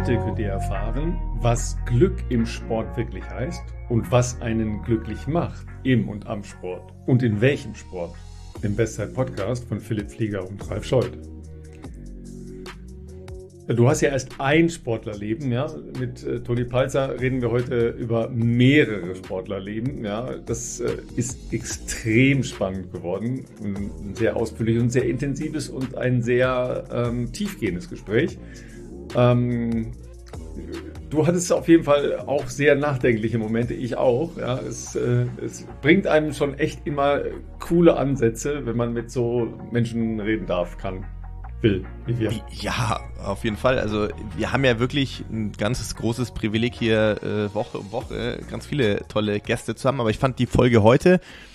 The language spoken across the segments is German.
Heute könnt ihr erfahren, was Glück im Sport wirklich heißt und was einen glücklich macht im und am Sport und in welchem Sport. Im Bestzeit-Podcast von Philipp Flieger und Ralf Scholz. Du hast ja erst ein Sportlerleben, ja. Mit Toni Palzer reden wir heute über mehrere Sportlerleben, ja. Das ist extrem spannend geworden. Ein sehr ausführliches und sehr intensives und ein sehr tiefgehendes Gespräch. Du hattest auf jeden Fall auch sehr nachdenkliche Momente, ich auch. Ja. Es bringt einem schon echt immer coole Ansätze, wenn man mit so Menschen reden darf, will, wie wir. Ja, auf jeden Fall. Also wir haben ja wirklich ein ganz großes Privileg hier Woche um Woche ganz viele tolle Gäste zu haben, aber ich fand die Folge heute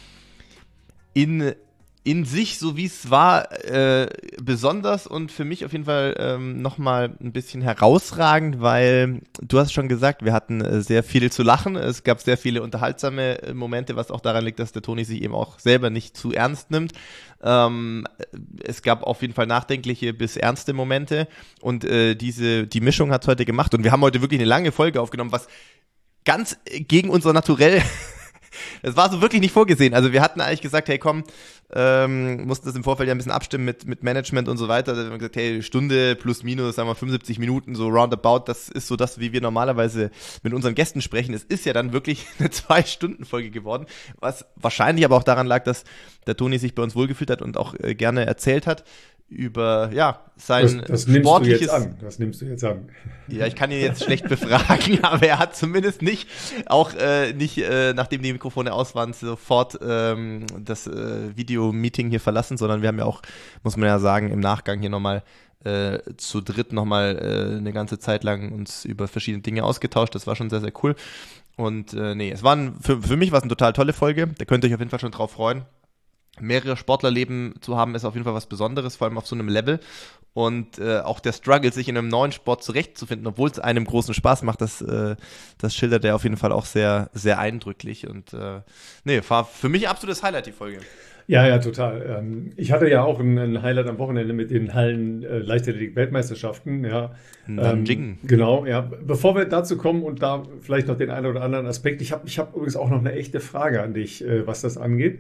in sich, so wie es war, besonders und für mich auf jeden Fall nochmal ein bisschen herausragend, weil du hast schon gesagt, wir hatten sehr viel zu lachen, es gab sehr viele unterhaltsame Momente, was auch daran liegt, dass der Toni sich eben auch selber nicht zu ernst nimmt. Es gab auf jeden Fall nachdenkliche bis ernste Momente und die Mischung hat es heute gemacht und wir haben heute wirklich eine lange Folge aufgenommen, was ganz gegen unser Naturell das war so wirklich nicht vorgesehen. Also wir hatten eigentlich gesagt, hey komm, mussten das im Vorfeld ja ein bisschen abstimmen mit Management und so weiter. Da haben wir gesagt, hey, Stunde plus minus, sagen wir 75 Minuten, so roundabout, das ist so das, wie wir normalerweise mit unseren Gästen sprechen. Es ist ja dann wirklich eine 2-Stunden-Folge geworden, was wahrscheinlich aber auch daran lag, dass der Toni sich bei uns wohlgefühlt hat und auch gerne erzählt hat über sein das sportliches... Das nimmst du jetzt an. Ja, ich kann ihn jetzt schlecht befragen, aber er hat zumindest nicht, nachdem die Mikrofone aus waren, sofort das Video-Meeting hier verlassen, sondern wir haben ja auch, muss man ja sagen, im Nachgang hier nochmal zu dritt nochmal eine ganze Zeit lang uns über verschiedene Dinge ausgetauscht. Das war schon sehr, sehr cool. Und es war für mich war es eine total tolle Folge. Da könnt ihr euch auf jeden Fall schon drauf freuen. Mehrere Sportlerleben zu haben, ist auf jeden Fall was Besonderes, vor allem auf so einem Level. Und auch der Struggle, sich in einem neuen Sport zurechtzufinden, obwohl es einem großen Spaß macht, das schildert er auf jeden Fall auch sehr, sehr eindrücklich. Und war für mich ein absolutes Highlight, die Folge. Ja, total. Ich hatte ja auch ein Highlight am Wochenende mit den Hallen-Leichtathletik-Weltmeisterschaften. Ja. Genau, ja. Bevor wir dazu kommen und da vielleicht noch den einen oder anderen Aspekt, ich hab übrigens auch noch eine echte Frage an dich, was das angeht.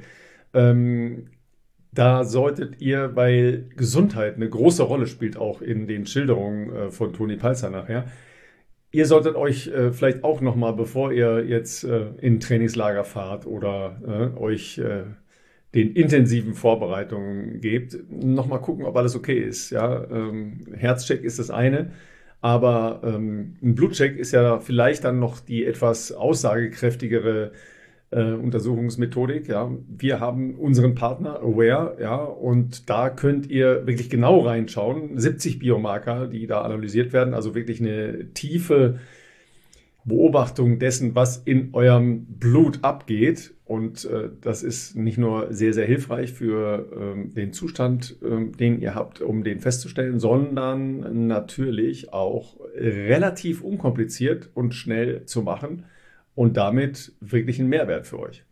Da solltet ihr, weil Gesundheit eine große Rolle spielt, auch in den Schilderungen von Toni Palzer nachher, ihr solltet euch vielleicht auch nochmal, bevor ihr jetzt in Trainingslager fahrt oder euch den intensiven Vorbereitungen gebt, nochmal gucken, ob alles okay ist. Ja? Herzcheck ist das eine, aber ein Blutcheck ist ja vielleicht dann noch die etwas aussagekräftigere Untersuchungsmethodik, ja. Wir haben unseren Partner Aware, ja, und da könnt ihr wirklich genau reinschauen. 70 Biomarker, die da analysiert werden, also wirklich eine tiefe Beobachtung dessen, was in eurem Blut abgeht. Und das ist nicht nur sehr, sehr hilfreich für den Zustand, den ihr habt, um den festzustellen, sondern natürlich auch relativ unkompliziert und schnell zu machen. Und damit wirklich ein Mehrwert für euch.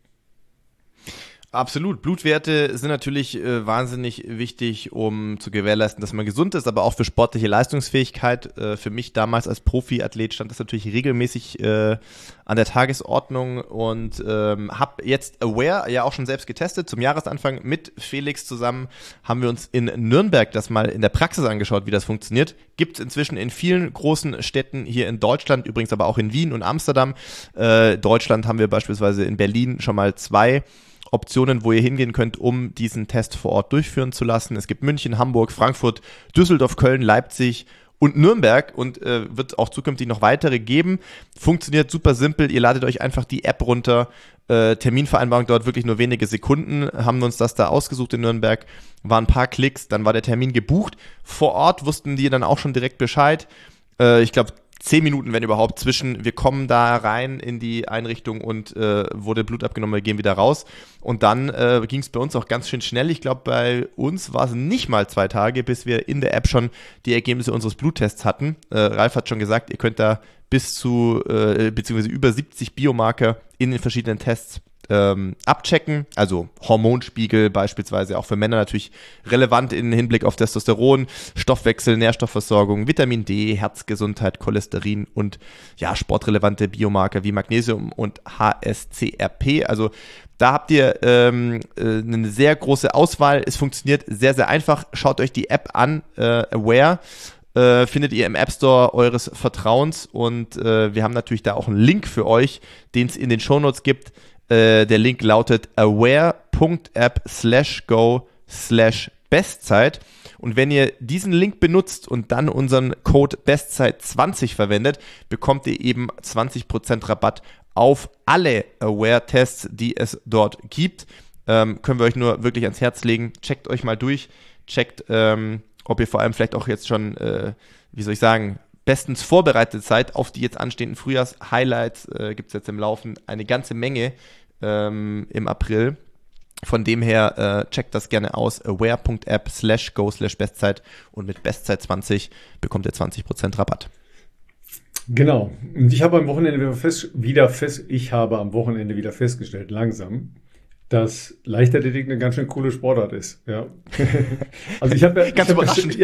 Absolut. Blutwerte sind natürlich wahnsinnig wichtig, um zu gewährleisten, dass man gesund ist, aber auch für sportliche Leistungsfähigkeit. Für mich damals als Profiathlet stand das natürlich regelmäßig an der Tagesordnung und habe jetzt Aware ja auch schon selbst getestet. Zum Jahresanfang mit Felix zusammen haben wir uns in Nürnberg das mal in der Praxis angeschaut, wie das funktioniert. Gibt es inzwischen in vielen großen Städten hier in Deutschland, übrigens aber auch in Wien und Amsterdam. Deutschland haben wir beispielsweise in Berlin schon mal 2 Optionen, wo ihr hingehen könnt, um diesen Test vor Ort durchführen zu lassen. Es gibt München, Hamburg, Frankfurt, Düsseldorf, Köln, Leipzig und Nürnberg und wird auch zukünftig noch weitere geben. Funktioniert super simpel. Ihr ladet euch einfach die App runter. Terminvereinbarung dauert wirklich nur wenige Sekunden. Haben wir uns das da ausgesucht in Nürnberg. Waren ein paar Klicks, dann war der Termin gebucht. Vor Ort wussten die dann auch schon direkt Bescheid. Ich glaube, 10 Minuten, wenn überhaupt, zwischen wir kommen da rein in die Einrichtung und wurde Blut abgenommen, wir gehen wieder raus. Und dann ging es bei uns auch ganz schön schnell. Ich glaube, bei uns war es nicht mal 2 Tage, bis wir in der App schon die Ergebnisse unseres Bluttests hatten. Ralf hat schon gesagt, ihr könnt da bis zu, beziehungsweise über 70 Biomarker in den verschiedenen Tests abchecken, also Hormonspiegel beispielsweise, auch für Männer natürlich relevant im Hinblick auf Testosteron, Stoffwechsel, Nährstoffversorgung, Vitamin D, Herzgesundheit, Cholesterin und ja, sportrelevante Biomarker wie Magnesium und HSCRP. Also da habt ihr eine sehr große Auswahl. Es funktioniert sehr, sehr einfach. Schaut euch die App an, Aware. Findet ihr im App Store eures Vertrauens und wir haben natürlich da auch einen Link für euch, den es in den Shownotes gibt. Der Link lautet aware.app/go/Bestzeit und wenn ihr diesen Link benutzt und dann unseren Code Bestzeit20 verwendet, bekommt ihr eben 20% Rabatt auf alle Aware-Tests, die es dort gibt. Können wir euch nur wirklich ans Herz legen. Checkt euch mal durch. Checkt, ob ihr vor allem vielleicht auch jetzt schon, bestens vorbereitet seid auf die jetzt anstehenden Frühjahrs-Highlights. Gibt es jetzt im Laufen eine ganze Menge im April. Von dem her checkt das gerne aus. aware.app/go/Bestzeit und mit Bestzeit20 bekommt ihr 20% Rabatt. Genau. Und ich habe am Wochenende wieder festgestellt, langsam, dass Leichtathletik eine ganz schön coole Sportart ist. Ja. Also ich habe ganz überraschend.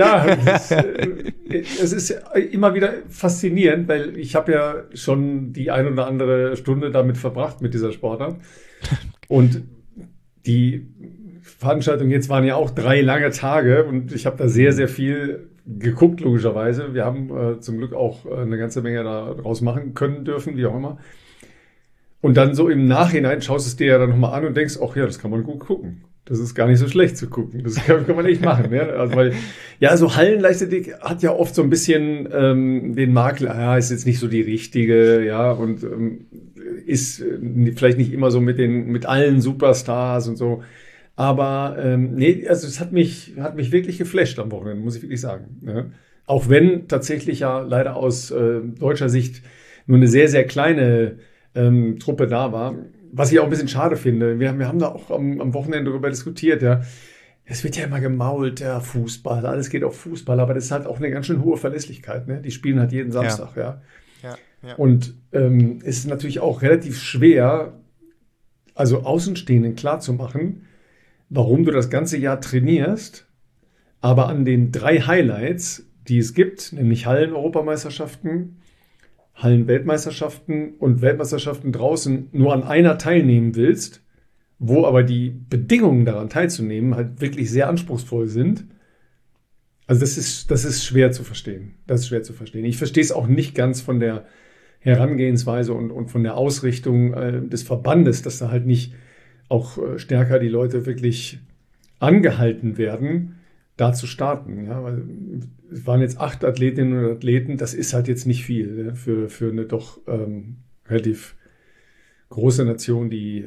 Es ist immer wieder faszinierend, weil ich habe ja schon die ein oder andere Stunde damit verbracht mit dieser Sportart. Und die Veranstaltungen jetzt waren ja auch 3 lange Tage und ich habe da sehr, sehr viel geguckt, logischerweise. Wir haben zum Glück auch eine ganze Menge daraus machen können dürfen, wie auch immer. Und dann so im Nachhinein schaust es dir ja dann nochmal an und denkst, ach ja, das kann man gut gucken. Das ist gar nicht so schlecht zu gucken. Das kann man echt machen. Ja? Also, weil, ja, so Hallenleichtathletik hat ja oft so ein bisschen den Makel, ist jetzt nicht so die richtige, ja, und ist vielleicht nicht immer so mit allen Superstars und so. Aber nee, also es hat mich wirklich geflasht am Wochenende, muss ich wirklich sagen. Ja? Auch wenn tatsächlich ja leider aus deutscher Sicht nur eine sehr, sehr kleine Truppe da war, was ich auch ein bisschen schade finde. Wir haben da auch am Wochenende darüber diskutiert, ja. Es wird ja immer gemault, ja, Fußball, alles geht auf Fußball, aber das ist halt auch eine ganz schön hohe Verlässlichkeit, ne? Die spielen halt jeden Samstag, ja. Und es ist natürlich auch relativ schwer, also Außenstehenden klarzumachen, warum du das ganze Jahr trainierst, aber an den 3 Highlights, die es gibt, nämlich Hallen-Europameisterschaften, Hallen-Weltmeisterschaften und Weltmeisterschaften draußen nur an einer teilnehmen willst, wo aber die Bedingungen daran teilzunehmen halt wirklich sehr anspruchsvoll sind. Also das ist schwer zu verstehen. Das ist schwer zu verstehen. Ich verstehe es auch nicht ganz von der Herangehensweise und von der Ausrichtung des Verbandes, dass da halt nicht auch stärker die Leute wirklich angehalten werden, da zu starten. Ja, weil es waren jetzt 8 Athletinnen und Athleten, das ist halt jetzt nicht viel, ne, für eine doch relativ große Nation, die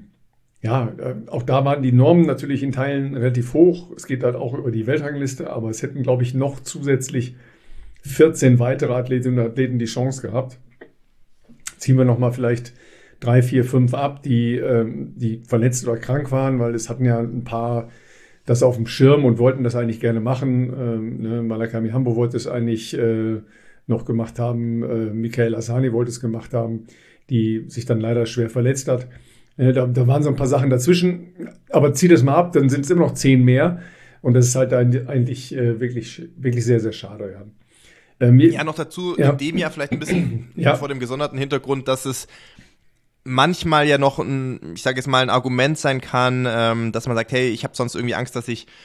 auch da waren die Normen natürlich in Teilen relativ hoch. Es geht halt auch über die Weltrangliste, aber es hätten, glaube ich, noch zusätzlich 14 weitere Athletinnen und Athleten die Chance gehabt. Ziehen wir nochmal vielleicht 3, 4, 5 ab, die verletzt oder krank waren, weil es hatten ja ein paar das auf dem Schirm und wollten das eigentlich gerne machen. Malaika Mihambo wollte es eigentlich noch gemacht haben. Michael Asani wollte es gemacht haben, die sich dann leider schwer verletzt hat. Da waren so ein paar Sachen dazwischen. Aber zieh das mal ab, dann sind es immer noch 10 mehr. Und das ist halt eigentlich wirklich, wirklich sehr, sehr schade. Ja. Noch dazu, in dem Jahr vielleicht ein bisschen vor dem gesonderten Hintergrund, dass es manchmal ja noch ein Argument sein kann, dass man sagt, hey, ich habe sonst irgendwie Angst, dass ich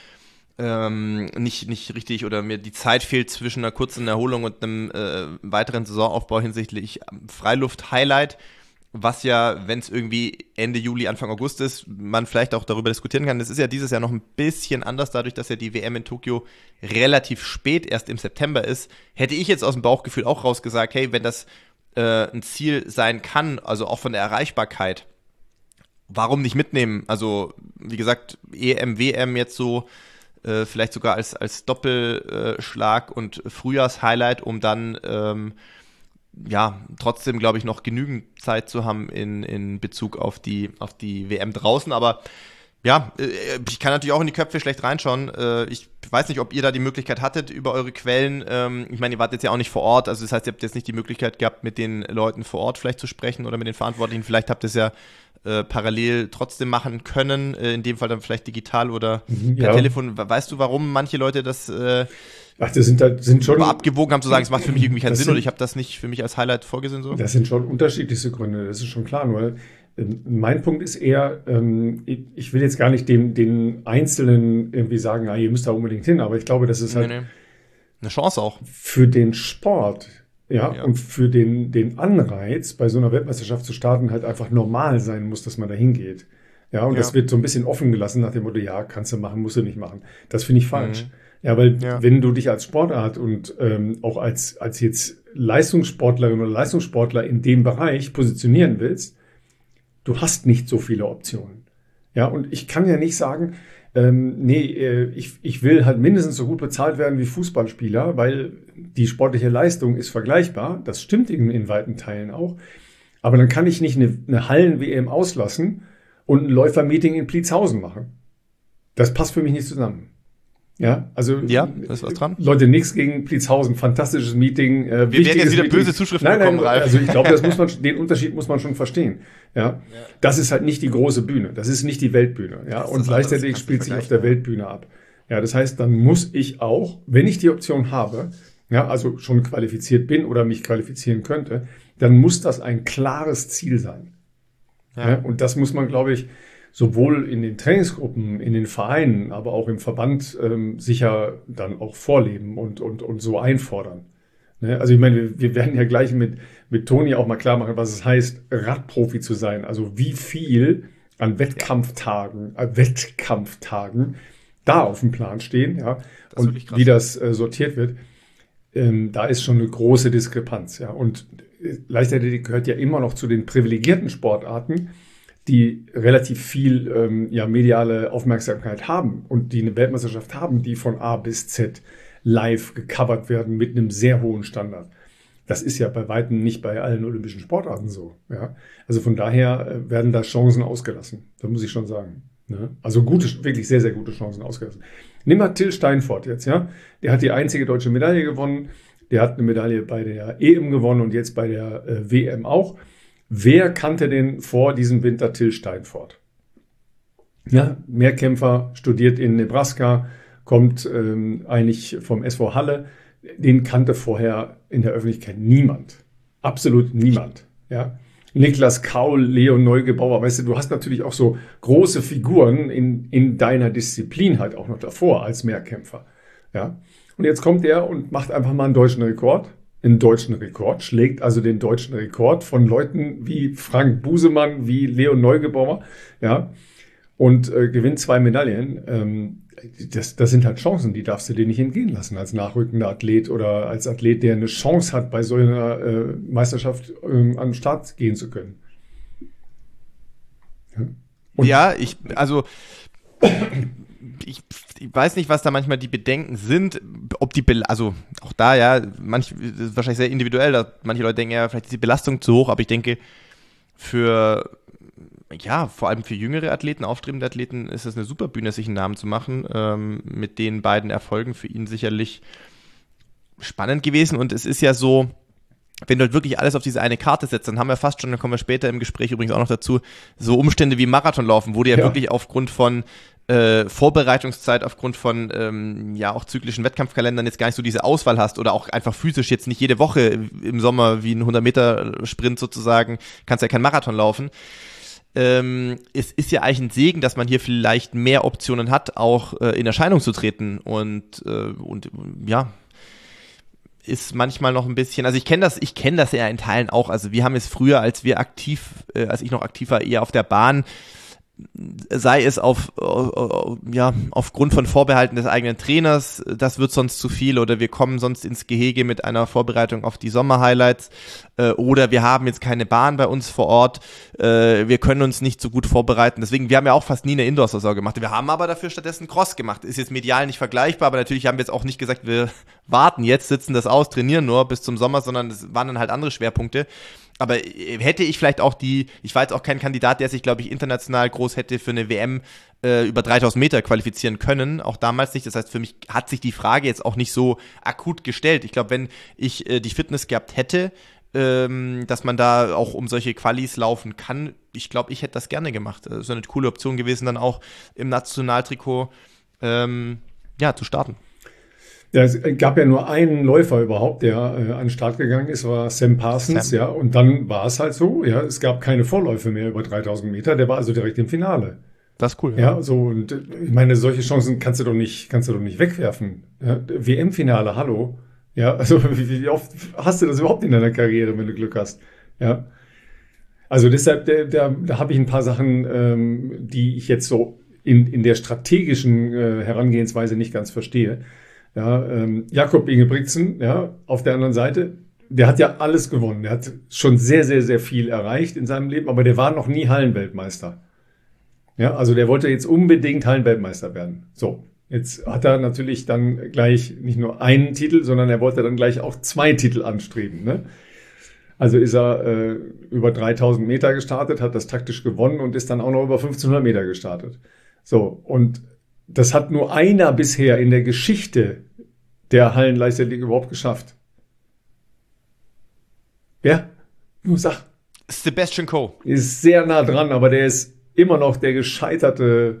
nicht richtig oder mir die Zeit fehlt zwischen einer kurzen Erholung und einem weiteren Saisonaufbau hinsichtlich Freiluft-Highlight, was ja, wenn es irgendwie Ende Juli, Anfang August ist, man vielleicht auch darüber diskutieren kann. Das ist ja dieses Jahr noch ein bisschen anders, dadurch, dass ja die WM in Tokio relativ spät erst im September ist. Hätte ich jetzt aus dem Bauchgefühl auch rausgesagt, hey, wenn das ein Ziel sein kann, also auch von der Erreichbarkeit, warum nicht mitnehmen? Also, wie gesagt, EM, WM jetzt so, vielleicht sogar als Doppelschlag und Frühjahrshighlight, um dann trotzdem, glaube ich, noch genügend Zeit zu haben in Bezug auf die WM draußen. Aber ja, ich kann natürlich auch in die Köpfe schlecht reinschauen. Ich weiß nicht, ob ihr da die Möglichkeit hattet über eure Quellen. Ich meine, ihr wart jetzt ja auch nicht vor Ort. Also das heißt, ihr habt jetzt nicht die Möglichkeit gehabt, mit den Leuten vor Ort vielleicht zu sprechen oder mit den Verantwortlichen. Vielleicht habt ihr es ja parallel trotzdem machen können, in dem Fall dann vielleicht digital oder per Ja. Telefon. Weißt du, warum manche Leute das Ach, das sind schon abgewogen haben, zu sagen, es macht für mich irgendwie keinen Das Sinn sind- oder ich habe das nicht für mich als Highlight vorgesehen so? Das sind schon unterschiedlichste Gründe, das ist schon klar. Nur mein Punkt ist eher, ich will jetzt gar nicht den Einzelnen irgendwie sagen, ihr müsst da unbedingt hin, aber ich glaube, das ist halt Nee. Eine Chance auch. für den Sport, Ja. und für den Anreiz, bei so einer Weltmeisterschaft zu starten, halt einfach normal sein muss, dass man da hingeht. Ja, und Ja. das wird so ein bisschen offen gelassen nach dem Motto, ja, kannst du machen, musst du nicht machen. Das finde ich falsch. Mhm. Ja, weil Ja. wenn du dich als Sportart und auch als jetzt Leistungssportlerin oder Leistungssportler in dem Bereich positionieren willst, du hast nicht so viele Optionen. Ja, und ich kann ja nicht sagen, ich will halt mindestens so gut bezahlt werden wie Fußballspieler, weil die sportliche Leistung ist vergleichbar. Das stimmt in weiten Teilen auch. Aber dann kann ich nicht eine Hallen-WM auslassen und ein Läufermeeting in Pliezhausen machen. Das passt für mich nicht zusammen. Ja, also Ja, da ist was dran. Leute, nichts gegen Pliezhausen, fantastisches Meeting. Wir werden jetzt wieder böse Zuschriften bekommen, Ralf. Also ich glaube, den Unterschied muss man schon verstehen. Ja, das ist halt nicht die große Bühne, das ist nicht die Weltbühne. Ja, Das ist und was gleichzeitig anderes, spielt kannst du sich auf der vergleichen. Weltbühne ab. Ja, das heißt, dann muss ich auch, wenn ich die Option habe, ja, also schon qualifiziert bin oder mich qualifizieren könnte, dann muss das ein klares Ziel sein. Ja, und das muss man, glaube ich, sowohl in den Trainingsgruppen, in den Vereinen, aber auch im Verband sicher dann auch vorleben und so einfordern. Ne? Also ich meine, wir werden ja gleich mit Toni auch mal klar machen, was es heißt, Radprofi zu sein. Also wie viel an Wettkampftagen da auf dem Plan stehen, ja, Das ist wirklich und krass. wie das sortiert wird. Da ist schon eine große Diskrepanz, ja. Und Leichtathletik gehört ja immer noch zu den privilegierten Sportarten, die relativ viel mediale Aufmerksamkeit haben und die eine Weltmeisterschaft haben, die von A bis Z live gecovert werden mit einem sehr hohen Standard. Das ist ja bei weitem nicht bei allen olympischen Sportarten so. Ja? Also von daher werden da Chancen ausgelassen. Das muss ich schon sagen. Ne? Also wirklich sehr, sehr gute Chancen ausgelassen. Nimm mal Till Steinfort jetzt, ja. Der hat die einzige deutsche Medaille gewonnen. Der hat eine Medaille bei der EM gewonnen und jetzt bei der WM auch. Wer kannte denn vor diesem Winter Till Steinfort? Ja, Mehrkämpfer, studiert in Nebraska, kommt eigentlich vom SV Halle. Den kannte vorher in der Öffentlichkeit niemand. Absolut niemand. Ja. Niklas Kaul, Leon Neugebauer, weißt du hast natürlich auch so große Figuren in deiner Disziplin halt auch noch davor als Mehrkämpfer. Ja. Und jetzt kommt er und macht einfach mal einen deutschen Rekord. Schlägt also den deutschen Rekord von Leuten wie Frank Busemann, wie Leon Neugebauer, ja, und gewinnt 2 Medaillen. Das sind halt Chancen, die darfst du dir nicht entgehen lassen als nachrückender Athlet oder als Athlet, der eine Chance hat, bei so einer Meisterschaft an den Start gehen zu können. Ja, und Ich weiß nicht, was da manchmal die Bedenken sind, ob also auch da, ja, das ist wahrscheinlich sehr individuell, manche Leute denken ja, vielleicht ist die Belastung zu hoch, aber ich denke, vor allem für jüngere Athleten, aufstrebende Athleten, ist es eine super Bühne, sich einen Namen zu machen, mit den beiden Erfolgen für ihn sicherlich spannend gewesen und es ist ja so, wenn du halt wirklich alles auf diese eine Karte setzt, dann haben wir fast schon, dann kommen wir später im Gespräch übrigens auch noch dazu, so Umstände wie Marathonlaufen, wo du ja wirklich aufgrund von Vorbereitungszeit, aufgrund von auch zyklischen Wettkampfkalendern jetzt gar nicht so diese Auswahl hast oder auch einfach physisch jetzt nicht jede Woche im Sommer wie ein 100-Meter-Sprint sozusagen, kannst ja kein Marathon laufen. Es ist ja eigentlich ein Segen, dass man hier vielleicht mehr Optionen hat, auch in Erscheinung zu treten und ist manchmal noch ein bisschen, also ich kenne das ja in Teilen auch, also wir haben es früher, als ich noch aktiv war, eher auf der Bahn, sei es aufgrund von Vorbehalten des eigenen Trainers, das wird sonst zu viel oder wir kommen sonst ins Gehege mit einer Vorbereitung auf die Sommerhighlights oder wir haben jetzt keine Bahn bei uns vor Ort, wir können uns nicht so gut vorbereiten, deswegen, wir haben ja auch fast nie eine Indoor-Saison gemacht, wir haben aber dafür stattdessen Cross gemacht, ist jetzt medial nicht vergleichbar, aber natürlich haben wir jetzt auch nicht gesagt, wir warten jetzt, sitzen das aus, trainieren nur bis zum Sommer, sondern es waren dann halt andere Schwerpunkte. Aber hätte ich vielleicht auch ich war jetzt auch kein Kandidat, der sich, glaube ich, international groß hätte für eine WM über 3000 Meter qualifizieren können, auch damals nicht. Das heißt, für mich hat sich die Frage jetzt auch nicht so akut gestellt. Ich glaube, wenn ich die Fitness gehabt hätte, dass man da auch um solche Qualis laufen kann. Ich glaube, ich hätte das gerne gemacht. Das ist eine coole Option gewesen, dann auch im Nationaltrikot zu starten. Ja, es gab ja nur einen Läufer überhaupt, der an den Start gegangen ist, war Sam Parsons, ja, und dann war es halt so, ja, es gab keine Vorläufe mehr über 3000 Meter, der war also direkt im Finale. Das ist cool. Ja, so, und ich meine, solche Chancen kannst du doch nicht wegwerfen. Ja, WM-Finale, hallo. Ja, also wie oft hast du das überhaupt in deiner Karriere, wenn du Glück hast? Ja. Also deshalb, da habe ich ein paar Sachen, die ich jetzt so in der strategischen Herangehensweise nicht ganz verstehe. Ja, Jakob Ingebrigtsen, ja, auf der anderen Seite, der hat ja alles gewonnen. Der hat schon sehr, sehr, sehr viel erreicht in seinem Leben, aber der war noch nie Hallenweltmeister. Ja, also der wollte jetzt unbedingt Hallenweltmeister werden. So, jetzt hat er natürlich dann gleich nicht nur einen Titel, sondern er wollte dann gleich auch 2 Titel anstreben. Ne? Also ist er über 3000 Meter gestartet, hat das taktisch gewonnen und ist dann auch noch über 1500 Meter gestartet. So, und das hat nur einer bisher in der Geschichte der Hallenleichtathletik überhaupt geschafft. Ja, nur sag. Sebastian Coe. Ist sehr nah dran, aber der ist immer noch der gescheiterte,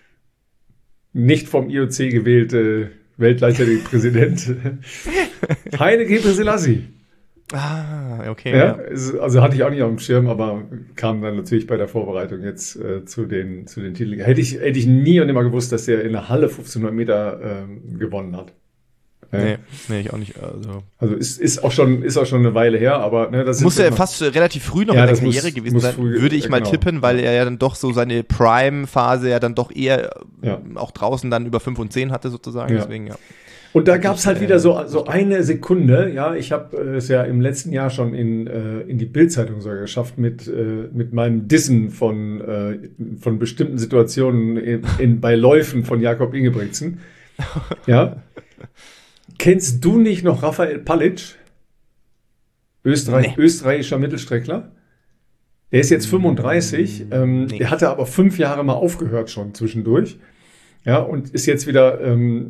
nicht vom IOC gewählte Weltleichtathletik-Präsident. Haile Gebrselassie. Ah, okay. Ja, also hatte ich auch nicht auf dem Schirm, aber kam dann natürlich bei der Vorbereitung jetzt zu den Titeln. Hätte ich nie und immer gewusst, dass der in der Halle 1500 Meter gewonnen hat. Nee, ich auch nicht. Also ist auch schon eine Weile her, aber ne, das muss ja fast relativ früh noch in der Karriere gewesen sein, würde ich mal tippen, weil er ja dann doch so seine Prime-Phase ja dann doch eher auch draußen dann über 5 und 10 hatte sozusagen. Ja. Deswegen, ja. Und da gab es halt wieder so eine Sekunde, ja, ich habe es ja im letzten Jahr schon in die Bild-Zeitung sogar geschafft mit meinem Dissen von bestimmten Situationen bei Läufen von Jakob Ingebrigtsen. Ja. Kennst du nicht noch Raphael Palic? Österreichischer Mittelstreckler? Der ist jetzt 35, der hatte aber 5 Jahre mal aufgehört schon zwischendurch. Ja, und ist jetzt wieder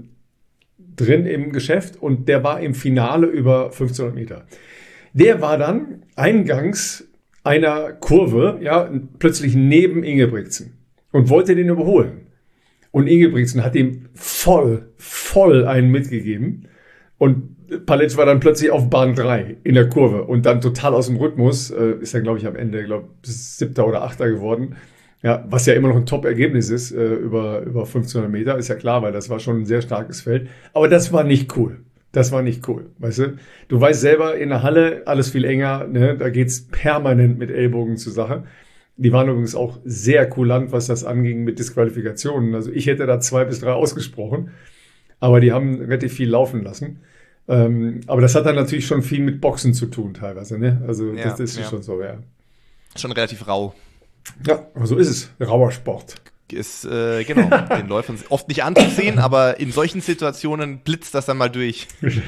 drin im Geschäft und der war im Finale über 1500 Meter. Der war dann eingangs einer Kurve, ja, plötzlich neben Ingebrigtsen und wollte den überholen. Und Ingebrigtsen hat ihm voll einen mitgegeben. Und Palic war dann plötzlich auf Bahn 3 in der Kurve und dann total aus dem Rhythmus, ist er, glaube ich, am Ende, 7. oder 8. geworden. Ja, was ja immer noch ein Top-Ergebnis ist, über 1500 Meter, ist ja klar, weil das war schon ein sehr starkes Feld. Aber das war nicht cool. Weißt du? Du weißt selber, in der Halle alles viel enger, ne? Da geht's permanent mit Ellbogen zur Sache. Die waren übrigens auch sehr kulant, was das anging mit Disqualifikationen. Also ich hätte da 2 bis 3 ausgesprochen, aber die haben relativ viel laufen lassen. Aber das hat dann natürlich schon viel mit Boxen zu tun teilweise, ne? Also das ist schon so, ja. Schon relativ rau. Ja, aber so ist es. Rauer Sport. Ist, genau, den Läufern oft nicht anzusehen, aber in solchen Situationen blitzt das dann mal durch.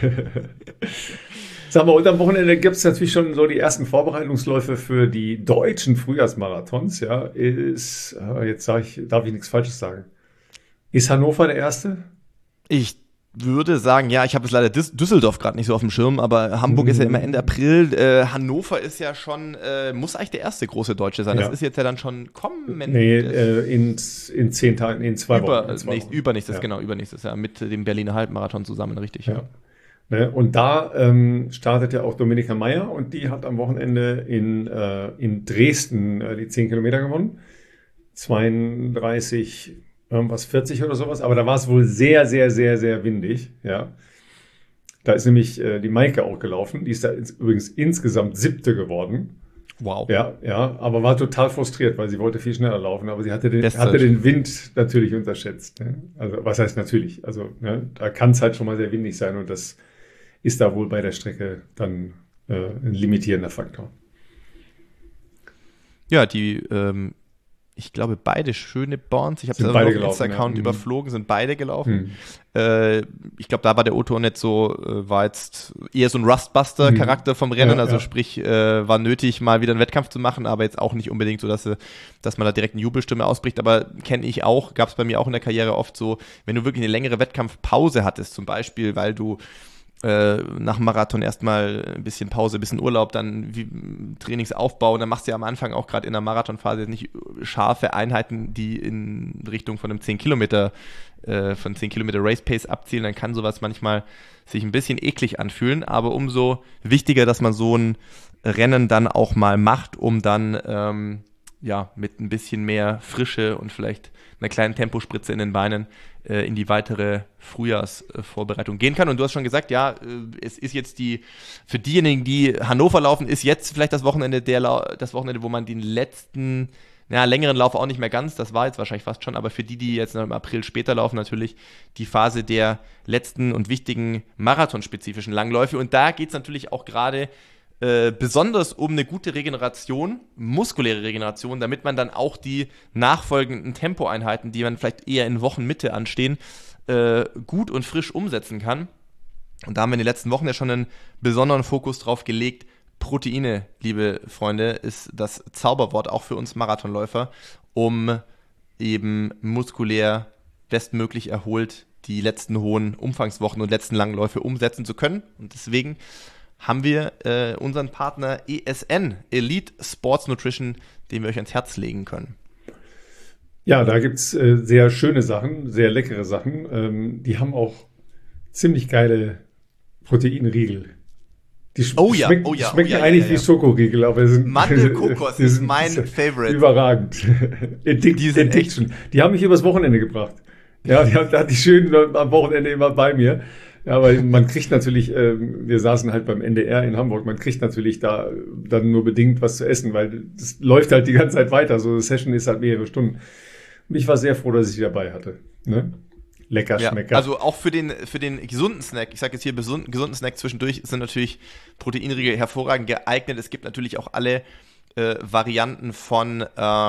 Sag mal, unter dem Wochenende gibt es natürlich schon so die ersten Vorbereitungsläufe für die deutschen Frühjahrsmarathons, ja. Jetzt darf ich nichts Falsches sagen. Ist Hannover der erste? Ich würde sagen, ja, ich habe jetzt leider Düsseldorf gerade nicht so auf dem Schirm, aber Hamburg ist ja immer Ende April. Hannover ist ja schon, muss eigentlich der erste große Deutsche sein. Das ist jetzt ja dann schon kommend. Nee, in 10 Tagen, in 2 Wochen. Übernächstes Jahr mit dem Berliner Halbmarathon zusammen, richtig. Ja. Ne, und da startet ja auch Dominika Meier und die hat am Wochenende in Dresden die 10 Kilometer gewonnen. 32 irgendwas 40 oder sowas, aber da war es wohl sehr, sehr, sehr, sehr windig, ja. Da ist nämlich die Maike auch gelaufen, die ist da übrigens insgesamt 7. geworden. Wow. Ja, aber war total frustriert, weil sie wollte viel schneller laufen, aber sie hatte den Wind natürlich unterschätzt. Ne? Also was heißt natürlich? Also ne, da kann es halt schon mal sehr windig sein und das ist da wohl bei der Strecke dann ein limitierender Faktor. Ja, ich glaube, beide schöne Borns. Ich habe es auf dem Insta-Account überflogen, sind beide gelaufen. Ich glaube, da war der Otto nicht so, war jetzt eher so ein Rustbuster-Charakter vom Rennen, sprich, war nötig, mal wieder einen Wettkampf zu machen, aber jetzt auch nicht unbedingt so, dass man da direkt eine Jubelstimme ausbricht, aber kenne ich auch, gab es bei mir auch in der Karriere oft so, wenn du wirklich eine längere Wettkampfpause hattest, zum Beispiel, weil du nach dem Marathon erstmal ein bisschen Pause, ein bisschen Urlaub, dann Trainingsaufbau. Und dann machst du ja am Anfang auch gerade in der Marathonphase nicht scharfe Einheiten, die in Richtung von einem 10 Kilometer Race Pace abzielen. Dann kann sowas manchmal sich ein bisschen eklig anfühlen. Aber umso wichtiger, dass man so ein Rennen dann auch mal macht, um dann mit ein bisschen mehr Frische und vielleicht einer kleinen Tempospritze in den Beinen in die weitere Frühjahrsvorbereitung gehen kann. Und du hast schon gesagt, es ist jetzt für diejenigen, die Hannover laufen, ist jetzt vielleicht das Wochenende, wo man den letzten, längeren Lauf auch nicht mehr ganz, das war jetzt wahrscheinlich fast schon, aber für die jetzt noch im April später laufen, natürlich die Phase der letzten und wichtigen marathonspezifischen Langläufe. Und da geht es natürlich auch gerade besonders um eine gute Regeneration, muskuläre Regeneration, damit man dann auch die nachfolgenden Tempoeinheiten, die man vielleicht eher in Wochenmitte anstehen, gut und frisch umsetzen kann. Und da haben wir in den letzten Wochen ja schon einen besonderen Fokus drauf gelegt. Proteine, liebe Freunde, ist das Zauberwort auch für uns Marathonläufer, um eben muskulär bestmöglich erholt die letzten hohen Umfangswochen und letzten Langläufe umsetzen zu können. Und deswegen haben wir unseren Partner ESN, Elite Sports Nutrition, den wir euch ans Herz legen können. Ja, da gibt's sehr schöne Sachen, sehr leckere Sachen. Die haben auch ziemlich geile Proteinriegel. Die schmecken eigentlich wie Schokoriegel, aber sind Mandelkokos ist mein Favorite. Überragend. Addiction. Die haben mich übers Wochenende gebracht. Ja, die hatte ich schön am Wochenende immer bei mir. Ja, weil man kriegt natürlich, wir saßen halt beim NDR in Hamburg, man kriegt natürlich da dann nur bedingt was zu essen, weil das läuft halt die ganze Zeit weiter. So eine Session ist halt mehrere Stunden. Und ich war sehr froh, dass ich die dabei hatte. Ne? Lecker, Schmecker. Also auch für den gesunden Snack, ich sage jetzt hier gesunden Snack zwischendurch, sind natürlich Proteinriegel hervorragend geeignet. Es gibt natürlich auch alle Varianten von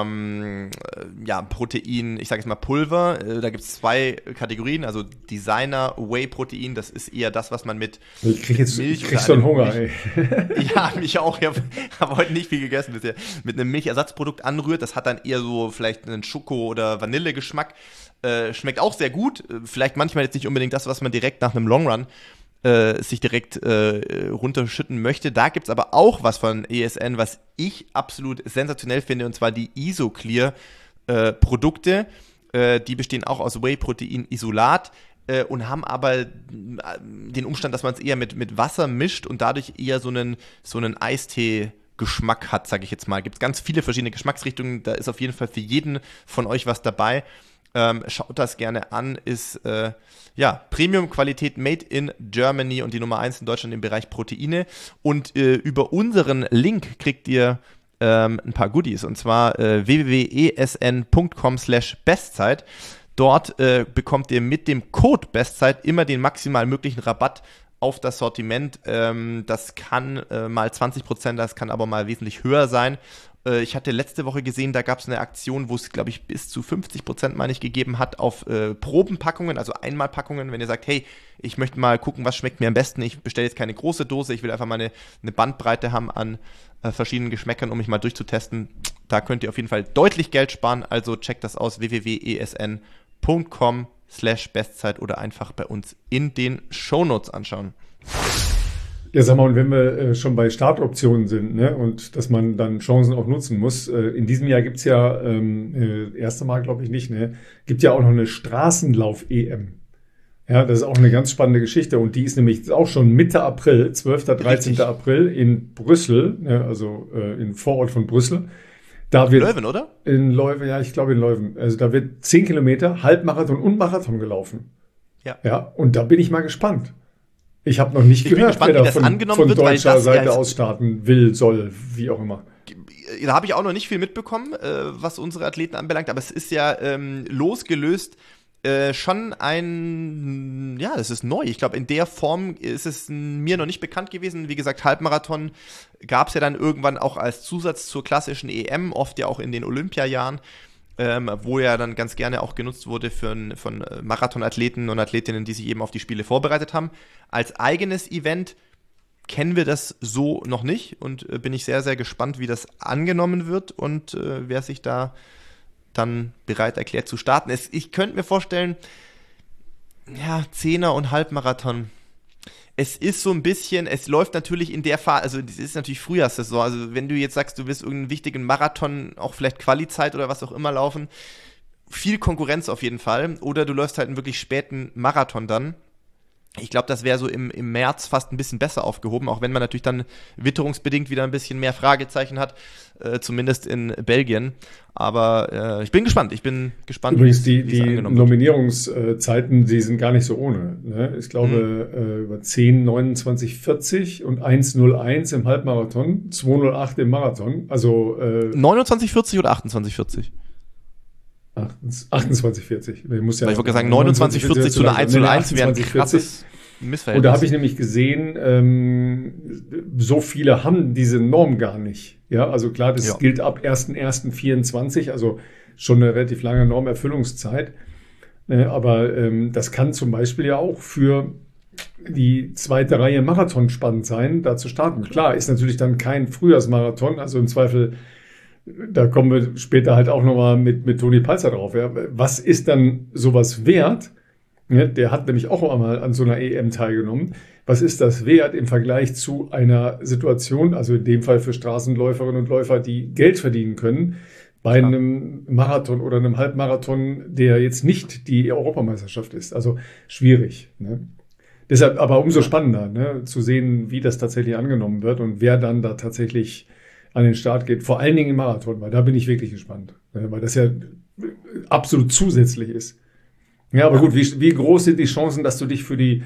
Protein, ich sage jetzt mal Pulver. Da gibt es 2 Kategorien, also Designer Whey Protein, das ist eher das, was man mit Milch. Ich krieg schon Hunger, ey. Ja, mich auch. Ich habe heute nicht viel gegessen bisher. Mit einem Milchersatzprodukt anrührt, das hat dann eher so vielleicht einen Schoko- oder Vanillegeschmack. Schmeckt auch sehr gut. Vielleicht manchmal jetzt nicht unbedingt das, was man direkt nach einem Longrun sich direkt runterschütten möchte. Da gibt es aber auch was von ESN, was ich absolut sensationell finde, und zwar die Isoclear Produkte. Die bestehen auch aus Whey-Protein-Isolat und haben aber den Umstand, dass man es eher mit Wasser mischt und dadurch eher so einen Eistee-Geschmack hat, sage ich jetzt mal. Gibt es ganz viele verschiedene Geschmacksrichtungen. Da ist auf jeden Fall für jeden von euch was dabei. Schaut das gerne an, ist Premium-Qualität made in Germany und die Nummer 1 in Deutschland im Bereich Proteine. Und über unseren Link kriegt ihr ein paar Goodies, und zwar www.esn.com/Bestzeit. Dort bekommt ihr mit dem Code Bestzeit immer den maximal möglichen Rabatt auf das Sortiment. Das kann mal 20%, das kann aber mal wesentlich höher sein. Ich hatte letzte Woche gesehen, da gab es eine Aktion, wo es, glaube ich, bis zu 50%, meine ich, gegeben hat auf Probenpackungen, also Einmalpackungen. Wenn ihr sagt, hey, ich möchte mal gucken, was schmeckt mir am besten. Ich bestelle jetzt keine große Dose, ich will einfach mal eine Bandbreite haben an verschiedenen Geschmäckern, um mich mal durchzutesten. Da könnt ihr auf jeden Fall deutlich Geld sparen. Also checkt das aus, www.esn.com/Bestzeit oder einfach bei uns in den Shownotes anschauen. Ja, sag mal, und wenn wir schon bei Startoptionen sind, ne, und dass man dann Chancen auch nutzen muss, in diesem Jahr gibt's ja, erste Mal glaube ich nicht, ne, gibt ja auch noch eine Straßenlauf-EM. Ja, das ist auch eine ganz spannende Geschichte, und die ist nämlich auch schon Mitte April, 12., 13. April in Brüssel, ne, also im Vorort von Brüssel. Da wird Leuven, oder? In Leuven, ja, ich glaube in Leuven. Also da wird 10 Kilometer, Halbmarathon und Marathon gelaufen. Ja, und da bin ich mal gespannt. Ich habe noch nicht gehört, wer da von deutscher Seite aus starten will, soll, wie auch immer. Da habe ich auch noch nicht viel mitbekommen, was unsere Athleten anbelangt, aber es ist ja losgelöst schon das ist neu. Ich glaube, in der Form ist es mir noch nicht bekannt gewesen. Wie gesagt, Halbmarathon gab es ja dann irgendwann auch als Zusatz zur klassischen EM, oft ja auch in den Olympiajahren. Wo ja dann ganz gerne auch genutzt wurde von Marathonathleten und Athletinnen, die sich eben auf die Spiele vorbereitet haben. Als eigenes Event kennen wir das so noch nicht, und bin ich sehr, sehr gespannt, wie das angenommen wird und wer sich da dann bereit erklärt zu starten. Ich könnte mir vorstellen, 10er und Halbmarathon. Es ist so ein bisschen, es läuft natürlich in der Phase, also es ist natürlich Frühjahrssaison, also wenn du jetzt sagst, du willst irgendeinen wichtigen Marathon, auch vielleicht Quali-Zeit oder was auch immer laufen, viel Konkurrenz auf jeden Fall, oder du läufst halt einen wirklich späten Marathon dann. Ich glaube, das wäre so im März fast ein bisschen besser aufgehoben, auch wenn man natürlich dann witterungsbedingt wieder ein bisschen mehr Fragezeichen hat, zumindest in Belgien. Aber ich bin gespannt. Übrigens, die Nominierungszeiten, die sind gar nicht so ohne. Ne? Ich glaube, über 10, 29, 40 und 1:01 im Halbmarathon, 2:08 im Marathon. Also 29,40 oder 28,40? 28,40. Ich muss ja, ich wollte sagen, 29,40 zu einer 1:01 wäre ein krasses Missverhältnis. Und da habe ich nämlich gesehen, so viele haben diese Norm gar nicht. Ja, also klar, das gilt ab 1.1.24, also schon eine relativ lange Normerfüllungszeit. Aber das kann zum Beispiel ja auch für die zweite Reihe Marathon spannend sein, da zu starten. Klar, ist natürlich dann kein Frühjahrsmarathon, also im Zweifel. Da kommen wir später halt auch nochmal mit Toni Palzer drauf. Ja. Was ist dann sowas wert? Ja, der hat nämlich auch einmal an so einer EM teilgenommen. Was ist das wert im Vergleich zu einer Situation, also in dem Fall für Straßenläuferinnen und Läufer, die Geld verdienen können, bei einem Marathon oder einem Halbmarathon, der jetzt nicht die Europameisterschaft ist? Also schwierig. Ne? Deshalb aber umso spannender, ne, zu sehen, wie das tatsächlich angenommen wird und wer dann da tatsächlich an den Start geht, vor allen Dingen im Marathon, weil da bin ich wirklich gespannt, weil das ja absolut zusätzlich ist. Ja, aber gut, wie groß sind die Chancen, dass du dich für die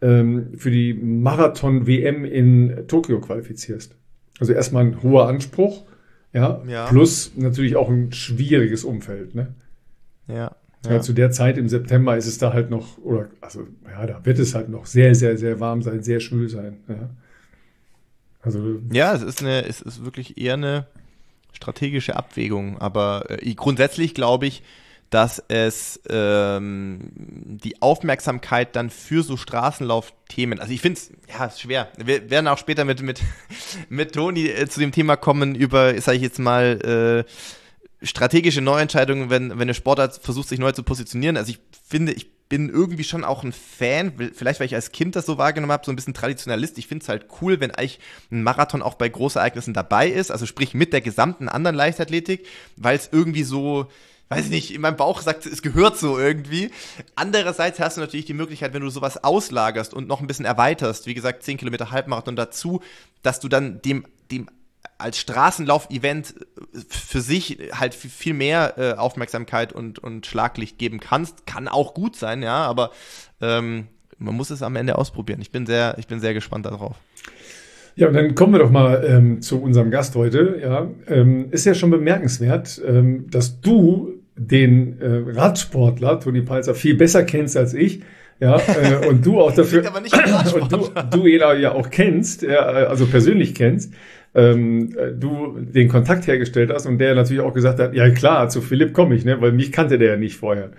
Marathon-WM in Tokio qualifizierst? Also erstmal ein hoher Anspruch, ja, plus natürlich auch ein schwieriges Umfeld, ne? Ja. Zu der Zeit im September ist es da halt noch, da wird es halt noch sehr, sehr, sehr warm sein, sehr schwül sein, ja. Also, ja, es ist wirklich eher eine strategische Abwägung, aber grundsätzlich glaube ich, dass es die Aufmerksamkeit dann für so Straßenlaufthemen, also ich finde es, ist schwer. Wir werden auch später mit Toni zu dem Thema kommen über, sage ich jetzt mal, strategische Neuentscheidungen, wenn eine Sportart versucht, sich neu zu positionieren. Also ich finde, ich bin irgendwie schon auch ein Fan, vielleicht weil ich als Kind das so wahrgenommen habe, so ein bisschen Traditionalist. Ich finde es halt cool, wenn eigentlich ein Marathon auch bei Großereignissen dabei ist, also sprich mit der gesamten anderen Leichtathletik, weil es irgendwie so, weiß ich nicht, in meinem Bauch sagt, es gehört so irgendwie. Andererseits hast du natürlich die Möglichkeit, wenn du sowas auslagerst und noch ein bisschen erweiterst, wie gesagt, 10 Kilometer Halbmarathon dazu, dass du dann dem als Straßenlauf-Event für sich halt viel mehr Aufmerksamkeit und Schlaglicht geben kannst. Kann auch gut sein, ja, aber man muss es am Ende ausprobieren. Ich bin sehr gespannt darauf. Ja, und dann kommen wir doch mal zu unserem Gast heute. Ja, ist ja schon bemerkenswert, dass du den Radsportler Toni Palzer viel besser kennst als ich. Ja, und du auch dafür aber nicht und du ihn ja auch kennst, also persönlich kennst. Du den Kontakt hergestellt hast und der natürlich auch gesagt hat, ja klar, zu Philipp komme ich, ne, weil mich kannte der ja nicht vorher.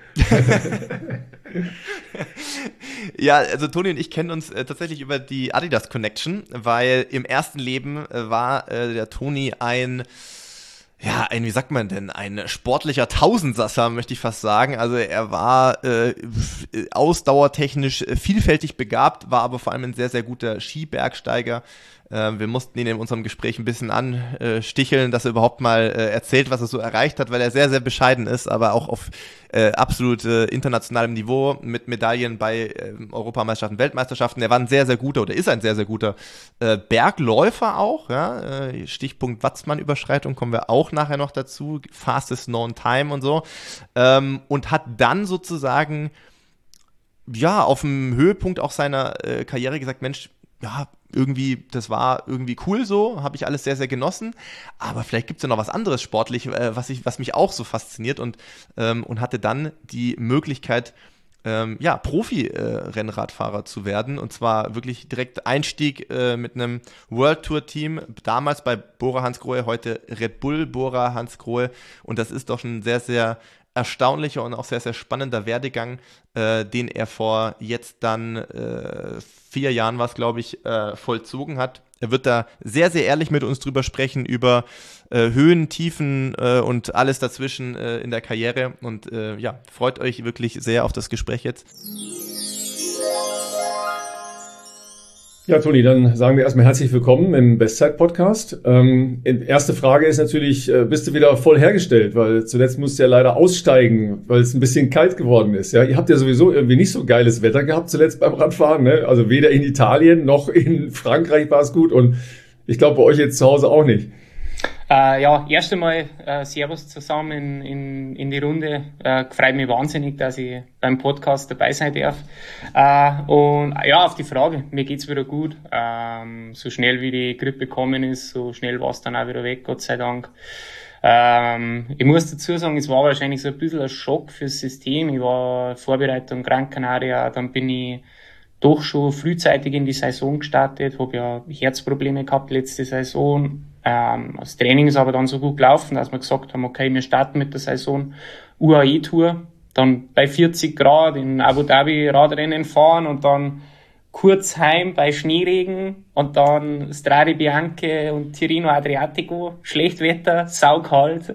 Ja, also Toni und ich kennen uns tatsächlich über die Adidas Connection, weil im ersten Leben war der Toni wie sagt man denn, ein sportlicher Tausendsasser, möchte ich fast sagen. Also er war ausdauertechnisch vielfältig begabt, war aber vor allem ein sehr, sehr guter Skibergsteiger. Wir mussten ihn in unserem Gespräch ein bisschen ansticheln, dass er überhaupt mal erzählt, was er so erreicht hat, weil er sehr, sehr bescheiden ist, aber auch auf absolut internationalem Niveau mit Medaillen bei Europameisterschaften, Weltmeisterschaften. Er war ein sehr, sehr guter oder ist ein sehr, sehr guter Bergläufer auch. Ja? Stichpunkt Watzmann-Überschreitung kommen wir auch nachher noch dazu. Fastest known time und so. Und hat dann sozusagen auf dem Höhepunkt auch seiner Karriere gesagt, Mensch, ja, irgendwie, das war irgendwie cool so, habe ich alles sehr, sehr genossen, aber vielleicht gibt es ja noch was anderes sportlich, was mich auch so fasziniert und hatte dann die Möglichkeit, Profi-Rennradfahrer zu werden und zwar wirklich direkt Einstieg mit einem World Tour Team, damals bei Bora Hansgrohe, heute Red Bull Bora Hansgrohe und das ist doch schon sehr, sehr erstaunlicher und auch sehr, sehr spannender Werdegang, den er vor jetzt dann 4 Jahren war es, glaube ich, vollzogen hat. Er wird da sehr, sehr ehrlich mit uns drüber sprechen, über Höhen, Tiefen und alles dazwischen in der Karriere. Und freut euch wirklich sehr auf das Gespräch jetzt. Ja, Toni, dann sagen wir erstmal herzlich willkommen im Bestzeit-Podcast. Erste Frage ist natürlich, bist du wieder voll hergestellt? Weil zuletzt musst du ja leider aussteigen, weil es ein bisschen kalt geworden ist. Ja, ihr habt ja sowieso irgendwie nicht so geiles Wetter gehabt zuletzt beim Radfahren, ne? Also weder in Italien noch in Frankreich war es gut und ich glaube bei euch jetzt zu Hause auch nicht. Ja, erst einmal Servus zusammen in die Runde. Freut mich wahnsinnig, dass ich beim Podcast dabei sein darf. Und ja, auf die Frage, mir geht's wieder gut. So schnell wie die Grippe gekommen ist, so schnell war es dann auch wieder weg, Gott sei Dank. Ich muss dazu sagen, es war wahrscheinlich so ein bisschen ein Schock fürs System. Ich war Vorbereitung Gran Canaria, dann bin ich doch schon frühzeitig in die Saison gestartet, habe ja Herzprobleme gehabt letzte Saison. Das Training ist aber dann so gut gelaufen, dass wir gesagt haben, okay, wir starten mit der Saison UAE-Tour, dann bei 40 Grad in Abu Dhabi Radrennen fahren und dann kurz heim bei Schneeregen und dann Strade Bianche und Tirreno Adriatico, Schlechtwetter, saukalt.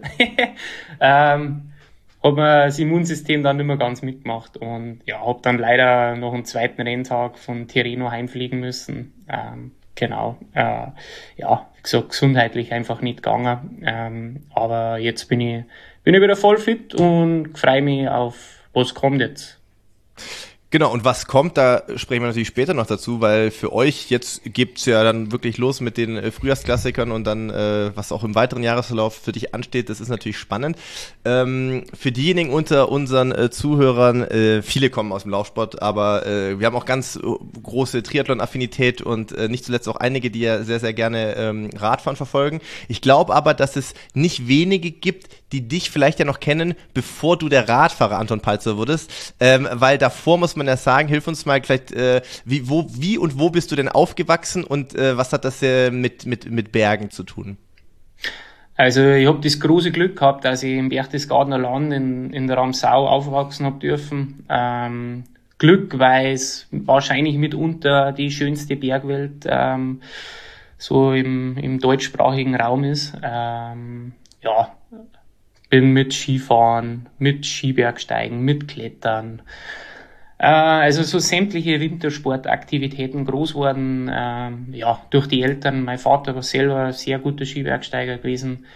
Hat mir das Immunsystem dann nicht mehr ganz mitgemacht und ja, habe dann leider noch am zweiten Renntag von Tirreno heimfliegen müssen. Genau, ja, wie gesagt, gesundheitlich einfach nicht gegangen. Aber jetzt bin ich wieder voll fit und freue mich auf, was kommt jetzt. Genau, und was kommt, da sprechen wir natürlich später noch dazu, weil für euch jetzt gibt's ja dann wirklich los mit den Frühjahrsklassikern und dann, was auch im weiteren Jahresverlauf für dich ansteht, das ist natürlich spannend. Für diejenigen unter unseren Zuhörern, viele kommen aus dem Laufsport, aber wir haben auch ganz große Triathlon-Affinität und nicht zuletzt auch einige, die ja sehr, sehr gerne Radfahren verfolgen. Ich glaube aber, dass es nicht wenige gibt, die dich vielleicht ja noch kennen, bevor du der Radfahrer Anton Palzer wurdest, weil davor muss man ja sagen, hilf uns mal vielleicht, wie und wo bist du denn aufgewachsen und was hat das mit Bergen zu tun? Also ich habe das große Glück gehabt, dass ich im Berchtesgadener Land in der Ramsau aufwachsen habe dürfen. Glück, weil es wahrscheinlich mitunter die schönste Bergwelt so im deutschsprachigen Raum ist. Ja, bin mit Skifahren, mit Skibergsteigen, mit Klettern, also so sämtliche Wintersportaktivitäten groß worden, ja, durch die Eltern. Mein Vater war selber ein sehr guter Skibergsteiger gewesen,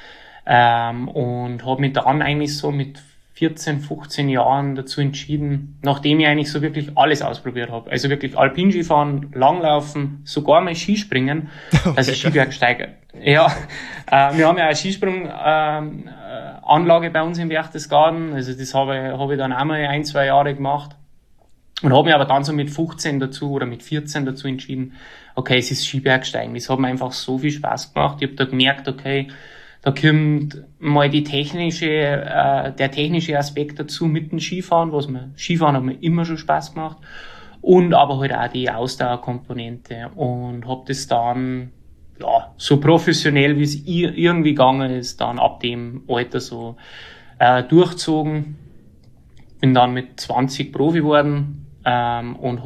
und habe mich dann eigentlich so mit 14, 15 Jahren dazu entschieden, nachdem ich eigentlich so wirklich alles ausprobiert habe, also wirklich Alpinskifahren, Langlaufen, sogar mal Skispringen, dass ich Skibergsteiger. Ja, wir haben ja eine Skisprung-Anlage bei uns im Berchtesgaden, also das habe ich dann auch mal 1, 2 Jahre gemacht. Und habe mich aber dann so mit 15 dazu oder mit 14 dazu entschieden, okay, es ist Skibergsteigen. Das hat mir einfach so viel Spaß gemacht. Ich habe da gemerkt, okay, da kommt mal der technische Aspekt dazu mit dem Skifahren, Skifahren hat mir immer schon Spaß gemacht. Und aber halt auch die Ausdauerkomponente. Und habe das dann, ja, so professionell wie es irgendwie gegangen ist, dann ab dem Alter so durchzogen. Bin dann mit 20 Profi geworden. Und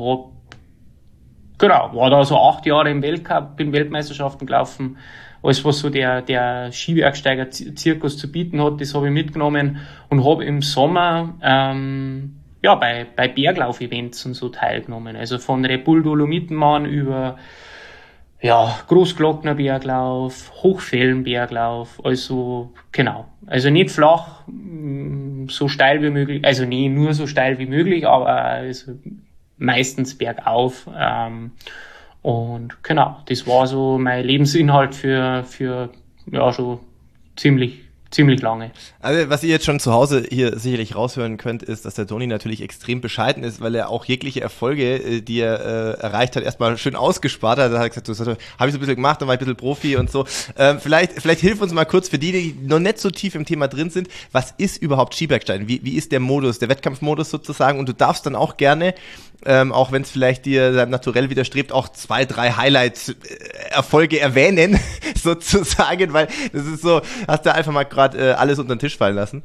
war da so 8 Jahre im Weltcup, bin Weltmeisterschaften gelaufen. Alles, was so der Skibergsteiger-Zirkus zu bieten hat, das habe ich mitgenommen und habe im Sommer bei Berglauf-Events und so teilgenommen. Also von Red Bull Dolomitenmann über Großglockner Berglauf, Hochfellenberglauf, also genau. Also nicht flach, so steil wie möglich, also nie nur so steil wie möglich, aber also meistens bergauf. Und genau, das war so mein Lebensinhalt für schon ziemlich lange. Also was ihr jetzt schon zu Hause hier sicherlich raushören könnt, ist, dass der Toni natürlich extrem bescheiden ist, weil er auch jegliche Erfolge, die er erreicht hat, erstmal schön ausgespart hat. Er hat gesagt, das habe ich so ein bisschen gemacht, dann war ich ein bisschen Profi und so. Vielleicht hilf uns mal kurz für die noch nicht so tief im Thema drin sind, was ist überhaupt Skibergsteigen? Wie ist der Modus, der Wettkampfmodus sozusagen? Und du darfst dann auch gerne, auch wenn es vielleicht dir deinem Naturell widerstrebt, auch 2, 3 Highlight-Erfolge erwähnen, sozusagen, weil das ist so, hast du einfach mal gerade alles unter den Tisch fallen lassen?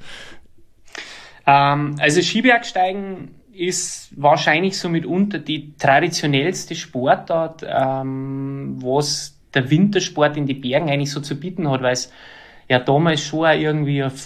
Also Skibergsteigen ist wahrscheinlich so mitunter die traditionellste Sportart, was der Wintersport in den Bergen eigentlich so zu bieten hat, weil es ja damals schon auch irgendwie ein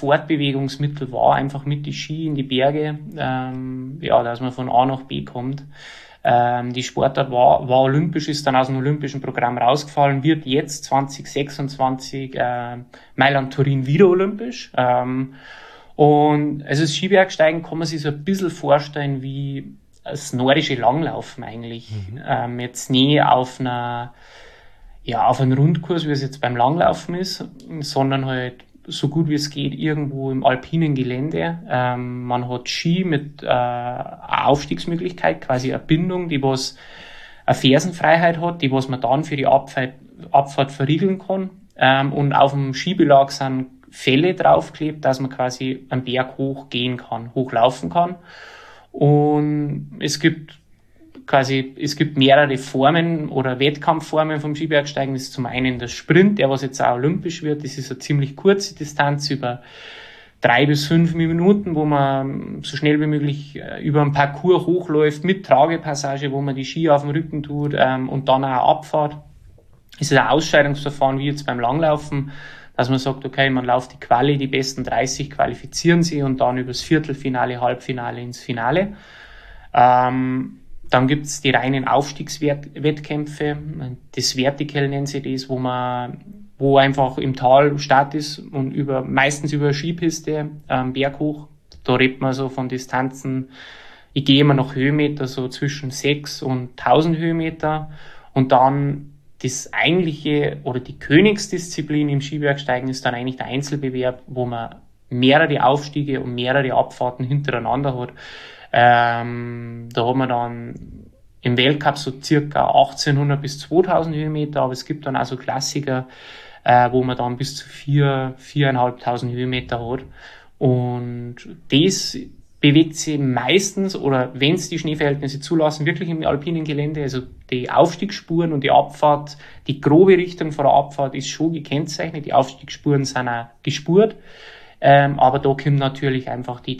Fortbewegungsmittel war, einfach mit die Ski in die Berge, dass man von A nach B kommt. Die Sportart war olympisch, ist dann aus dem olympischen Programm rausgefallen, wird jetzt 2026 Mailand-Turin wieder olympisch. Und also das Skibergsteigen kann man sich so ein bisschen vorstellen wie das nordische Langlaufen eigentlich. Jetzt nie auf einen Rundkurs, wie es jetzt beim Langlaufen ist, sondern halt so gut wie es geht irgendwo im alpinen Gelände. Man hat Ski mit einer Aufstiegsmöglichkeit, quasi eine Bindung, die was eine Fersenfreiheit hat, die was man dann für die Abfahrt verriegeln kann. Und auf dem Skibelag sind Fälle draufklebt, dass man quasi einen Berg hochgehen kann, hochlaufen kann. Und es gibt mehrere Formen oder Wettkampfformen vom Skibergsteigen. Das ist zum einen der Sprint, der was jetzt auch olympisch wird. Das ist eine ziemlich kurze Distanz über 3 bis 5 Minuten, wo man so schnell wie möglich über einen Parcours hochläuft mit Tragepassage, wo man die Ski auf dem Rücken tut und dann auch Abfahrt. Es ist ein Ausscheidungsverfahren wie jetzt beim Langlaufen, dass man sagt, okay, man läuft die Quali, die besten 30 qualifizieren sie und dann übers Viertelfinale, Halbfinale ins Finale. Dann gibt's die reinen Aufstiegswettkämpfe, das Vertical nennt sich das, wo einfach im Tal Start ist und meistens über eine Skipiste Berg hoch. Da redet man so von Distanzen, ich gehe immer nach Höhenmeter, so zwischen 6 und 1000 Höhenmeter. Und dann das eigentliche oder die Königsdisziplin im Skibergsteigen ist dann eigentlich der Einzelbewerb, wo man mehrere Aufstiege und mehrere Abfahrten hintereinander hat. Da hat man dann im Weltcup so circa 1800 bis 2000 Höhenmeter, aber es gibt dann auch so Klassiker, wo man dann bis zu 4.500 Höhenmeter hat. Und das bewegt sich meistens, oder wenn es die Schneeverhältnisse zulassen, wirklich im alpinen Gelände. Also die Aufstiegsspuren und die Abfahrt, die grobe Richtung von der Abfahrt ist schon gekennzeichnet. Die Aufstiegsspuren sind auch gespurt. Aber da kommt natürlich einfach der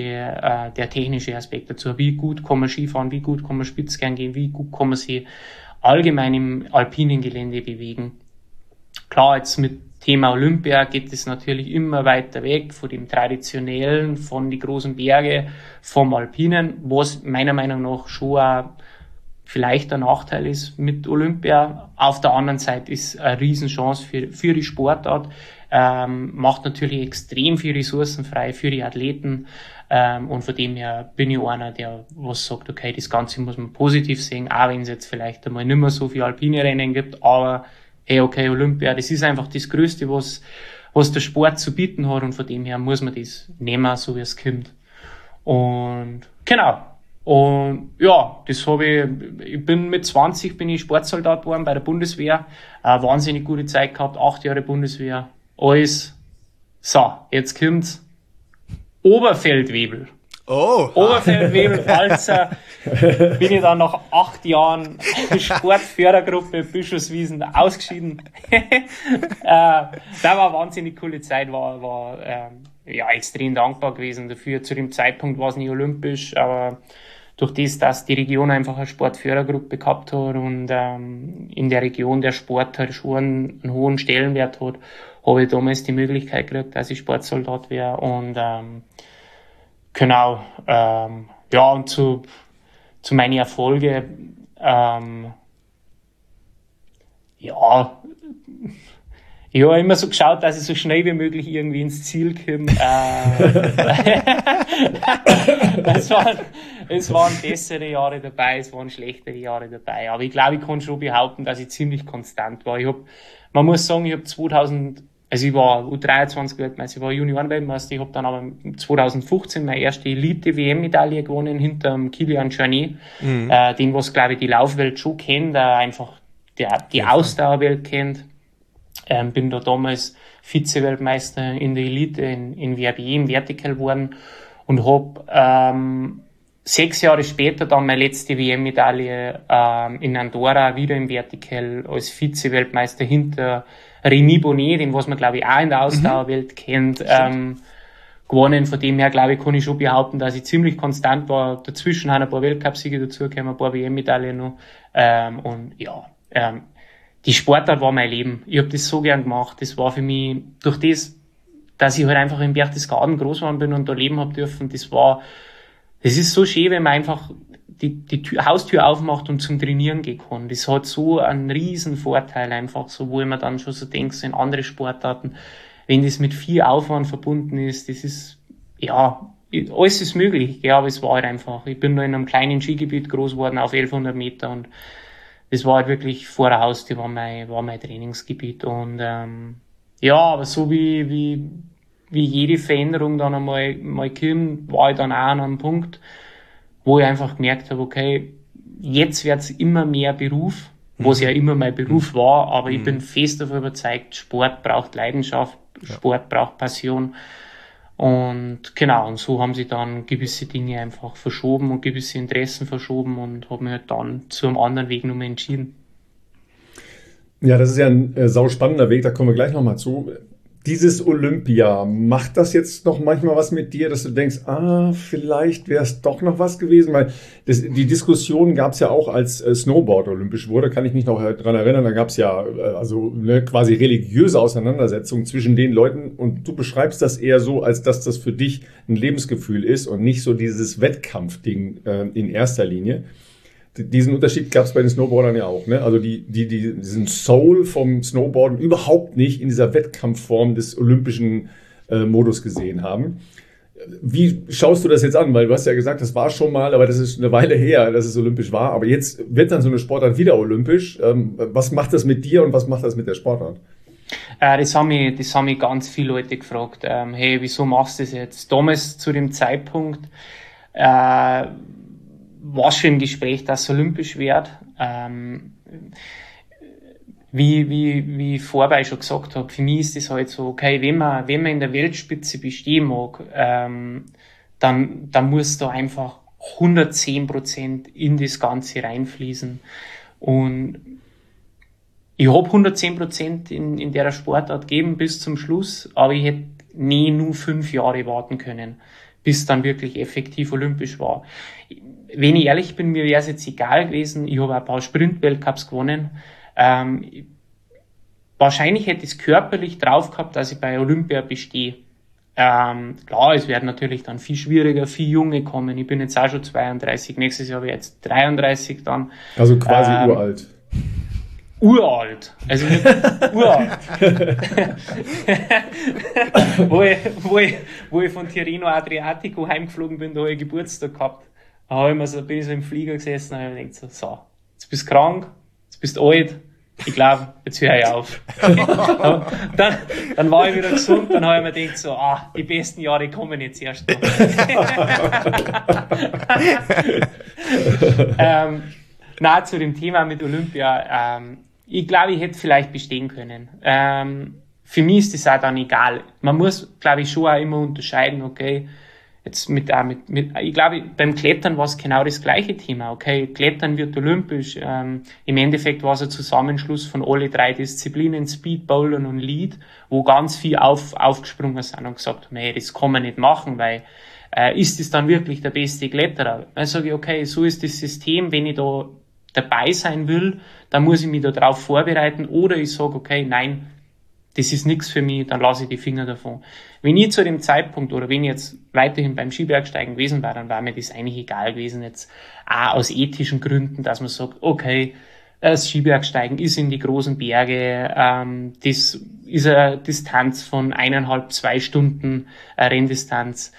technische Aspekt dazu. Wie gut kann man Skifahren, wie gut kann man Spitzkern gehen, wie gut kann man sich allgemein im alpinen Gelände bewegen. Klar, jetzt mit Thema Olympia geht es natürlich immer weiter weg von dem Traditionellen, von die großen Berge, vom Alpinen, was meiner Meinung nach schon auch vielleicht ein Nachteil ist mit Olympia. Auf der anderen Seite ist eine Riesenchance für die Sportart, macht natürlich extrem viel Ressourcen frei für die Athleten, und von dem her bin ich einer, der was sagt, okay, das Ganze muss man positiv sehen, auch wenn es jetzt vielleicht einmal nicht mehr so viele alpine Rennen gibt, aber hey, okay, Olympia, das ist einfach das Größte, was der Sport zu bieten hat, und von dem her muss man das nehmen, so wie es kommt. Und genau. Und ja, ich bin mit 20 Sportsoldat geworden bei der Bundeswehr, wahnsinnig gute Zeit gehabt, 8 Jahre Bundeswehr, alles. So, jetzt kommt's. Oberfeldwebel. Oh. Oberfeldwebel, Pfalzer, bin ich dann nach 8 Jahren Sportfördergruppe Bischofswiesen ausgeschieden. Da war eine wahnsinnig coole Zeit, war extrem dankbar gewesen dafür. Zu dem Zeitpunkt war es nicht olympisch, aber durch das, dass die Region einfach eine Sportfördergruppe gehabt hat und in der Region der Sport halt schon einen hohen Stellenwert hat, habe ich damals die Möglichkeit gekriegt, dass ich Sportsoldat wäre. Und genau, und zu meinen Erfolgen, ich habe immer so geschaut, dass ich so schnell wie möglich irgendwie ins Ziel komme. Es waren bessere Jahre dabei, es waren schlechtere Jahre dabei. Aber ich glaube, ich kann schon behaupten, dass ich ziemlich konstant war. Man muss sagen, ich war U23-Weltmeister, ich war Junioren-Weltmeister. Ich habe dann aber 2015 meine erste Elite-WM-Medaille gewonnen hinter Kilian Jornet, den was, glaube ich, die Laufwelt schon kennt, einfach die Ausdauerwelt kennt. Bin da damals Vize-Weltmeister in der Elite in VRB im Vertical geworden und habe 6 Jahre später dann meine letzte WM-Medaille in Andorra wieder im Vertical als Vize-Weltmeister hinter Rémi Bonnet, den was man, glaube ich, auch in der Ausdauerwelt kennt, gewonnen. Von dem her, glaube ich, kann ich schon behaupten, dass ich ziemlich konstant war. Dazwischen haben ein paar Weltcupsiege dazugekommen, ein paar WM-Medaillen noch. Die Sportart war mein Leben. Ich habe das so gern gemacht. Das war für mich, durch das, dass ich halt einfach in Berchtesgaden groß geworden bin und da leben habe dürfen, das ist so schön, wenn man einfach Haustür aufmacht und zum Trainieren gehen kann. Das hat so einen riesen Vorteil einfach, so wo ich mir dann schon so denke, so in andere Sportarten, wenn das mit viel Aufwand verbunden ist, das ist, ja, alles ist möglich, ja, aber es war halt einfach. Ich bin nur in einem kleinen Skigebiet groß geworden auf 1100 Meter und das war halt wirklich vor der Haustür war mein Trainingsgebiet und ja, aber so wie jede Veränderung dann einmal kommt, war ich dann auch an einem Punkt, wo ich einfach gemerkt habe, okay, jetzt wird's immer mehr Beruf, was ja immer mein Beruf war, aber ich bin fest davon überzeugt, Sport braucht Leidenschaft, Sport braucht Passion. Und genau, und so haben sich dann gewisse Dinge einfach verschoben und gewisse Interessen verschoben und habe mich halt dann zu einem anderen Weg nochmal entschieden. Ja, das ist ja ein sauspannender Weg, da kommen wir gleich nochmal zu. Dieses Olympia, macht das jetzt noch manchmal was mit dir, dass du denkst, vielleicht wäre es doch noch was gewesen? Weil die Diskussion gab es ja auch, als Snowboard olympisch wurde, kann ich mich noch dran erinnern, da gab es ja quasi religiöse Auseinandersetzungen zwischen den Leuten und du beschreibst das eher so, als dass das für dich ein Lebensgefühl ist und nicht so dieses Wettkampfding in erster Linie. Diesen Unterschied gab es bei den Snowboardern ja auch, ne? Also diesen Soul vom Snowboarden überhaupt nicht in dieser Wettkampfform des olympischen Modus gesehen haben. Wie schaust du das jetzt an? Weil du hast ja gesagt, das war schon mal, aber das ist eine Weile her, dass es olympisch war. Aber jetzt wird dann so eine Sportart wieder olympisch. Was macht das mit dir und was macht das mit der Sportart? Das haben mich ganz viele Leute gefragt. Hey, wieso machst du das jetzt? Damals zu dem Zeitpunkt war schon im Gespräch, dass es olympisch wird. Wie ich vorbei schon gesagt habe, für mich ist es halt so, okay, wenn man in der Weltspitze bestehen mag, dann muss da einfach 110% in das Ganze reinfließen. Und ich habe 110% in der Sportart gegeben bis zum Schluss, aber ich hätte nie nur 5 Jahre warten können, bis dann wirklich effektiv olympisch war. Wenn ich ehrlich bin, mir wäre es jetzt egal gewesen. Ich habe ein paar Sprint-Weltcups gewonnen. Wahrscheinlich hätte ich es körperlich drauf gehabt, dass ich bei Olympia bestehe. Klar, es werden natürlich dann viel schwieriger, viel Junge kommen. Ich bin jetzt auch schon 32, nächstes Jahr habe ich jetzt 33 dann. Also quasi uralt. Uralt. Also nicht uralt. wo ich von Tirreno Adriatico heimgeflogen bin, da habe ich Geburtstag gehabt. Da bin ich so im Flieger gesessen und habe mir gedacht, so, jetzt bist du krank, jetzt bist du alt, ich glaube, jetzt höre ich auf. dann war ich wieder gesund, dann habe ich mir gedacht, so, die besten Jahre kommen jetzt erst noch. Zu dem Thema mit Olympia, ich glaube, ich hätte vielleicht bestehen können. Für mich ist das auch dann egal. Man muss, glaube ich, schon auch immer unterscheiden, okay, jetzt ich glaube, beim Klettern war es genau das gleiche Thema. Okay, Klettern wird olympisch. Im Endeffekt war es ein Zusammenschluss von alle 3 Disziplinen, Speed, Bouldern und Lead, wo ganz viel aufgesprungen sind und gesagt haben, hey, das kann man nicht machen, weil ist es dann wirklich der beste Kletterer? Dann sage ich, okay, so ist das System, wenn ich da dabei sein will, dann muss ich mich da drauf vorbereiten, oder ich sage, okay, nein, das ist nichts für mich, dann lasse ich die Finger davon. Wenn ich zu dem Zeitpunkt oder wenn ich jetzt weiterhin beim Skibergsteigen gewesen wäre, dann war mir das eigentlich egal gewesen, jetzt auch aus ethischen Gründen, dass man sagt, okay, das Skibergsteigen ist in die großen Berge, das ist eine Distanz von 1,5-2 Stunden Renndistanz.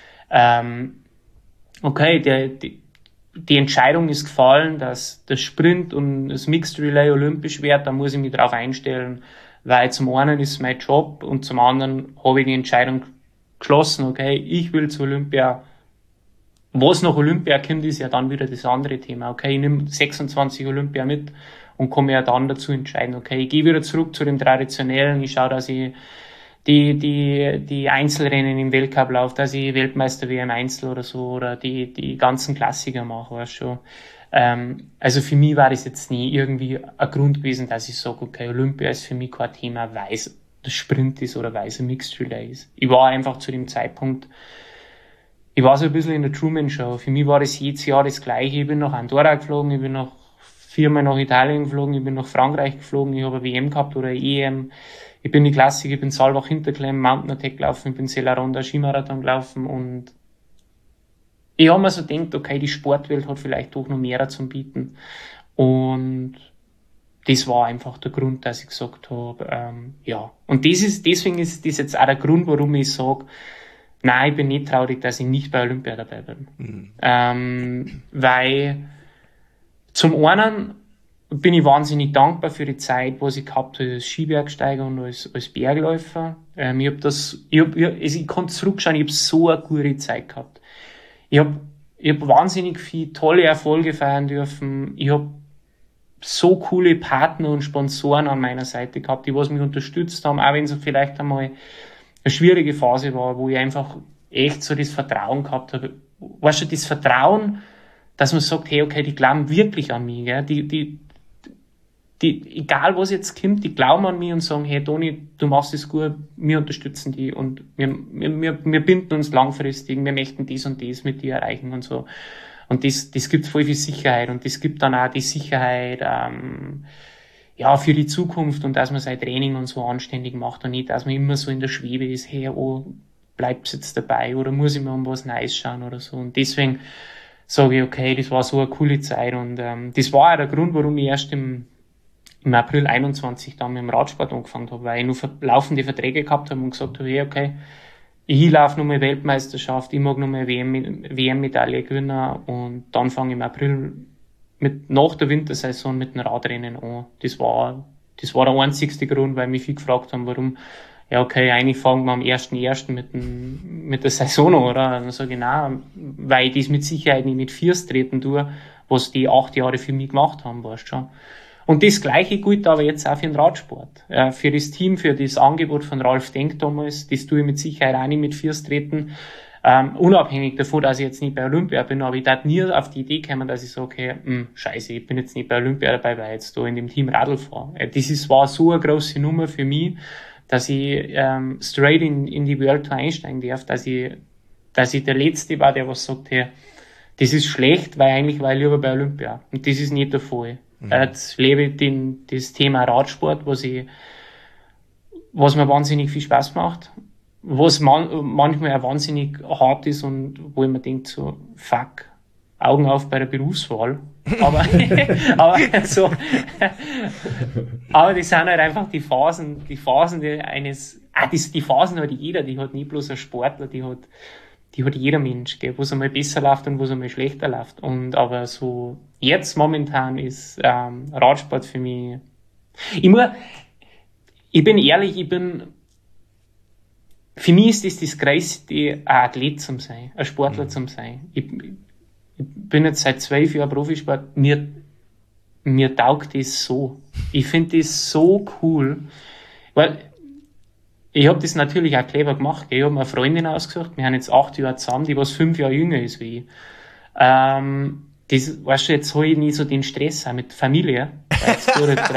Okay, die Entscheidung ist gefallen, dass der Sprint und das Mixed Relay olympisch wird, da muss ich mich drauf einstellen, weil zum einen ist mein Job und zum anderen habe ich die Entscheidung geschlossen, okay, ich will zu Olympia. Was nach Olympia kommt, ist ja dann wieder das andere Thema. Okay, ich nehme 26 Olympia mit und komme ja dann dazu entscheiden, okay, ich gehe wieder zurück zu dem Traditionellen, ich schaue, dass ich die Einzelrennen im Weltcup laufe, dass ich Weltmeister wie im Einzel oder so, oder die ganzen Klassiker mache, weißt schon. Also für mich war das jetzt nie irgendwie ein Grund gewesen, dass ich sage, okay, Olympia ist für mich kein Thema, weil es der Sprint ist oder weil es ein Mixed Relay ist. Ich war einfach zu dem Zeitpunkt, ich war so ein bisschen in der Truman Show. Für mich war das jedes Jahr das Gleiche. Ich bin nach Andorra geflogen, ich bin noch 4-mal nach Italien geflogen, ich bin nach Frankreich geflogen, ich habe eine WM gehabt oder eine EM. Ich bin die Klassiker, ich bin Saalbach Hinterklemm, Mountain Attack gelaufen, ich bin Sella Ronda Skimarathon gelaufen und ich habe mir so gedacht, okay, die Sportwelt hat vielleicht doch noch mehr zu bieten. Und das war einfach der Grund, dass ich gesagt habe, ja. Und deswegen ist das jetzt auch der Grund, warum ich sage, nein, ich bin nicht traurig, dass ich nicht bei Olympia dabei bin. Weil zum einen bin ich wahnsinnig dankbar für die Zeit, was ich gehabt habe als Skibergsteiger und als Bergläufer. Ich konnte zurückschauen, ich habe so eine gute Zeit gehabt. Ich hab wahnsinnig viele tolle Erfolge feiern dürfen. Ich habe so coole Partner und Sponsoren an meiner Seite gehabt, die was mich unterstützt haben, auch wenn es vielleicht einmal eine schwierige Phase war, wo ich einfach echt so das Vertrauen gehabt habe. Weißt du, das Vertrauen, dass man sagt, hey, okay, die glauben wirklich an mich, gell? Die, egal was jetzt kommt, die glauben an mich und sagen, hey, Toni, du machst es gut, wir unterstützen die und wir binden uns langfristig, wir möchten dies und dies mit dir erreichen und so. Und das gibt voll viel Sicherheit und das gibt dann auch die Sicherheit, ja, für die Zukunft und dass man sein Training und so anständig macht und nicht, dass man immer so in der Schwebe ist, hey, oh, bleibt's jetzt dabei oder muss ich mir um was Neues schauen oder so. Und deswegen sage ich, okay, das war so eine coole Zeit und das war auch der Grund, warum ich erst im April 21 dann mit dem Radsport angefangen habe, weil ich nur laufende Verträge gehabt habe und gesagt habe, hey, okay, ich laufe nochmal Weltmeisterschaft, ich mag nochmal WM-Medaille gewinnen und dann fange ich im April nach der Wintersaison mit dem Radrennen an. Das war der einzigste Grund, weil mich viel gefragt haben, warum, ja okay, eigentlich fangen wir am 1.1. mit der Saison an, oder? Dann sage ich, nein, weil ich das mit Sicherheit nicht mit Viers treten tue, was die 8 Jahre für mich gemacht haben, weißt du schon. Und das Gleiche gilt aber jetzt auch für den Radsport. Für das Team, für das Angebot von Ralf Denk damals, das tue ich mit Sicherheit auch nicht mit Viers treten. Unabhängig davon, dass ich jetzt nicht bei Olympia bin, aber ich darf nie auf die Idee kommen, dass ich sage, okay, scheiße, ich bin jetzt nicht bei Olympia dabei, weil ich jetzt da in dem Team Radl fahre. War so eine grosse Nummer für mich, dass ich straight in die World Tour einsteigen darf, dass ich der Letzte war, der was sagt, hey, das ist schlecht, weil eigentlich war ich lieber bei Olympia. Und das ist nicht der Fall. Jetzt lebe ich das Thema Radsport, was mir wahnsinnig viel Spaß macht, was manchmal auch wahnsinnig hart ist und wo ich mir denke so, fuck, Augen auf bei der Berufswahl. Aber das sind halt einfach die Phasen die Phasen hat jeder, die hat nie bloß ein Sportler, die hat jeder Mensch, wo es einmal besser läuft und wo es einmal schlechter läuft. Aber so jetzt momentan ist Radsport für mich. Ich bin ehrlich, für mich ist das Größte, ein Athlet zu sein, ein Sportler zu sein. Ich bin jetzt seit 12 Jahren Profisport, mir taugt das so. Ich finde das so cool, weil ich habe das natürlich auch clever gemacht. Ich habe mir eine Freundin ausgesucht, wir haben jetzt 8 Jahre zusammen, die was 5 Jahre jünger ist wie ich. Das, weißt du, jetzt habe ich nie so den Stress auch mit Familie. Jetzt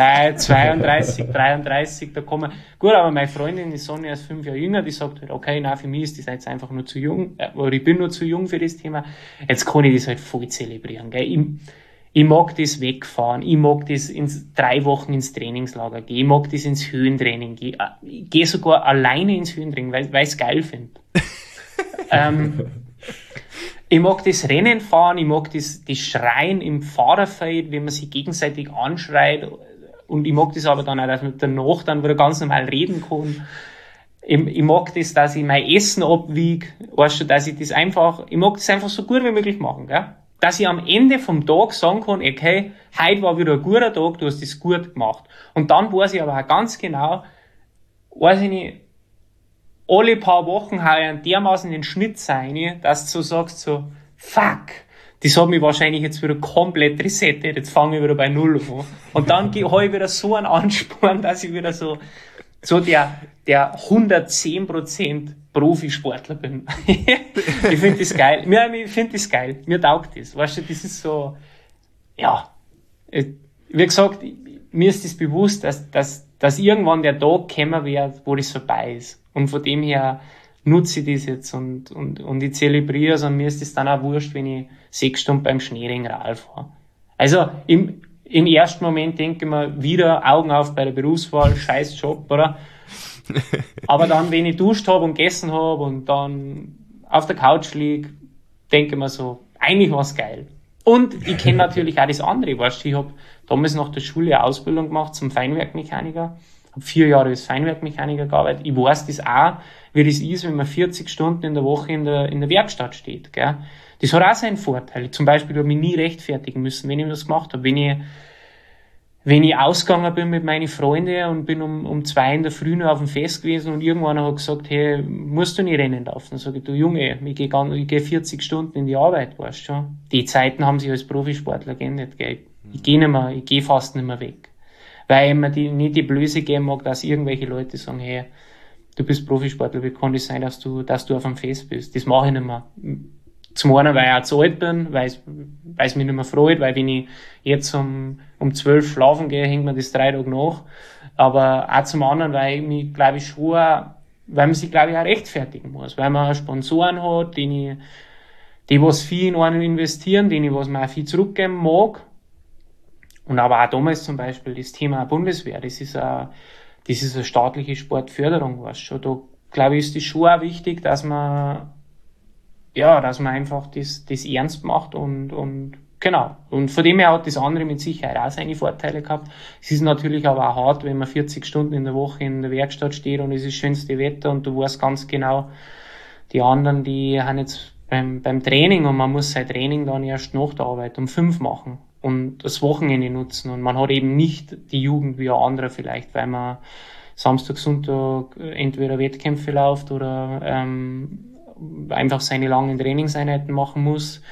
32, da kommen. Gut, aber meine Freundin, die Sonja, ist 5 Jahre jünger, die sagt halt, okay, nein, für mich ist das jetzt einfach nur zu jung, oder ich bin nur zu jung für das Thema. Jetzt kann ich das halt voll zelebrieren, gell. Ich mag das wegfahren, ich mag das 3 Wochen ins Trainingslager gehen, ich mag das ins Höhentraining gehen, ich gehe sogar alleine ins Höhentraining, weil ich es geil finde. Ich mag das Rennen fahren, ich mag das Schreien im Fahrerfeld, wenn man sich gegenseitig anschreit, und ich mag das aber dann auch, dass man danach dann wieder ganz normal reden kann. Ich mag das, dass ich mein Essen abwiege, weißt du, dass ich mag das einfach so gut wie möglich machen, gell? Dass ich am Ende vom Tag sagen kann, okay, heute war wieder ein guter Tag, du hast das gut gemacht. Und dann weiß ich aber auch ganz genau, weiß ich nicht, alle paar Wochen habe ich einen dermaßen den Schnitt sein, dass du sagst so, fuck, das hat mich wahrscheinlich jetzt wieder komplett resettet, jetzt fange ich wieder bei Null an. Und dann habe ich wieder so einen Ansporn, dass ich wieder so der 110% Profisportler bin. Ich finde das geil. Ich finde das geil. Mir taugt das. Weißt du, das ist so, ja. Wie gesagt, mir ist das bewusst, dass irgendwann der Tag kommen wird, wo das vorbei ist. Und von dem her nutze ich das jetzt und ich zelebriere es, und mir ist das dann auch wurscht, wenn ich 6 Stunden beim Schneering Rad fahre. Also im ersten Moment denke ich mir wieder, Augen auf bei der Berufswahl, scheiß Job, oder? Aber dann, wenn ich duscht habe und gegessen habe und dann auf der Couch liege, denke mir so, eigentlich war es geil. Und ich kenne natürlich auch das andere, weißt du, ich habe damals nach der Schule eine Ausbildung gemacht zum Feinwerkmechaniker, habe 4 Jahre als Feinwerkmechaniker gearbeitet. Ich weiß das auch, wie das ist, wenn man 40 Stunden in der Woche in der Werkstatt steht, gell. Das hat auch seinen Vorteil. Zum Beispiel habe ich mich nie rechtfertigen müssen, wenn ich das gemacht habe. Wenn ich ausgegangen bin mit meinen Freunden und bin um 2 in der Früh noch auf dem Fest gewesen und irgendwann hat gesagt, hey, musst du nicht Rennen laufen? Dann sage ich, du Junge, ich gehe 40 Stunden in die Arbeit, weißt du schon. Die Zeiten haben sich als Profisportler geändert, gell. Ich gehe fast nicht mehr weg. Weil ich mir nicht die Blöße geben mag, dass irgendwelche Leute sagen, hey, du bist Profisportler, wie kann das sein, dass du auf einem Fest bist? Das mache ich nicht mehr. Zum einen, weil ich auch zu alt bin, weil es mich nicht mehr freut, weil wenn ich jetzt um 12 schlafen gehe, hängt mir das 3 Tage nach. Aber auch zum anderen, weil ich mich, glaube ich, schon, weil man sich, glaube ich, auch rechtfertigen muss. Weil man Sponsoren hat, die was viel in einen investieren, denen was man auch viel zurückgeben mag. Und aber auch damals zum Beispiel das Thema Bundeswehr, das ist eine staatliche Sportförderung, weißt du schon. Da, glaube ich, ist es schon auch wichtig, dass man einfach das ernst macht und genau. Und von dem her hat das andere mit Sicherheit auch seine Vorteile gehabt. Es ist natürlich aber auch hart, wenn man 40 Stunden in der Woche in der Werkstatt steht und es ist schönste Wetter und du weißt ganz genau, die anderen, die haben jetzt beim Training und man muss sein Training dann erst nach der Arbeit um 5 machen und das Wochenende nutzen und man hat eben nicht die Jugend wie ein anderer vielleicht, weil man Samstag, Sonntag entweder Wettkämpfe läuft oder einfach seine langen Trainingseinheiten machen muss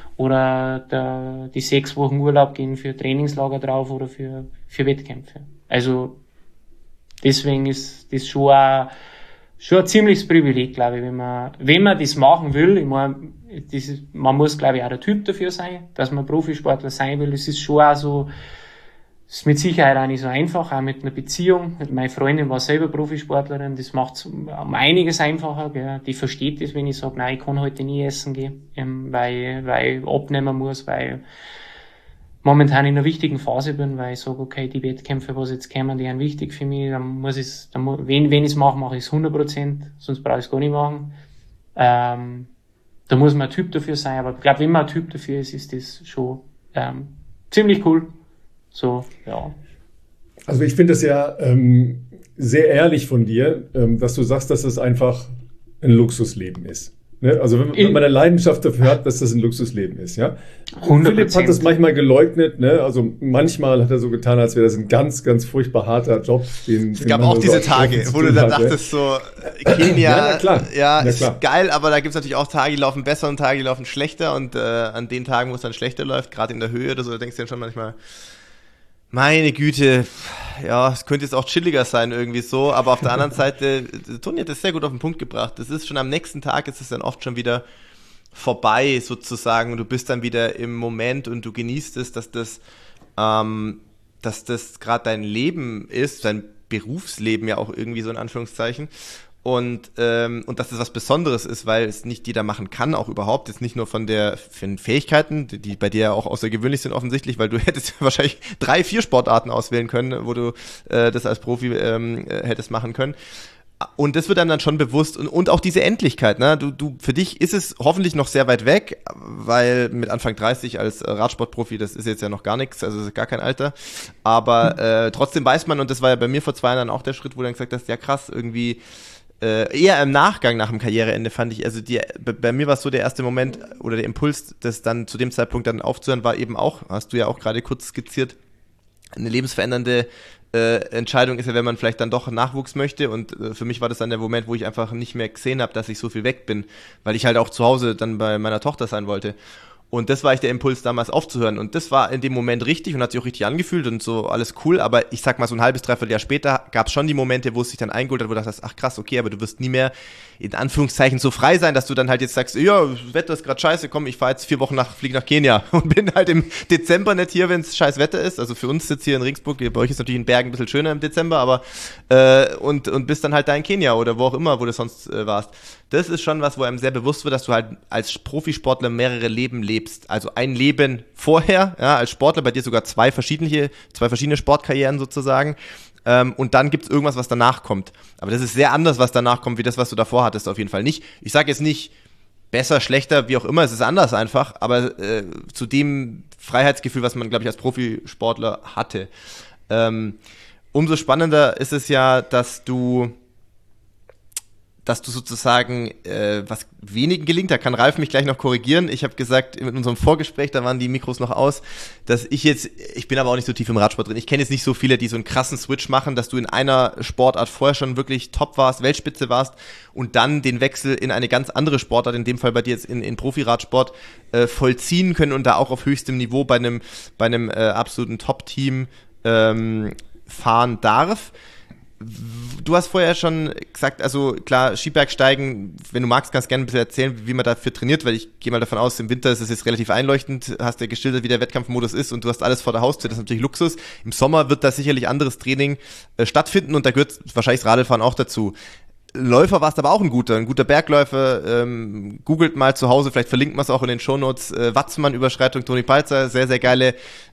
oder die 6 Wochen Urlaub gehen für Trainingslager drauf oder für Wettkämpfe. Also deswegen ist das schon ein ziemliches Privileg, glaube ich, wenn man das machen will. Ich meine, man muss, glaube ich, auch der Typ dafür sein, dass man Profisportler sein will. Das ist schon auch so, das ist mit Sicherheit auch nicht so einfach, auch mit einer Beziehung. Meine Freundin war selber Profisportlerin, das macht es um einiges einfacher. Gell. Die versteht das, wenn ich sage, nein, ich kann heute nie essen gehen, weil ich abnehmen muss, weil ich momentan in einer wichtigen Phase bin, weil ich sage, okay, die Wettkämpfe, was jetzt kommen, die sind wichtig für mich, wenn ich es mache, mache ich es 100%, sonst brauche ich es gar nicht machen. Da muss man ein Typ dafür sein, aber ich glaube, wenn man ein Typ dafür ist das schon ziemlich cool. So, ja. Also ich finde es ja sehr ehrlich von dir, dass du sagst, dass es einfach ein Luxusleben ist. Ne? Also wenn man eine Leidenschaft dafür hat, dass das ein Luxusleben ist, ja. 100%. Philipp hat das manchmal geleugnet, ne? Also manchmal hat er so getan, als wäre das ein ganz, ganz furchtbar harter Job. Es gab auch diese Tage, wo du dann dachtest so, Kenia, ja, klar. Ist geil, aber da gibt es natürlich auch Tage, die laufen besser und Tage, die laufen schlechter und an den Tagen, wo es dann schlechter läuft, gerade in der Höhe oder so, da denkst du dann schon manchmal, meine Güte, ja, es könnte jetzt auch chilliger sein irgendwie so, aber auf der anderen Seite, Toni hat das sehr gut auf den Punkt gebracht. Das ist schon am nächsten Tag, ist es dann oft schon wieder vorbei sozusagen und du bist dann wieder im Moment und du genießt es, dass das gerade dein Leben ist, dein Berufsleben ja auch irgendwie so in Anführungszeichen. Und dass das was Besonderes ist, weil es nicht jeder machen kann, auch überhaupt, jetzt nicht nur von den Fähigkeiten, die bei dir ja auch außergewöhnlich sind offensichtlich, weil du hättest wahrscheinlich 3, 4 Sportarten auswählen können, wo du das als Profi hättest machen können. Und das wird einem dann schon bewusst und auch diese Endlichkeit, ne? Du für dich ist es hoffentlich noch sehr weit weg, weil mit Anfang 30 als Radsportprofi, das ist jetzt ja noch gar nichts, also das ist gar kein Alter, aber trotzdem weiß man, und das war ja bei mir vor 2 Jahren auch der Schritt, wo du dann gesagt hast, ja krass, irgendwie eher im Nachgang nach dem Karriereende fand ich, also bei mir war es so der erste Moment oder der Impuls, das dann zu dem Zeitpunkt dann aufzuhören, war eben auch, hast du ja auch gerade kurz skizziert, eine lebensverändernde Entscheidung ist ja, wenn man vielleicht dann doch Nachwuchs möchte und für mich war das dann der Moment, wo ich einfach nicht mehr gesehen habe, dass ich so viel weg bin, weil ich halt auch zu Hause dann bei meiner Tochter sein wollte. Und das war echt der Impuls, damals aufzuhören. Und das war in dem Moment richtig und hat sich auch richtig angefühlt und so alles cool. Aber ich sag mal, so ein halbes, dreiviertel Jahr später gab es schon die Momente, wo es sich dann eingeholt hat, wo du dachtest, ach krass, okay, aber du wirst nie mehr in Anführungszeichen so frei sein, dass du dann halt jetzt sagst, ja, das Wetter ist gerade scheiße, komm, ich fahre jetzt 4 Wochen fliege nach Kenia und bin halt im Dezember nicht hier, wenn es scheiß Wetter ist. Also für uns jetzt hier in Regensburg, bei euch ist natürlich in Bergen ein bisschen schöner im Dezember, aber und bist dann halt da in Kenia oder wo auch immer, wo du sonst warst. Das ist schon was, wo einem sehr bewusst wird, dass du halt als Profisportler mehrere Leben lebst. Also ein Leben vorher, ja, als Sportler, bei dir sogar zwei verschiedene Sportkarrieren sozusagen. Und dann gibt's irgendwas, was danach kommt. Aber das ist sehr anders, was danach kommt, wie das, was du davor hattest, auf jeden Fall nicht. Ich sage jetzt nicht, besser, schlechter, wie auch immer, es ist anders einfach, aber zu dem Freiheitsgefühl, was man, glaube ich, als Profisportler hatte. Umso spannender ist es ja, dass du sozusagen, was wenigen gelingt, da kann Ralf mich gleich noch korrigieren. Ich habe gesagt, in unserem Vorgespräch, da waren die Mikros noch aus, dass ich bin aber auch nicht so tief im Radsport drin, ich kenne jetzt nicht so viele, die so einen krassen Switch machen, dass du in einer Sportart vorher schon wirklich top warst, Weltspitze warst und dann den Wechsel in eine ganz andere Sportart, in dem Fall bei dir jetzt in Profi-Radsport, vollziehen können und da auch auf höchstem Niveau bei einem absoluten Top-Team fahren darf. Du hast vorher schon gesagt, also klar, Skibergsteigen, wenn du magst, kannst du gerne ein bisschen erzählen, wie man dafür trainiert, weil ich gehe mal davon aus, im Winter ist es jetzt relativ einleuchtend, hast ja geschildert, wie der Wettkampfmodus ist und du hast alles vor der Haustür, das ist natürlich Luxus. Im Sommer wird da sicherlich anderes Training stattfinden und da gehört wahrscheinlich das Radlfahren auch dazu. Läufer warst aber auch ein guter Bergläufer, googelt mal zu Hause, vielleicht verlinkt man es auch in den Shownotes, Watzmann-Überschreitung, Toni Palzer, sehr, sehr geile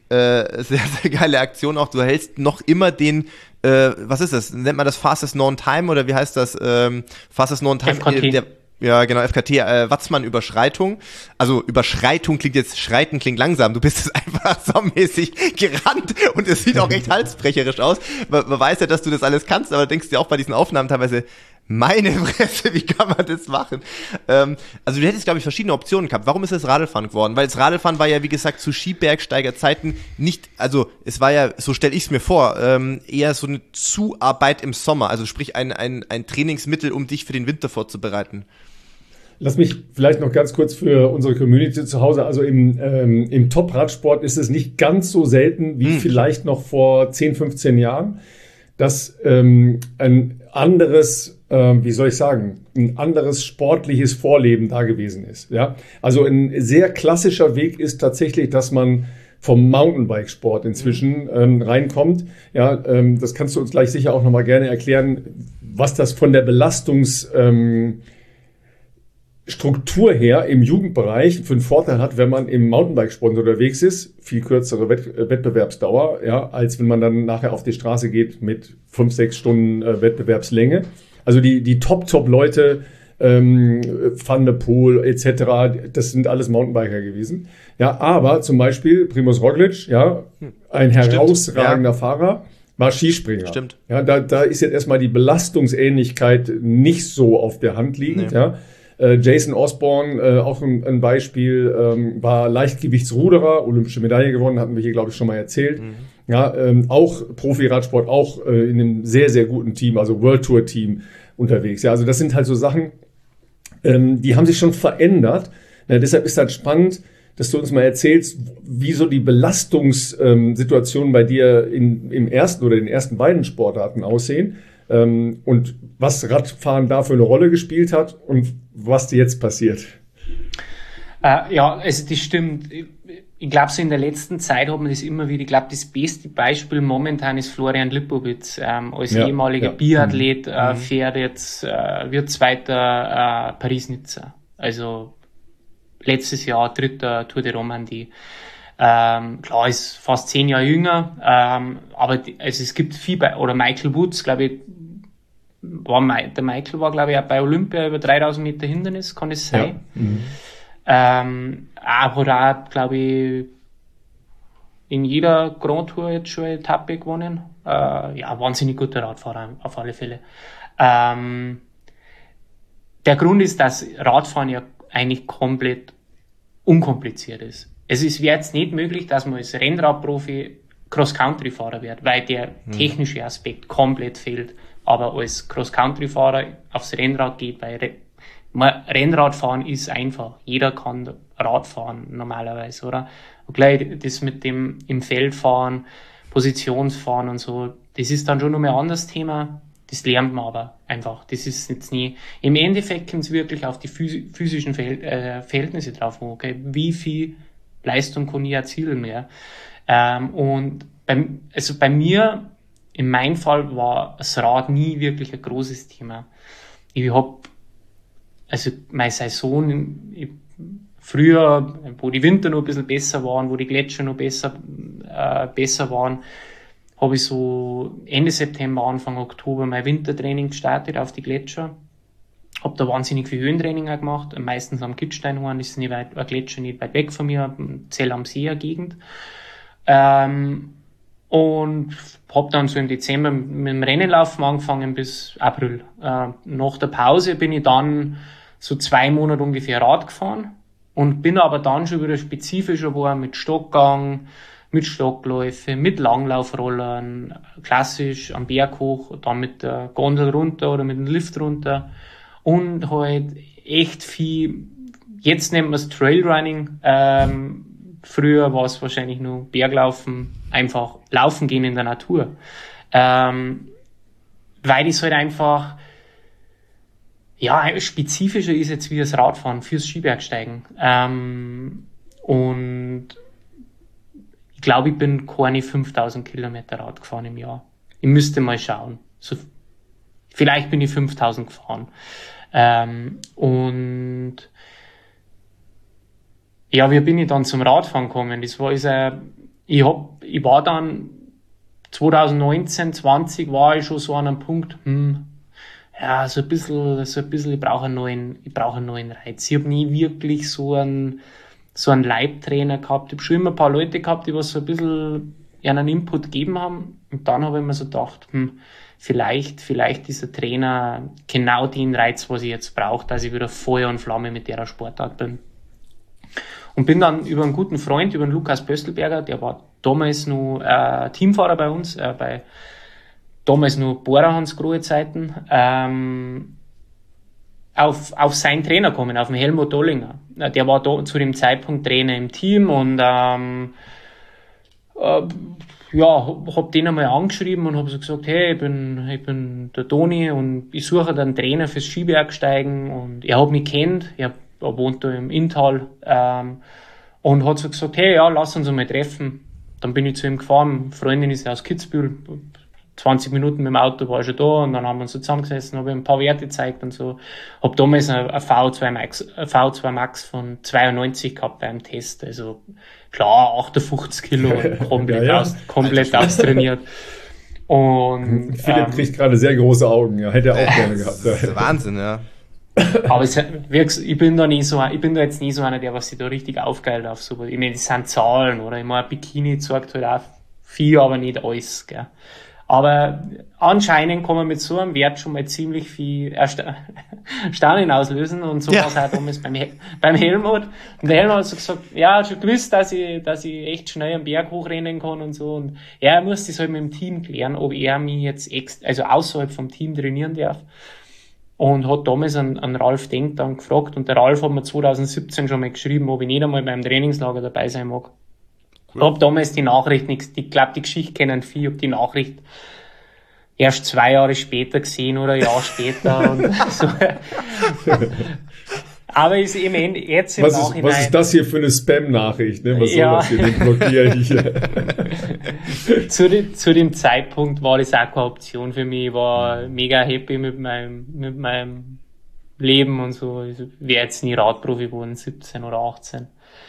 Aktion auch, du hältst noch immer den, was ist das, nennt man das Fastest Known Time oder wie heißt das, Fastest Known Time? FKT. Ja, genau, FKT, Watzmann-Überschreitung. Also Überschreitung klingt jetzt, Schreiten klingt langsam. Du bist jetzt einfach saumäßig gerannt und es sieht auch recht halsbrecherisch aus. Man weiß ja, dass du das alles kannst, aber denkst dir auch bei diesen Aufnahmen teilweise, meine Fresse, wie kann man das machen? Also du hättest, glaube ich, verschiedene Optionen gehabt. Warum ist das Radlfahren geworden? Weil das Radlfahren war ja, wie gesagt, zu Skibergsteigerzeiten nicht, also es war ja, so stelle ich es mir vor, eher so eine Zuarbeit im Sommer. Also sprich ein Trainingsmittel, um dich für den Winter vorzubereiten. Lass mich vielleicht noch ganz kurz für unsere Community zu Hause, also im Top-Radsport ist es nicht ganz so selten wie vielleicht noch vor 10, 15 Jahren, dass ein anderes, ein anderes sportliches Vorleben da gewesen ist. Ja? Also ein sehr klassischer Weg ist tatsächlich, dass man vom Mountainbike-Sport inzwischen reinkommt. Ja, das kannst du uns gleich sicher auch nochmal gerne erklären, was das von der Struktur her im Jugendbereich für einen Vorteil hat, wenn man im Mountainbike-Sport unterwegs ist, viel kürzere Wettbewerbsdauer, ja, als wenn man dann nachher auf die Straße geht mit 5, 6 Stunden Wettbewerbslänge. Also die Top-Leute, Van der Poel etc., das sind alles Mountainbiker gewesen. Ja, aber zum Beispiel Primož Roglič, ja, ein herausragender Fahrer, war Skispringer. Stimmt. Ja, da ist jetzt erstmal die Belastungsähnlichkeit nicht so auf der Hand liegend, ja. Jason Osborne, auch ein Beispiel, war Leichtgewichtsruderer, olympische Medaille gewonnen, hatten wir hier, glaube ich, schon mal erzählt. Ja, auch Profi-Radsport, auch in einem sehr, sehr guten Team, also World Tour Team unterwegs. Ja, also das sind halt so Sachen, die haben sich schon verändert. Ja, deshalb ist das spannend, dass du uns mal erzählst, wie so die Belastungssituationen bei dir im ersten oder den ersten beiden Sportarten aussehen. Und was Radfahren da für eine Rolle gespielt hat und was dir jetzt passiert. Ja, also das stimmt. Ich glaube, so in der letzten Zeit hat man das immer wieder, ich glaube, das beste Beispiel momentan ist Florian Lipowitz, als ehemaliger Biathlet, fährt jetzt, wird Zweiter Paris-Nizza. Also letztes Jahr dritter Tour de Romandie. Klar, ist fast 10 Jahre jünger, aber also es gibt viel oder Michael Woods, glaube ich, der Michael war, glaube ich, auch bei Olympia über 3000 Meter Hindernis, kann es sein. Ja. Aber auch, glaube ich, in jeder Grand Tour jetzt schon eine Etappe gewonnen. Ja, wahnsinnig guter Radfahrer, auf alle Fälle. Der Grund ist, dass Radfahren ja eigentlich komplett unkompliziert ist. Es wäre jetzt nicht möglich, dass man als Rennradprofi Cross-Country-Fahrer wird, weil der technische Aspekt komplett fehlt. Aber als Cross-Country-Fahrer aufs Rennrad geht, weil Rennradfahren ist einfach. Jeder kann Radfahren normalerweise, oder? Und gleich das mit dem im Feld fahren, Positionsfahren und so, das ist dann schon noch mal ein anderes Thema. Das lernt man aber einfach. Das ist jetzt nie. Im Endeffekt kommt es wirklich auf die physischen Verhältnisse drauf. Okay? Wie viel Leistung kann ich erzielen? Ja? Und bei mir, in meinem Fall, war das Rad nie wirklich ein großes Thema. Ich habe, also meine Saison, früher, wo die Winter noch ein bisschen besser waren, wo die Gletscher noch besser waren, habe ich so Ende September, Anfang Oktober mein Wintertraining gestartet auf die Gletscher. Habe da wahnsinnig viel Höhentraining auch gemacht, meistens am Kitzsteinhorn, das ist nicht weit, ein Gletscher nicht weit weg von mir, Zell am See Gegend. Und habe dann so im Dezember mit dem Rennenlaufen angefangen bis April. Nach der Pause bin ich dann so 2 Monate ungefähr Rad gefahren und bin aber dann schon wieder spezifischer geworden mit Stockgang, mit Stockläufe, mit Langlaufrollern, klassisch am Berg hoch, dann mit der Gondel runter oder mit dem Lift runter und halt echt viel, jetzt nennt man es Trailrunning, früher war es wahrscheinlich nur Berglaufen, einfach laufen gehen in der Natur. Weil es halt einfach, ja, spezifischer ist jetzt wie das Radfahren fürs Skibergsteigen. Und ich glaube, ich bin keine 5000 Kilometer Rad gefahren im Jahr. Ich müsste mal schauen. So, vielleicht bin ich 5000 gefahren. Und ja, wie bin ich dann zum Radfahren gekommen? Das war ich war dann 2019, 20 war ich schon so an einem Punkt, ja, so ein bisschen, ich brauche einen neuen Reiz. Ich habe nie wirklich so einen Leibtrainer gehabt. Ich habe schon immer ein paar Leute gehabt, die was so ein bisschen einen Input gegeben haben. Und dann habe ich mir so gedacht, vielleicht ist der Trainer genau den Reiz, was ich jetzt brauche, dass ich wieder Feuer und Flamme mit der Sportart bin. Und bin dann über einen guten Freund, über den Lukas Pöstelberger, der war damals noch Teamfahrer bei uns, bei damals noch Bohrerhans-Grohe Zeiten, auf seinen Trainer kommen, auf den Helmut Dollinger. Der war da zu dem Zeitpunkt Trainer im Team und hab den einmal angeschrieben und hab so gesagt, hey, ich bin der Toni und ich suche einen Trainer fürs Skibergsteigen und er hat mich kennt, er wohnt da im Inntal und hat so gesagt, hey, ja, lass uns einmal treffen. Dann bin ich zu ihm gefahren, eine Freundin ist aus Kitzbühel, 20 Minuten mit dem Auto war ich schon da und dann haben wir uns so zusammengesessen, habe ihm ein paar Werte gezeigt und so. Hab damals ein V2 Max von 92 gehabt beim Test, also klar, 58 Kilo, komplett austrainiert. Und Philipp kriegt gerade sehr große Augen, ja, hätte er auch gerne gehabt. Das ist Wahnsinn, ja. Aber ich bin da jetzt nie so einer, der was sich da richtig aufgeilt auf sowas. Ich meine, das sind Zahlen, oder? Ich meine, Bikini zeigt halt auch viel, aber nicht alles, gell. Aber anscheinend kann man mit so einem Wert schon mal ziemlich viel Erstaunen auslösen und so war es auch damals beim Helmut. Und der Helmut hat so gesagt, ja, schon gewusst, dass ich echt schnell am Berg hochrennen kann und so. Und er muss das halt mit dem Team klären, ob er mich jetzt außerhalb vom Team trainieren darf. Und hat damals einen Ralf Denk dann gefragt und der Ralf hat mir 2017 schon mal geschrieben, ob ich nicht einmal beim Trainingslager dabei sein mag. Ich habe damals die Nachricht ich glaube, die Geschichte kennen viele, ich habe die Nachricht erst 2 Jahre später gesehen oder ein Jahr später und so. Aber ist im Ende jetzt im Nachhinein... Was ist das hier für eine Spam-Nachricht? Ne? Was soll das hier? Den blockiere ich. Zu dem Zeitpunkt war das auch keine Option für mich. Ich war mega happy mit meinem Leben und so. Ich wäre jetzt nie Radprofi geworden, 17 oder 18.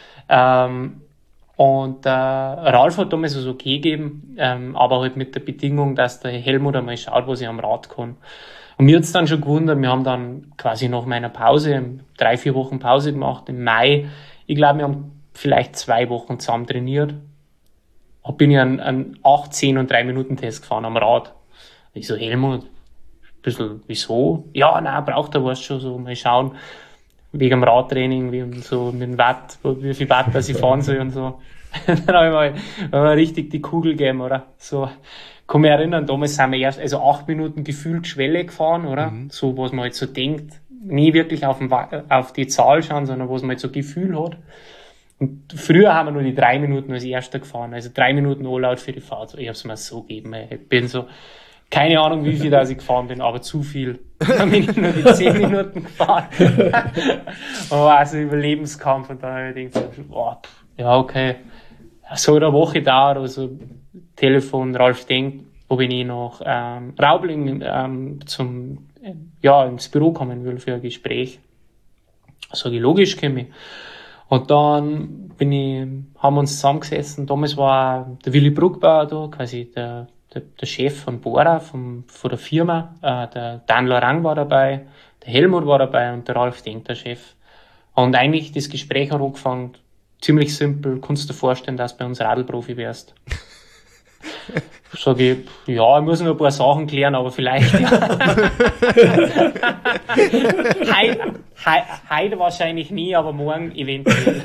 Und Ralf hat damals das okay gegeben, aber halt mit der Bedingung, dass der Helmut einmal schaut, was ich am Rad kann. Und mir hat's dann schon gewundert, wir haben dann quasi nach meiner Pause, 3-4 Wochen Pause gemacht, im Mai. Ich glaube, wir haben vielleicht 2 Wochen zusammen trainiert. Bin ich einen 8, 10 und 3 Minuten Test gefahren am Rad. Ich so, Helmut, ein bisschen, wieso? Ja, nein, braucht er was schon so, mal schauen. Wegen dem Radtraining, wie so mit dem Watt, wie viel Watt, dass ich fahren soll und so. Dann habe ich mal richtig die Kugel gegeben, oder? So, kann mich erinnern, damals sind wir erst, 8 Minuten gefühlt Schwelle gefahren, oder? So, was man halt so denkt. Nie wirklich auf die Zahl schauen, sondern was man halt so Gefühl hat. Und früher haben wir nur die 3 Minuten als Erster gefahren. Also 3 Minuten All-Out für die Fahrt. Ich hab's mir so gegeben, ey. Ich bin so, keine Ahnung, wie viel dass ich gefahren bin, aber zu viel. Dann bin ich nur die 10 Minuten gefahren. Oh, also Überlebenskampf und dann habe ich gedacht, boah, ja, okay. So eine Woche dauert, also Telefon, Ralf Denk, ob ich nicht nach Raubling ins Büro kommen will für ein Gespräch. Sag ich, logisch, komme ich. Und dann haben wir uns zusammengesessen. Damals war der Willi Bruckbauer da, quasi der der Chef von Bora, von der Firma, der Dan Lorang war dabei, der Helmut war dabei und der Ralf Denk, der Chef. Und eigentlich das Gespräch hat angefangen, ziemlich simpel, kannst du dir vorstellen, dass du bei uns Radlprofi wärst? Sag ich, ja, ich muss noch ein paar Sachen klären, aber vielleicht, ja. Heute wahrscheinlich nie, aber morgen eventuell.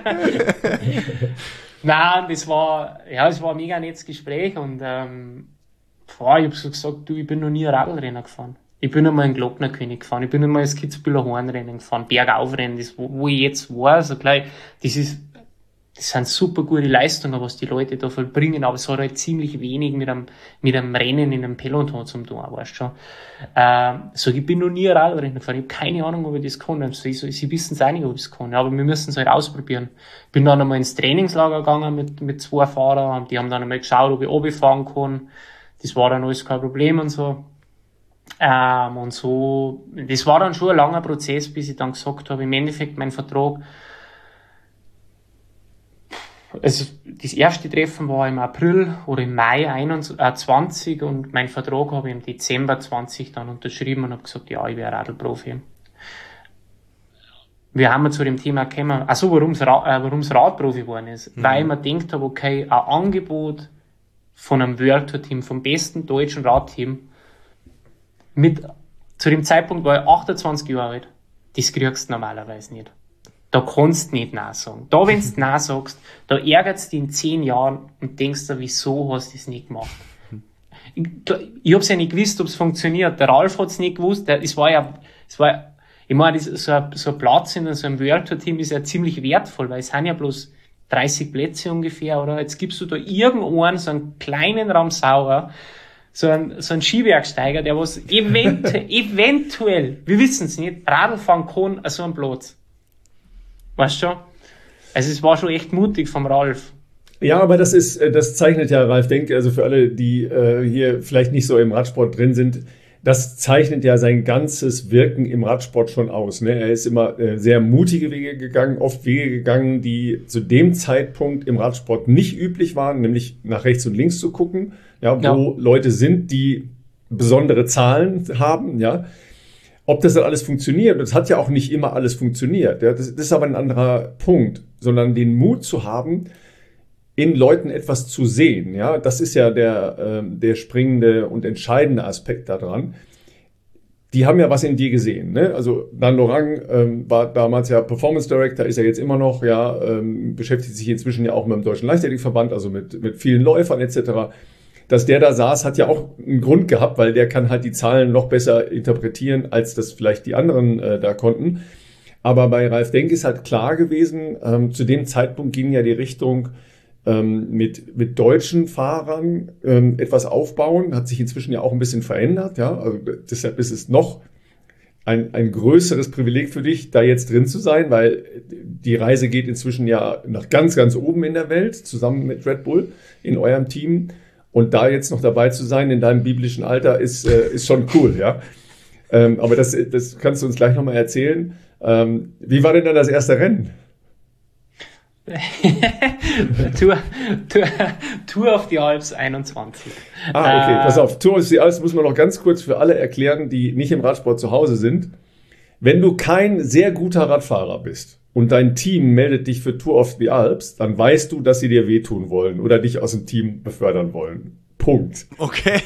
Nein, das war ein mega nettes Gespräch und, ich habe so gesagt, du, ich bin noch nie ein Radlrenner gefahren. Ich bin einmal einen Glocknerkönig gefahren, ich bin einmal das Kitzbüheler Hornrennen gefahren, Bergaufrennen, das, wo ich jetzt war, also gleich, das sind super gute Leistungen, was die Leute da vollbringen, aber es hat halt ziemlich wenig mit einem Rennen in einem Peloton zum tun, weißt du schon. So, ich bin noch nie ein Radrennen gefahren, ich habe keine Ahnung, ob ich das kann. Also, sie wissen es auch nicht, ob ich es kann, aber wir müssen es halt ausprobieren. Bin dann einmal ins Trainingslager gegangen mit 2 Fahrern, und die haben dann einmal geschaut, ob ich runterfahren kann. Das war dann alles kein Problem und so. Und so, das war dann schon ein langer Prozess, bis ich dann gesagt habe, im Endeffekt mein Vertrag. Also das erste Treffen war im April oder im Mai 20 und mein Vertrag habe ich im Dezember 20 dann unterschrieben und habe gesagt, ja, ich wäre Radlprofi. Wir haben zu dem Thema gekommen, also warum's Radprofi geworden ist. Weil ich mir gedacht habe, okay, ein Angebot von einem World Tour Team, vom besten deutschen Radteam, zu dem Zeitpunkt war ich 28 Jahre alt, das kriegst du normalerweise nicht. Da kannst du nicht Nein sagen. Da, wenn du Nein sagst, da ärgerst du dich in 10 Jahren und denkst dir, wieso hast du das nicht gemacht? Ich hab's ja nicht gewusst, ob es funktioniert. Der Ralf hat's nicht gewusst. Ich meine, so ein Platz in so einem World Tour Team ist ja ziemlich wertvoll, weil es sind ja bloß 30 Plätze ungefähr, oder? Jetzt gibst du da irgendwann so einen kleinen Ramsauer, so ein Skibergsteiger, der was eventuell, wir wissen es nicht, Radl fahren kann, so einen Platz. Weißt du schon? Also es war schon echt mutig vom Ralf. Ja, aber das zeichnet ja Ralf Denk, also für alle, die hier vielleicht nicht so im Radsport drin sind, das zeichnet ja sein ganzes Wirken im Radsport schon aus. Ne? Er ist immer sehr mutige Wege gegangen, oft Wege gegangen, die zu dem Zeitpunkt im Radsport nicht üblich waren, nämlich nach rechts und links zu gucken, ja, wo Leute sind, die besondere Zahlen haben, ja. Ob das dann alles funktioniert, das hat ja auch nicht immer alles funktioniert. Ja, das ist aber ein anderer Punkt, sondern den Mut zu haben, in Leuten etwas zu sehen. Ja, das ist ja der springende und entscheidende Aspekt daran. Die haben ja was in dir gesehen. Ne? Also Dan Lorang war damals ja Performance Director, ist er jetzt immer noch, ja, beschäftigt sich inzwischen ja auch mit dem Deutschen Leichtathletikverband, also mit vielen Läufern etc. Dass der da saß, hat ja auch einen Grund gehabt, weil der kann halt die Zahlen noch besser interpretieren, als das vielleicht die anderen da konnten. Aber bei Ralf Denk ist halt klar gewesen, zu dem Zeitpunkt ging ja die Richtung mit deutschen Fahrern etwas aufbauen, hat sich inzwischen ja auch ein bisschen verändert. Ja? Also deshalb ist es noch ein größeres Privileg für dich, da jetzt drin zu sein, weil die Reise geht inzwischen ja nach ganz, ganz oben in der Welt, zusammen mit Red Bull in eurem Team. Und da jetzt noch dabei zu sein in deinem biblischen Alter ist schon cool, ja. Aber das kannst du uns gleich nochmal erzählen. Wie war denn dann das erste Rennen? Tour of the Alps 21. Okay, pass auf. Tour of the Alps muss man noch ganz kurz für alle erklären, die nicht im Radsport zu Hause sind. Wenn du kein sehr guter Radfahrer bist und dein Team meldet dich für Tour of the Alps, dann weißt du, dass sie dir wehtun wollen oder dich aus dem Team befördern wollen. Punkt. Okay.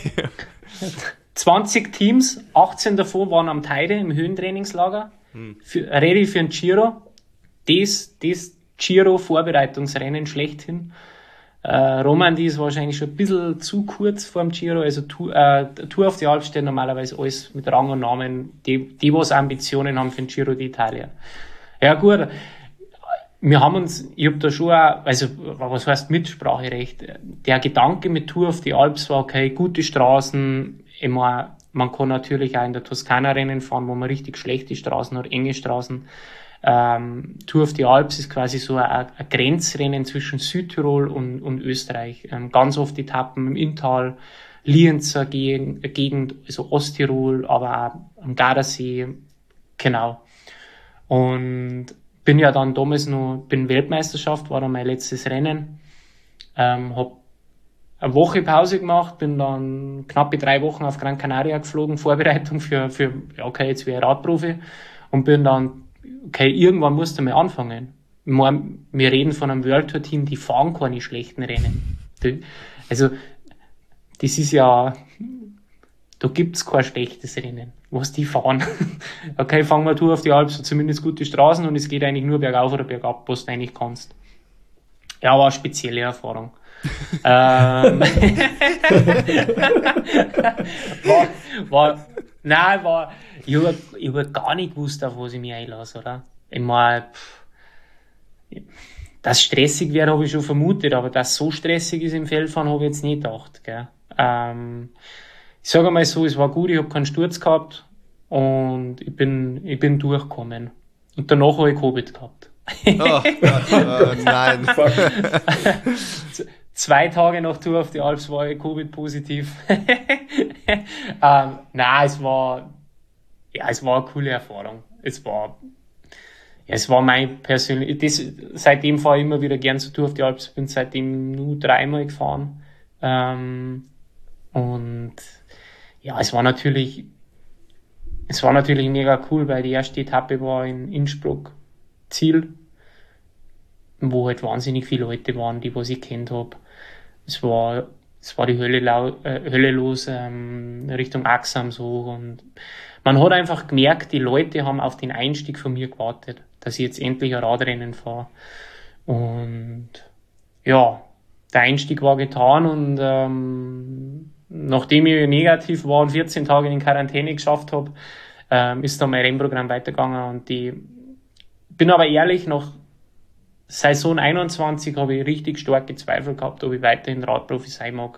20 Teams, 18 davon waren am Teide im Höhentrainingslager. Ready für ein Giro. Das Giro-Vorbereitungsrennen schlechthin. Romandie ist wahrscheinlich schon ein bisschen zu kurz vor dem Giro. Also Tour of the Alps steht normalerweise alles mit Rang und Namen, die was Ambitionen haben für den Giro d'Italia. Ja gut, ich habe da schon auch, also was heißt Mitspracherecht? Der Gedanke mit Tour of the Alps war, okay, gute Straßen, immer, man kann natürlich auch in der Toskana Rennen fahren, wo man richtig schlechte Straßen hat, enge Straßen. Tour of the Alps ist quasi so ein Grenzrennen zwischen Südtirol und Österreich. Ganz oft Etappen im Inntal, Lienzer Gegend, also Osttirol, aber auch am Gardasee, genau. Und bin ja dann damals bin Weltmeisterschaft, war dann mein letztes Rennen, hab eine Woche Pause gemacht, bin dann knappe 3 Wochen auf Gran Canaria geflogen, Vorbereitung für okay, jetzt wäre ich Radprofi, und bin dann, okay, irgendwann musst du mal anfangen. Ich meine, wir reden von einem World Tour Team, die fahren keine schlechten Rennen. Also, das ist ja, da gibt's kein schlechtes Rennen, was die fahren. Okay, fangen wir Tour auf die Alp, so zumindest gute Straßen, und es geht eigentlich nur bergauf oder bergab, was du eigentlich kannst. Ja, war eine spezielle Erfahrung. Ich hab gar nicht gewusst, auf was ich mich einlasse, oder? Ich meine, dass stressig wäre, habe ich schon vermutet, aber dass so stressig ist im Feldfahren, habe ich jetzt nicht gedacht, gell? Ich sage mal so, es war gut, ich habe keinen Sturz gehabt und ich bin durchgekommen. Und danach habe ich Covid gehabt. Oh Gott, nein. 2 Tage nach Tour auf die Alps war ich Covid-positiv. Nein, es war eine coole Erfahrung. Es war mein persönlich, seitdem fahre ich immer wieder gern zur Tour auf die Alps, bin seitdem nur 3-mal gefahren. Und ja, es war natürlich mega cool, weil die erste Etappe war in Innsbruck Ziel, wo halt wahnsinnig viele Leute waren, die was ich kennt habe. Es war die Hölle los, Richtung Axam so, und man hat einfach gemerkt, die Leute haben auf den Einstieg von mir gewartet, dass ich jetzt endlich ein Radrennen fahre. Und ja, der Einstieg war getan, und nachdem ich negativ war und 14 Tage in Quarantäne geschafft habe, ist dann mein Rennprogramm weitergegangen, und bin aber ehrlich, nach Saison 21 habe ich richtig starke Zweifel gehabt, ob ich weiterhin Radprofi sein mag.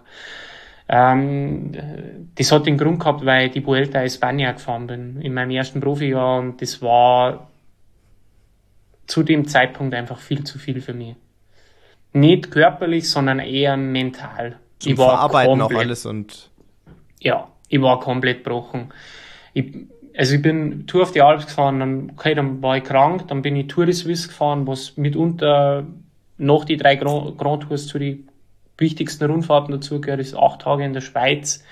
Das hat den Grund gehabt, weil ich die Vuelta a España gefahren bin in meinem ersten Profijahr, und das war zu dem Zeitpunkt einfach viel zu viel für mich. Nicht körperlich, sondern eher mental. Zum Verarbeiten auch alles und... Ja, ich war komplett gebrochen. Ich bin Tour auf die Alps gefahren, dann war ich krank, dann bin ich Tour de Suisse gefahren, was mitunter noch die 3 Grand Tours zu den wichtigsten Rundfahrten dazugehört, ist 8 Tage in der Schweiz.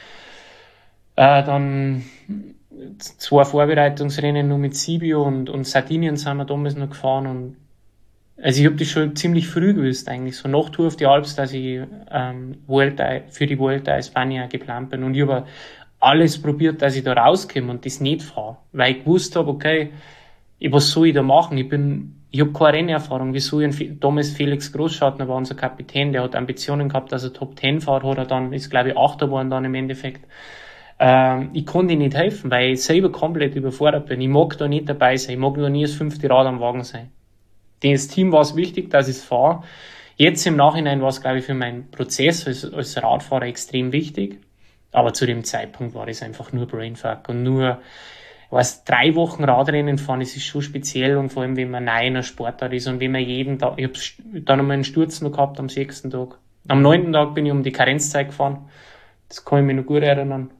Dann 2 Vorbereitungsrennen nur mit Sibio und Sardinien sind wir damals noch gefahren, und also ich habe das schon ziemlich früh gewusst eigentlich, so nach Tour auf die Alps, dass ich für die Vuelta a España geplant bin, und ich habe alles probiert, dass ich da rauskomme und das nicht fahre, weil ich gewusst habe, okay, was soll ich da machen? Ich habe keine Rennerfahrung. Damals Felix Großschartner war unser Kapitän, der hat Ambitionen gehabt, dass er Top 10 fährt, hat er dann, ist glaube ich 8. geworden dann im Endeffekt. Ich konnte ihm nicht helfen, weil ich selber komplett überfordert bin. Ich mag da nicht dabei sein, ich mag nur nie das 5. Rad am Wagen sein. Das Team war es wichtig, dass ich es fahre. Jetzt im Nachhinein war es, glaube ich, für meinen Prozess als Radfahrer extrem wichtig. Aber zu dem Zeitpunkt war das einfach nur Brainfuck. Und nur, 3 Wochen Radrennen fahren, das ist schon speziell, und vor allem, wenn man neu in einer Sportart ist und wenn man jeden Tag, ich habe dann einmal einen Sturz noch gehabt am 6. Tag. Am 9. Tag bin ich um die Karenzzeit gefahren. Das kann ich mich noch gut erinnern.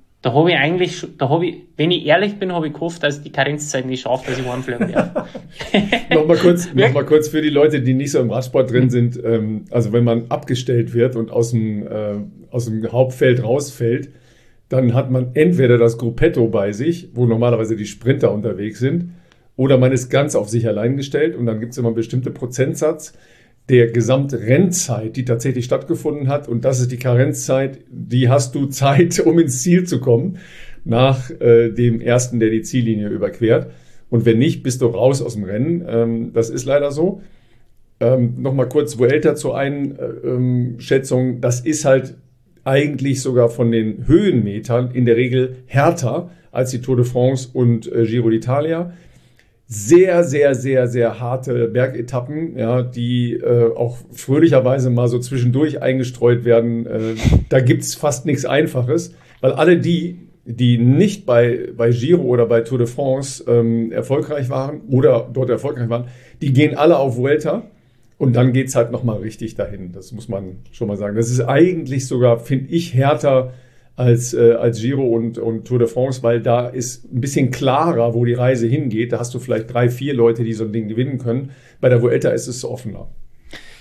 Wenn ich ehrlich bin, habe ich gehofft, dass ich die Karenzzeit nicht schaffe, dass ich heimfliegen darf. Noch mal kurz für die Leute, die nicht so im Radsport drin sind. Also wenn man abgestellt wird und aus dem Hauptfeld rausfällt, dann hat man entweder das Gruppetto bei sich, wo normalerweise die Sprinter unterwegs sind, oder man ist ganz auf sich allein gestellt, und dann gibt es immer einen bestimmten Prozentsatz der Gesamtrennzeit, die tatsächlich stattgefunden hat, und das ist die Karenzzeit, die hast du Zeit, um ins Ziel zu kommen, nach dem Ersten, der die Ziellinie überquert. Und wenn nicht, bist du raus aus dem Rennen. Das ist leider so. Nochmal kurz Vuelta zur Einschätzung. Das ist halt eigentlich sogar von den Höhenmetern in der Regel härter als die Tour de France und Giro d'Italia. Sehr, sehr, sehr, sehr harte Bergetappen, ja, die auch fröhlicherweise mal so zwischendurch eingestreut werden. Da gibt's fast nichts Einfaches, weil alle die nicht bei Giro oder bei Tour de France erfolgreich waren oder dort erfolgreich waren, die gehen alle auf Vuelta. Und dann geht's halt nochmal richtig dahin. Das muss man schon mal sagen. Das ist eigentlich sogar, finde ich, härter als Giro und Tour de France, weil da ist ein bisschen klarer, wo die Reise hingeht. Da hast du vielleicht 3, 4 Leute, die so ein Ding gewinnen können. Bei der Vuelta ist es offener.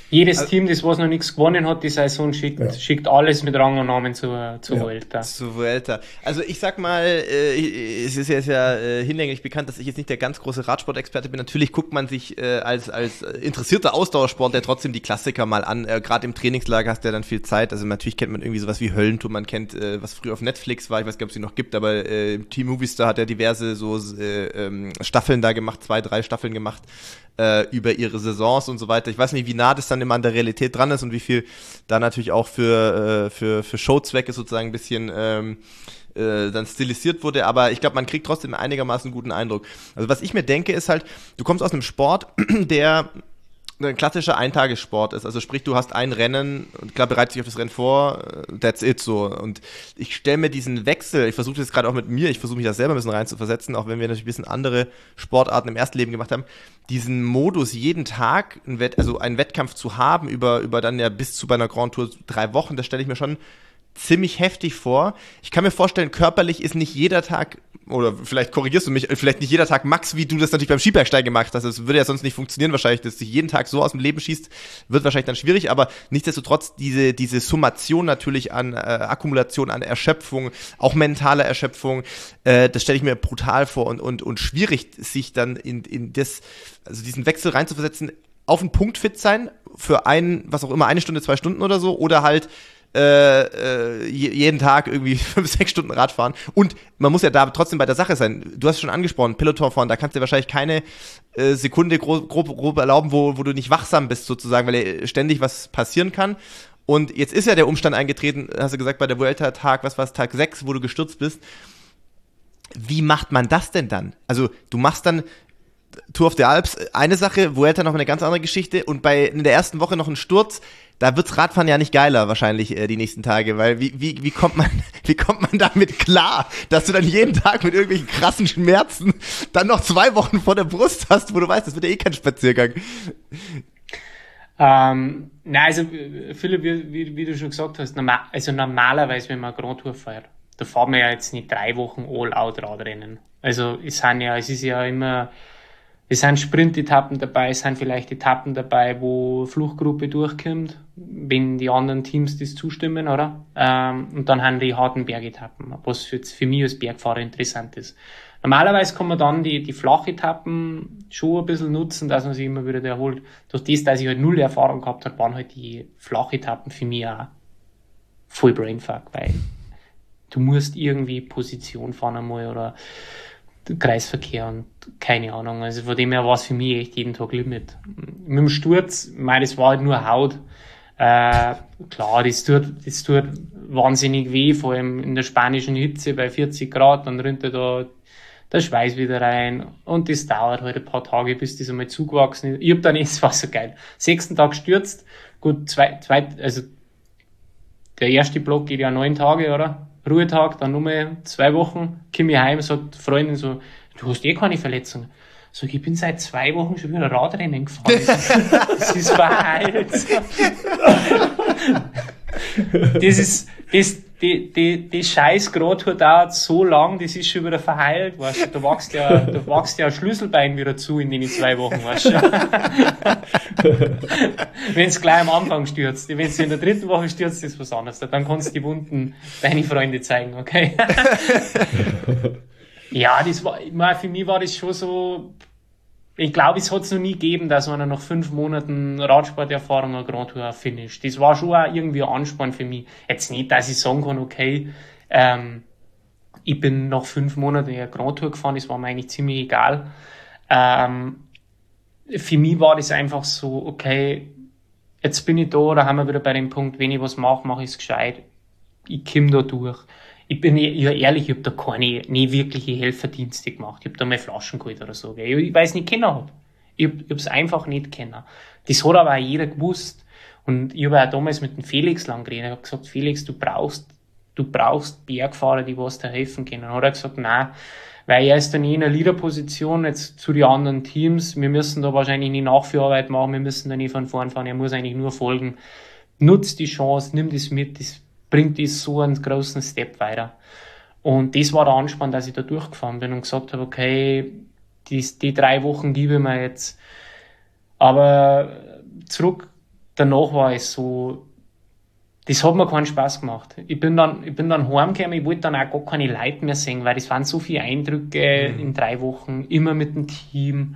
Jedes Team, das was noch nichts gewonnen hat, die Saison schickt alles mit Rang und Namen zur Vuelta. Zur Vuelta. Also ich sag mal, es ist jetzt ja hinlänglich bekannt, dass ich jetzt nicht der ganz große Radsport-Experte bin. Natürlich guckt man sich als interessierter Ausdauersportler trotzdem die Klassiker mal an. Gerade im Trainingslager hast du ja dann viel Zeit. Also natürlich kennt man irgendwie sowas wie Höllentour, man kennt, was früher auf Netflix war, ich weiß gar nicht, ob es die noch gibt, aber Team Movistar hat ja diverse so Staffeln da gemacht, 2-3 Staffeln gemacht über ihre Saisons und so weiter. Ich weiß nicht, wie nah das dann immer an der Realität dran ist und wie viel da natürlich auch für Showzwecke sozusagen ein bisschen dann stilisiert wurde, aber ich glaube, man kriegt trotzdem einigermaßen einen guten Eindruck. Also was ich mir denke, ist halt, du kommst aus einem Sport, der ein klassischer Eintagessport ist. Also sprich, du hast ein Rennen und klar, bereitest dich auf das Rennen vor, that's it so. Und ich stelle mir diesen Wechsel, ich versuche das gerade auch mit mir, ich versuche mich da selber ein bisschen rein zu versetzen, auch wenn wir natürlich ein bisschen andere Sportarten im ersten Leben gemacht haben, diesen Modus jeden Tag, einen Wettkampf zu haben, über dann ja bis zu bei einer Grand Tour 3 Wochen, das stelle ich mir schon ziemlich heftig vor. Ich kann mir vorstellen, körperlich ist nicht jeder Tag, oder vielleicht korrigierst du mich, vielleicht nicht jeder Tag Max, wie du das natürlich beim Skibergsteigen gemacht hast. Das würde ja sonst nicht funktionieren wahrscheinlich, dass du dich jeden Tag so aus dem Leben schießt, wird wahrscheinlich dann schwierig, aber nichtsdestotrotz diese Summation natürlich an Akkumulation, an Erschöpfung, auch mentale Erschöpfung, das stelle ich mir brutal vor und schwierig, sich dann in diesen Wechsel reinzuversetzen, auf den Punkt fit sein, für was auch immer, 1 Stunde, 2 Stunden oder so, oder halt jeden Tag irgendwie 5-6 Stunden Rad fahren. Und man muss ja da trotzdem bei der Sache sein. Du hast es schon angesprochen, Peloton fahren, da kannst du dir wahrscheinlich keine Sekunde grob erlauben, wo du nicht wachsam bist sozusagen, weil ja ständig was passieren kann. Und jetzt ist ja der Umstand eingetreten, hast du gesagt, bei der Vuelta Tag 6, wo du gestürzt bist. Wie macht man das denn dann? Also du machst dann Tour of the Alps, eine Sache, Vuelta noch eine ganz andere Geschichte und in der ersten Woche noch ein Sturz, da wird's Radfahren ja nicht geiler wahrscheinlich die nächsten Tage, weil wie kommt man damit klar, dass du dann jeden Tag mit irgendwelchen krassen Schmerzen dann noch 2 Wochen vor der Brust hast, wo du weißt, das wird ja eh kein Spaziergang. Also Philipp, wie du schon gesagt hast, normalerweise, wenn man Grand Tour fährt, da fahren wir ja jetzt nicht 3 Wochen All-Out-Radrennen. Also es sind Sprint-Etappen dabei, es sind vielleicht Etappen dabei, wo Fluchtgruppe durchkommt, wenn die anderen Teams das zustimmen, oder? Und dann haben die harten Bergetappen, was für mich als Bergfahrer interessant ist. Normalerweise kann man dann die Flachetappen schon ein bisschen nutzen, dass man sich immer wieder erholt. Durch das, dass ich halt 0 Erfahrung gehabt habe, waren halt die Flachetappen für mich auch voll Brainfuck, weil du musst irgendwie Position fahren einmal oder Kreisverkehr und keine Ahnung. Also von dem her war es für mich echt jeden Tag Limit. Mit dem Sturz, das war halt nur Haut. Klar, das tut wahnsinnig weh, vor allem in der spanischen Hitze bei 40 Grad, dann rinnt da der Schweiß wieder rein und das dauert halt ein paar Tage, bis das einmal zugewachsen ist. Ich hab dann es war so geil. 6. Tag stürzt, gut, also der erste Block geht ja 9 Tage, oder? Ruhetag, dann nochmal 2 Wochen, komme ich heim, sagt die Freundin so, du hast eh keine Verletzung. So, ich bin seit 2 Wochen schon wieder Radrennen gefahren. Das ist verheilt. Die scheiß Gradtour dauert so lang, das ist schon wieder verheilt, weißt du. Da wächst ja ein Schlüsselbein wieder zu in den 2 Wochen, weißt du. Wenn's gleich am Anfang stürzt. Wenn's in der 3. Woche stürzt, ist was anderes. Dann kannst du die Wunden deine Freunde zeigen, okay? Ja, für mich war das schon so, ich glaube, es hat es noch nie gegeben, dass man nach 5 Monaten Radsporterfahrung eine Grand Tour finisht. Das war schon auch irgendwie ein Ansporn für mich. Jetzt nicht, dass ich sagen kann, okay, ich bin nach 5 Monaten eine Grand Tour gefahren, das war mir eigentlich ziemlich egal. Für mich war das einfach so, okay, jetzt bin ich da haben wir wieder bei dem Punkt, wenn ich was mache, mache ich es gescheit. Ich komme da durch. Ich bin ja ehrlich, ich habe da nie wirkliche Helferdienste gemacht. Ich habe da mal Flaschen geholt oder so. Gell? Ich weiß nicht, kennen habe. Ich hab's einfach nicht kennen. Das hat aber auch jeder gewusst. Und ich habe auch damals mit dem Felix lang geredet. Ich habe gesagt, Felix, du brauchst Bergfahrer, die was da helfen können. Und hat er gesagt, nein, weil er ist dann in einer Leaderposition jetzt zu den anderen Teams. Wir müssen da wahrscheinlich nie Nachführarbeit machen. Wir müssen da nie von vorn fahren. Er muss eigentlich nur folgen. Nutz die Chance, nimm das mit. Das bringt das so einen großen Step weiter. Und das war der Ansporn, dass ich da durchgefahren bin und gesagt habe, okay, die 3 Wochen gebe ich mir jetzt. Aber zurück danach war es so, das hat mir keinen Spaß gemacht. Ich bin dann heimgekommen, ich wollte dann auch gar keine Leute mehr sehen, weil das waren so viele Eindrücke in 3 Wochen, immer mit dem Team.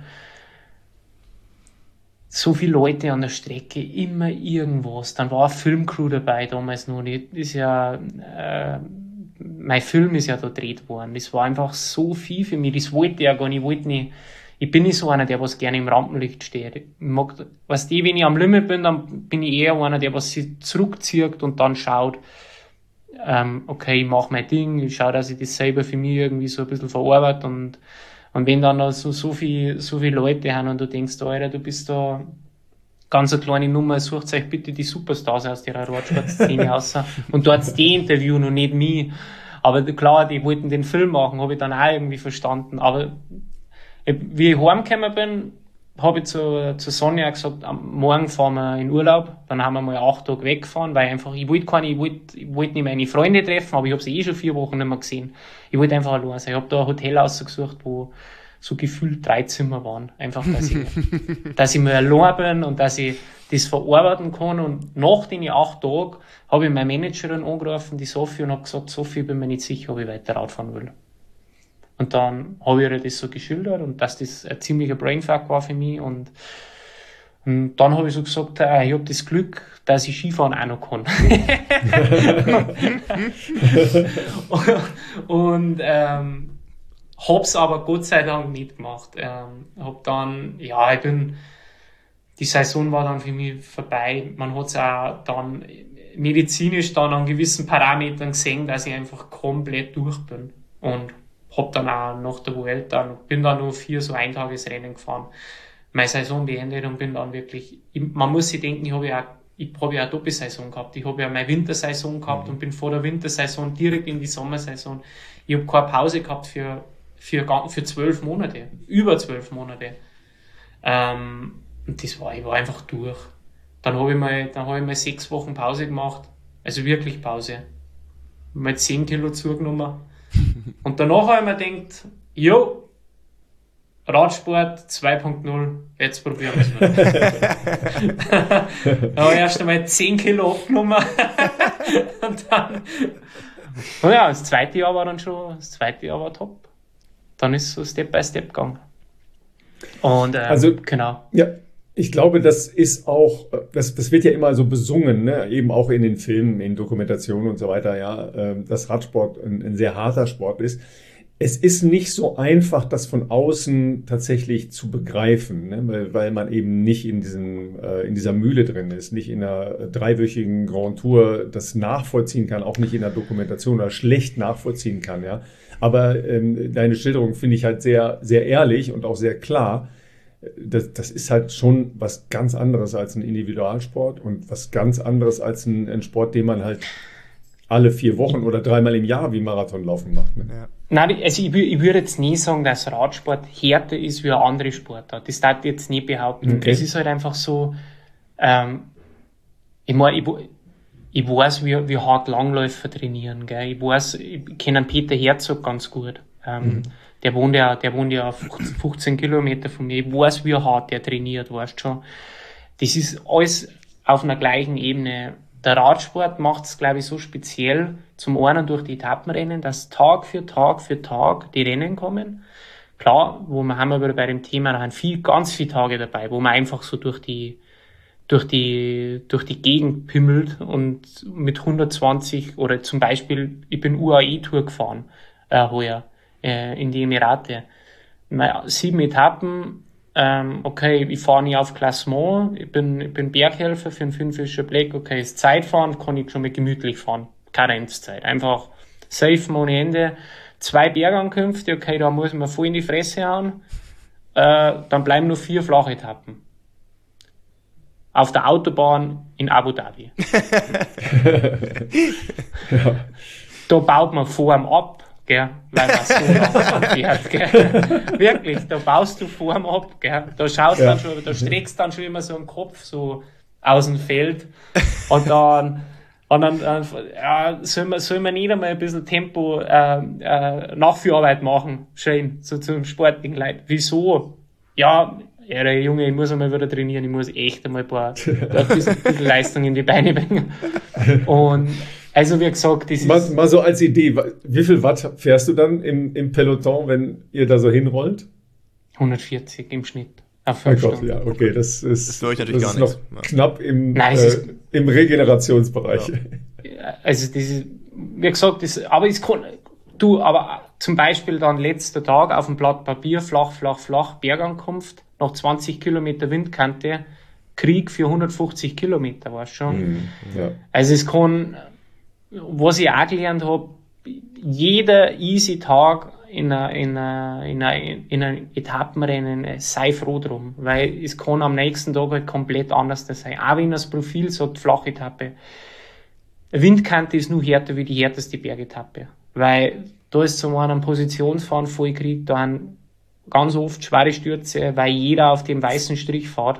So viele Leute an der Strecke, immer irgendwas. Dann war eine Filmcrew dabei, damals noch nicht. Das ist ja, mein Film ist ja da gedreht worden. Das war einfach so viel für mich. Das wollte ich ja gar nicht. Ich bin nicht so einer, der was gerne im Rampenlicht steht. Ich mag, wenn ich am Limit bin, dann bin ich eher einer, der was sich zurückzieht und dann schaut, okay, ich mache mein Ding, ich schaue, dass ich das selber für mich irgendwie so ein bisschen verarbeite und wenn dann noch so viele Leute haben und du denkst, Alter, du bist da ganz eine kleine Nummer, sucht euch bitte die Superstars aus der Radsportszene raus und dort die interviewen und nicht mich. Aber klar, die wollten den Film machen, habe ich dann auch irgendwie verstanden. Aber wie ich heimgekommen bin, habe ich zu Sonja gesagt, am Morgen fahren wir in Urlaub. Dann haben wir mal 8 Tage weggefahren, weil einfach, ich wollte nicht meine Freunde treffen, aber ich habe sie schon 4 Wochen nicht mehr gesehen. Ich wollte einfach allein sein. Ich habe da ein Hotel ausgesucht, wo so gefühlt 3 Zimmer waren. Einfach, dass ich mal allein bin und dass ich das verarbeiten kann. Und nach den 8 Tagen habe ich meine Managerin angerufen, die Sophie, und habe gesagt, Sophie, ich bin mir nicht sicher, ob ich weiter Radfahren will. Und dann habe ich ihr das so geschildert und dass das ein ziemlicher Brainfuck war für mich. Und dann habe ich so gesagt, ich habe das Glück, dass ich Skifahren auch noch kann. und hab's aber Gott sei Dank nicht gemacht. Hab dann, die Saison war dann für mich vorbei. Man hat's auch dann medizinisch dann an gewissen Parametern gesehen, dass ich einfach komplett durch bin. Und hab dann auch nach der Vuelta, bin dann nur 4 so Eintagesrennen gefahren, meine Saison beendet und bin dann wirklich, man muss sich denken, ich habe ja eine Doppelsaison gehabt, ich habe ja meine Wintersaison gehabt und bin vor der Wintersaison direkt in die Sommersaison. Ich habe keine Pause gehabt für 12 Monate, über 12 Monate. Und ich war einfach durch. Dann habe ich mal 6 Wochen Pause gemacht, also wirklich Pause. Mal 10 Kilo zugenommen. Und danach habe ich mir gedacht, Radsport 2.0, jetzt probieren wir es mal. Da habe ich erst einmal 10 Kilo abgenommen. Und dann, das zweite Jahr war top. Dann ist es so Step by Step gegangen. Und genau. Ja, ich glaube, das ist auch, das wird ja immer so besungen, ne? Eben auch in den Filmen, in Dokumentationen und so weiter, ja, dass Radsport ein sehr harter Sport ist. Es ist nicht so einfach, das von außen tatsächlich zu begreifen, ne? Weil man eben nicht in dieser Mühle drin ist, nicht in einer 3-wöchigen Grand Tour das nachvollziehen kann, auch nicht in der Dokumentation oder schlecht nachvollziehen kann, ja. Aber deine Schilderung finde ich halt sehr, sehr ehrlich und auch sehr klar. Das ist halt schon was ganz anderes als ein Individualsport und was ganz anderes als ein Sport, den man halt alle 4 Wochen oder 3-mal im Jahr wie Marathonlaufen macht. Ne? Ja. Nein, also ich würde jetzt nie sagen, dass Radsport härter ist wie eine andere Sportart. Das darf ich jetzt nicht behaupten. Okay. Es ist halt einfach so, ich weiß, wie hart Langläufer trainieren. Gell? Ich kenne Peter Herzog ganz gut. Der wohnt ja 15 Kilometer von mir. Ich weiß, wie hart der trainiert, weißt schon. Das ist alles auf einer gleichen Ebene. Der Radsport macht es, glaube ich, so speziell, zum einen durch die Etappenrennen, dass Tag für Tag die Rennen kommen. Klar, haben wir wieder bei dem Thema noch ganz viele Tage dabei, wo man einfach so durch die Gegend pimmelt und mit 120 oder zum Beispiel, ich bin UAE-Tour gefahren, heuer. In die Emirate. 7 Etappen, ich fahre nicht auf Klassement, ich bin Berghelfer für ein 5-Fischer Black, ist Zeitfahren, kann ich schon mal gemütlich fahren. Karenzzeit. Einfach safe ohne Ende. 2 Bergankünfte, da muss man voll in die Fresse hauen. Dann bleiben nur 4 Flachetappen. Auf der Autobahn in Abu Dhabi. Ja. Da baut man Form ab. Gell, weil man so fährt, gell. Wirklich, da baust du Form ab, gell. Da schaust dann schon, da streckst dann schon immer so einen Kopf so aus dem Feld und dann soll man nicht einmal ein bisschen Tempo Nachführarbeit machen, schön, so zum sportlichen Leid. Wieso? Ja, ja, der Junge, ich muss einmal wieder trainieren, ich muss echt einmal ein bisschen Leistung in die Beine bringen. Und also wie gesagt, das ist... Mal so als Idee, wie viel Watt fährst du dann im Peloton, wenn ihr da so hinrollt? 140 im Schnitt. Auf 5 Stunden. Ja, okay, das ist noch knapp im Regenerationsbereich. Ja, also das ist, wie gesagt, aber zum Beispiel dann letzter Tag auf dem Blatt Papier, flach, Bergankunft, nach 20 Kilometer Windkante, Krieg für 150 Kilometer, weißt du schon. Ja. Also es kann, was ich auch gelernt habe, jeder easy Tag in einem Etappenrennen, sei froh drum, weil es kann am nächsten Tag halt komplett anders sein. Auch wenn das Profil sagt, Flachetappe. Windkante ist nur härter wie die härteste Bergetappe, weil da ist zum einen Positionsfahren vollkriegt, da haben ganz oft schwere Stürze, weil jeder auf dem weißen Strich fährt.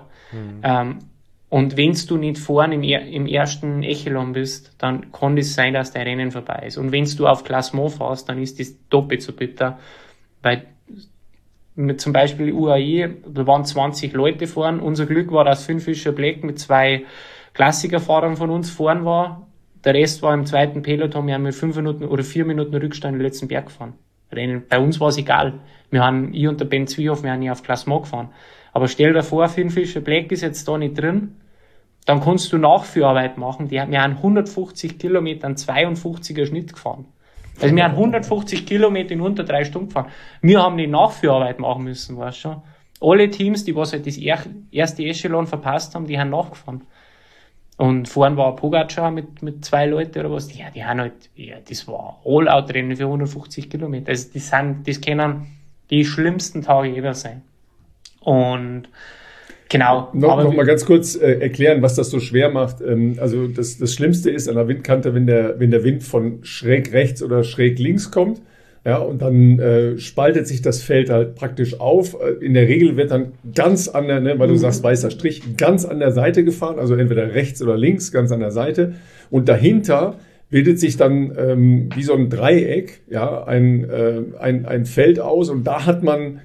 Und wenn du nicht vorne im ersten Echelon bist, dann kann es sein, dass dein Rennen vorbei ist. Und wenn du auf Klassement fährst, dann ist das doppelt so bitter, weil mit zum Beispiel UAE, da waren 20 Leute fahren. Unser Glück war, dass Finn Fischer Black mit 2 Klassikerfahrern von uns fahren war. Der Rest war im zweiten Peloton, wir haben mit 5 Minuten oder 4 Minuten Rückstand den letzten Berg gefahren. Bei uns war es egal. Ich und der Ben Zwiehoff, wir haben nicht auf Klassement gefahren. Aber stell dir vor, Finn Fischer Black ist jetzt da nicht drin, dann kannst du Nachführarbeit machen. Wir haben 150 Kilometer, einen 52er Schnitt gefahren. Also wir haben 150 Kilometer in unter 3 Stunden gefahren. Wir haben die Nachführarbeit machen müssen, weißt du schon. Alle Teams, die was halt das erste Echelon verpasst haben, die haben nachgefahren. Und vorhin war Pogacar mit 2 Leuten oder was, die haben halt, das war All-Out-Rennen für 150 Kilometer. Also das können die schlimmsten Tage ever sein. Und genau. Noch mal ganz kurz erklären, was das so schwer macht. Also das Schlimmste ist an der Windkante, wenn der Wind von schräg rechts oder schräg links kommt. Ja, und dann spaltet sich das Feld halt praktisch auf. In der Regel wird dann ganz an der, weil du sagst weißer Strich, ganz an der Seite gefahren, also entweder rechts oder links, ganz an der Seite. Und dahinter bildet sich dann wie so ein Dreieck, ja, ein Feld aus, und da hat man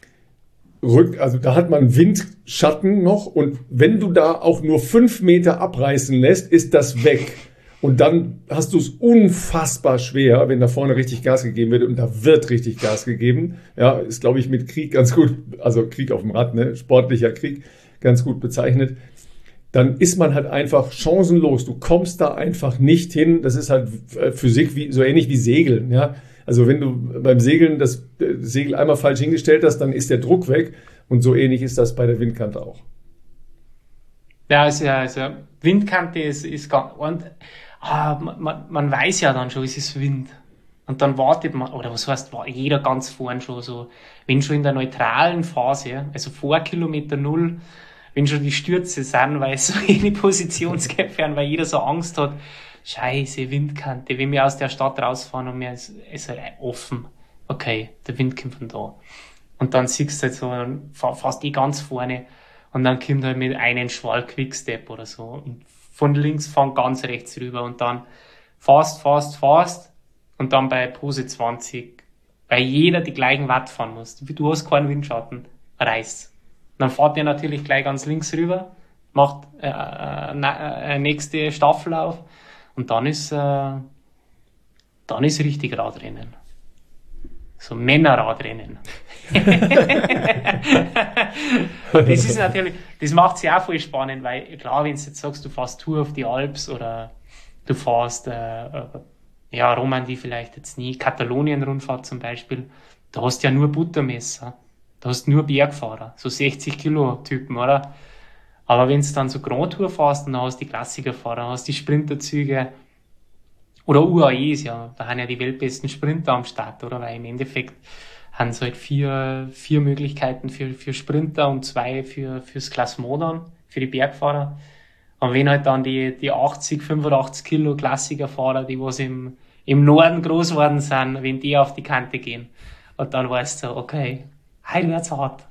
Windschatten noch, und wenn du da auch nur 5 Meter abreißen lässt, ist das weg. Und dann hast du es unfassbar schwer, wenn da vorne richtig Gas gegeben wird, und da wird richtig Gas gegeben. Ja, ist, glaube ich, mit Krieg ganz gut, also Krieg auf dem Rad, ne, sportlicher Krieg, ganz gut bezeichnet. Dann ist man halt einfach chancenlos. Du kommst da einfach nicht hin. Das ist halt Physik so ähnlich wie Segeln, ja. Also wenn du beim Segeln das Segel einmal falsch hingestellt hast, dann ist der Druck weg. Und so ähnlich ist das bei der Windkante auch. Ja, also Windkante ist ganz... Und man weiß ja dann schon, es ist Wind. Und dann wartet man, oder was heißt, war jeder ganz vorn schon so, wenn schon in der neutralen Phase, also vor Kilometer 0, wenn schon die Stürze sind, weil es so eine Positionskämpfe haben, weil jeder so Angst hat, Scheiße, Windkante, wenn wir aus der Stadt rausfahren und mir ist halt offen, okay, der Wind kommt von da. Und dann siehst du halt so, fast die ganz vorne, und dann kommt halt mit einem Schwall Quickstep oder so, und von links fahren ganz rechts rüber, und dann fast, und dann bei Pose 20, weil jeder die gleichen Watt fahren muss. Du hast keinen Windschatten, reißt. Dann fährt der natürlich gleich ganz links rüber, macht nächste Staffel auf, und dann ist richtig Radrennen. So Männerradrennen. Und das ist natürlich, das macht es ja auch voll spannend, weil klar, wenn du jetzt sagst, du fährst Tour auf die Alps oder du fährst Romandie vielleicht jetzt nie, Katalonien-Rundfahrt zum Beispiel, da hast du ja nur Buttermesser, da hast du nur Bergfahrer, so 60 Kilo Typen, oder? Aber wenn du dann so Grand Tour fährst, dann hast du die Klassikerfahrer, hast die Sprinterzüge, oder UAE ist ja, da haben ja die weltbesten Sprinter am Start, oder? Weil im Endeffekt haben sie halt 4 Möglichkeiten für Sprinter und 2 fürs Klassement dann, für die Bergfahrer. Und wenn halt dann die 80, 85 Kilo Klassikerfahrer, die was im Norden groß geworden sind, wenn die auf die Kante gehen, und dann weißt du, okay, heute wird's hart.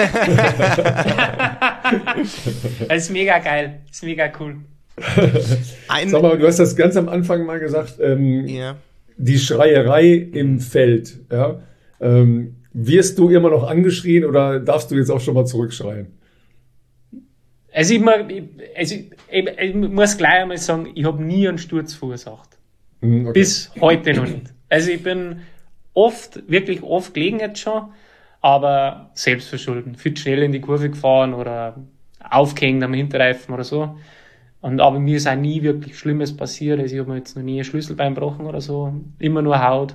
Das ist mega geil, das ist mega cool. Sag mal, du hast das ganz am Anfang mal gesagt, die Schreierei im Feld, ja. Wirst du immer noch angeschrien oder darfst du jetzt auch schon mal zurückschreien? Also ich muss gleich einmal sagen, ich habe nie einen Sturz verursacht. Okay. Bis heute noch nicht. Also ich bin wirklich oft gelegen jetzt schon, aber selbstverschulden. Viel zu schnell in die Kurve gefahren oder aufgehängt am Hinterreifen oder so. Aber mir ist auch nie wirklich Schlimmes passiert. Also ich habe mir jetzt noch nie ein Schlüsselbein gebrochen oder so. Immer nur Haut.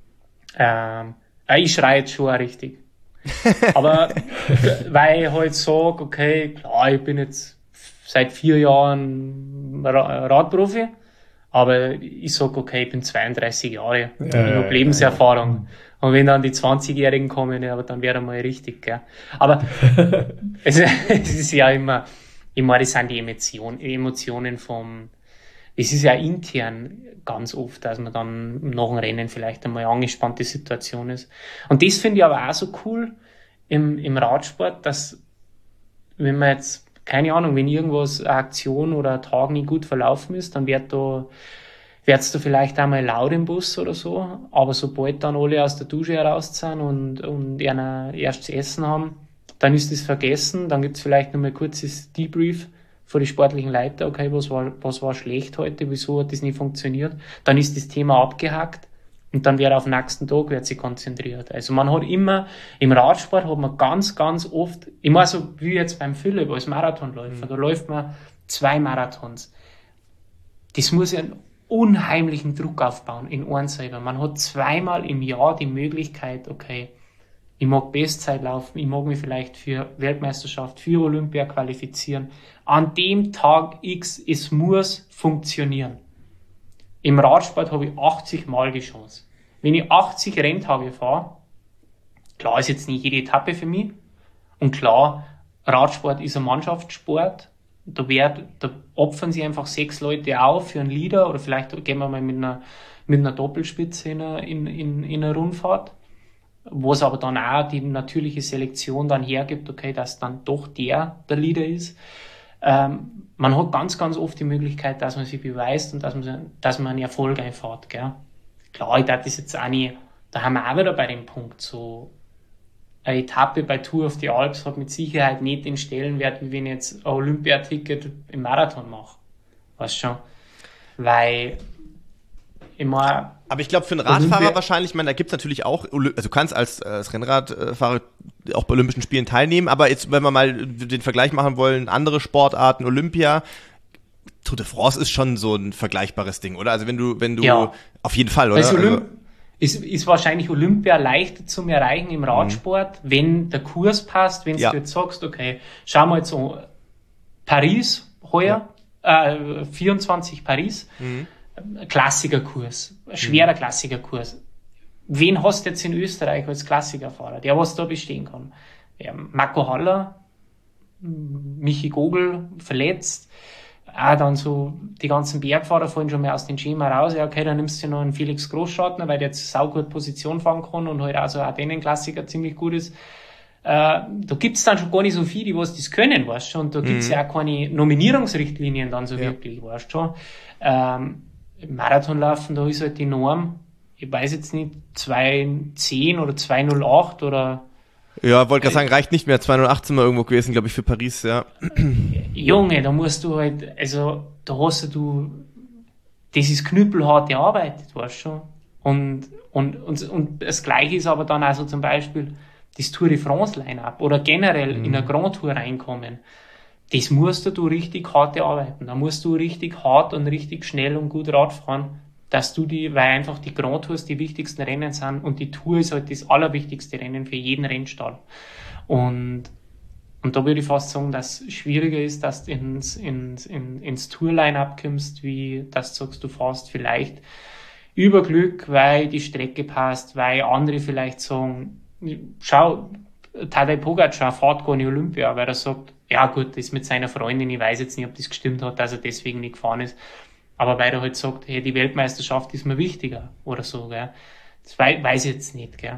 Ich schreie jetzt schon auch richtig. Aber weil ich halt sage, okay, klar, ich bin jetzt seit 4 Jahren Radprofi, aber ich sage, okay, ich bin 32 Jahre, ich habe Lebenserfahrung. Und wenn dann die 20-Jährigen kommen, ja, aber dann wäre mal richtig, gell. Aber es ist ja immer, ich meine, das sind die Emotionen es ist ja intern ganz oft, dass man dann nach dem Rennen vielleicht einmal eine angespannte Situation ist. Und das finde ich aber auch so cool im Radsport, dass wenn man jetzt, keine Ahnung, wenn irgendwas, eine Aktion oder ein Tag nicht gut verlaufen ist, dann wird's da vielleicht einmal laut im Bus oder so, aber sobald dann alle aus der Dusche heraus sind und einer erstes Essen haben, dann ist das vergessen, dann gibt's vielleicht noch mal ein kurzes Debrief vor die sportlichen Leiter, okay, was war schlecht heute, wieso hat das nicht funktioniert, dann ist das Thema abgehakt und dann wird auf den nächsten Tag sich konzentriert. Also man hat immer, im Radsport hat man ganz, ganz oft, immer so wie jetzt beim Philipp als Marathonläufer, da läuft man 2 Marathons. Das muss ja einen unheimlichen Druck aufbauen in einem selber. Man hat 2-mal im Jahr die Möglichkeit, okay, ich mag Bestzeit laufen, ich mag mich vielleicht für Weltmeisterschaft, für Olympia qualifizieren. An dem Tag X, es muss funktionieren. Im Radsport habe ich 80 Mal die Chance. Wenn ich 80 Renntage fahre, klar ist jetzt nicht jede Etappe für mich, und klar, Radsport ist ein Mannschaftssport, da opfern sich einfach 6 Leute auf für einen Leader, oder vielleicht gehen wir mal mit einer Doppelspitze in eine Rundfahrt. Was aber dann auch die natürliche Selektion dann hergibt, okay, dass dann doch der Leader ist. Man hat ganz, ganz oft die Möglichkeit, dass man sich beweist und dass man einen Erfolg einfährt, gell. Klar, ich darf das jetzt auch nicht, da haben wir auch wieder bei dem Punkt, so eine Etappe bei Tour of the Alps hat mit Sicherheit nicht den Stellenwert, wie wenn ich jetzt ein Olympiaticket im Marathon mache. Weißt schon? Weil immer. Aber ich glaube, für einen Radfahrer wahrscheinlich, ich meine, da gibt's natürlich auch, also du kannst als Rennradfahrer auch bei Olympischen Spielen teilnehmen, aber jetzt, wenn wir mal den Vergleich machen wollen, andere Sportarten, Olympia, Tour de France ist schon so ein vergleichbares Ding, oder? Also wenn du ja. Auf jeden Fall, oder? Also ist wahrscheinlich Olympia leichter zu erreichen im Radsport, wenn der Kurs passt, wenn du jetzt sagst, okay, schau mal so Paris heuer, 24 Paris, Klassikerkurs, schwerer Klassikerkurs. Wen hast du jetzt in Österreich als Klassikerfahrer, der was da bestehen kann? Marco Haller, Michi Gogl verletzt, dann so die ganzen Bergfahrer fallen schon mal aus dem Schema raus. Ja, okay, dann nimmst du noch einen Felix Großschartner, weil der jetzt saugut Position fahren kann und halt also auch den Klassiker ziemlich gut ist. Da gibt's dann schon gar nicht so viele, die was das können, weißt du, und da gibt's ja auch keine Nominierungsrichtlinien dann so wirklich, weißt du schon. Marathonlaufen, da ist halt die Norm, ich weiß jetzt nicht, 2:10 oder 2:08 oder. Ja, wollte gerade sagen, reicht nicht mehr, 2:08 sind wir irgendwo gewesen, glaube ich, für Paris, ja. Junge, da musst du halt, also, da hast du, das ist knüppelharte Arbeit, weißt du schon. Und das Gleiche ist aber dann also zum Beispiel das Tour de France Line-Up oder generell in eine Grand Tour reinkommen. Das musst du richtig hart arbeiten. Da musst du richtig hart und richtig schnell und gut Rad fahren, dass weil einfach die Grand Tours die wichtigsten Rennen sind und die Tour ist halt das allerwichtigste Rennen für jeden Rennstall. Und da würde ich fast sagen, dass es schwieriger ist, dass du ins Tour-Line-Up kommst, wie dass du sagst, du fährst vielleicht über Glück, weil die Strecke passt, weil andere vielleicht sagen, schau, Tadej Pogačar fährt gar nicht Olympia, weil er sagt, ja gut, das ist mit seiner Freundin, ich weiß jetzt nicht, ob das gestimmt hat, dass er deswegen nicht gefahren ist, aber weil er halt sagt, hey, die Weltmeisterschaft ist mir wichtiger oder so, gell. Das weiß ich jetzt nicht, gell.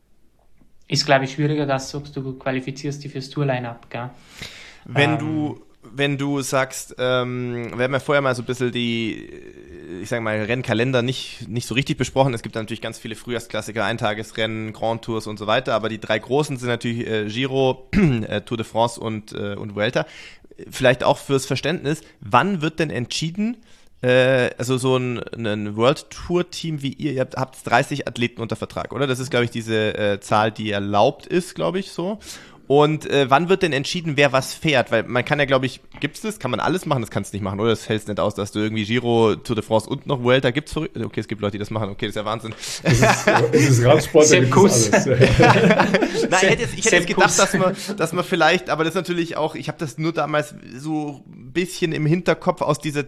Ist, glaube ich, schwieriger, dass du sagst, du qualifizierst dich fürs Tour-Line-Up, gell. Wenn du wenn du sagst, wir haben ja vorher mal so ein bisschen Rennkalender nicht so richtig besprochen. Es gibt natürlich ganz viele Frühjahrsklassiker, Eintagesrennen, Grand Tours und so weiter, aber die 3 großen sind natürlich Giro, Tour de France und Vuelta. Vielleicht auch fürs Verständnis, wann wird denn entschieden, also so ein World Tour Team wie ihr habt 30 Athleten unter Vertrag, oder? Das ist, glaube ich, diese Zahl, die erlaubt ist, glaube ich, so. Und wann wird denn entschieden, wer was fährt? Weil man kann ja, glaube ich, gibt's das? Kann man alles machen? Das kannst du nicht machen, oder? Das hältst nicht aus, dass du irgendwie Giro, Tour de France und noch Vuelta gibt's verrückt. Okay, es gibt Leute, die das machen. Okay, das ist ja Wahnsinn. Es ist Radsport, da gibt es alles. Nein, ich hätte jetzt gedacht, dass man vielleicht, aber das ist natürlich auch, ich habe das nur damals so ein bisschen im Hinterkopf aus dieser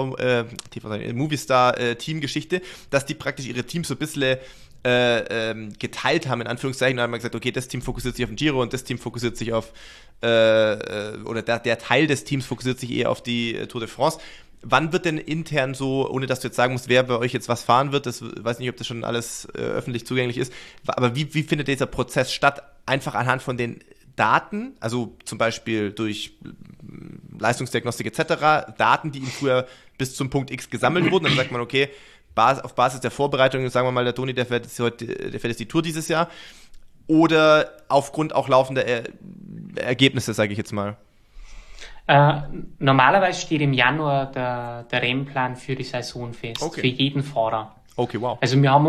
Movistar-Team-Geschichte, dass die praktisch ihre Teams so ein bisschen geteilt haben, in Anführungszeichen, und haben gesagt, okay, das Team fokussiert sich auf den Giro und das Team fokussiert sich auf oder der Teil des Teams fokussiert sich eher auf die Tour de France. Wann wird denn intern so, ohne dass du jetzt sagen musst, wer bei euch jetzt was fahren wird, das weiß nicht, ob das schon alles öffentlich zugänglich ist, aber wie findet dieser Prozess statt? Einfach anhand von den Daten, also zum Beispiel durch Leistungsdiagnostik etc., Daten, die früher bis zum Punkt X gesammelt wurden, dann sagt man, okay, auf Basis der Vorbereitung, sagen wir mal, der Toni, der fährt jetzt die Tour dieses Jahr, oder aufgrund auch laufender Ergebnisse, sage ich jetzt mal? Normalerweise steht im Januar der Rennplan für die Saison fest, okay. Für jeden Fahrer. Okay, wow. Also wir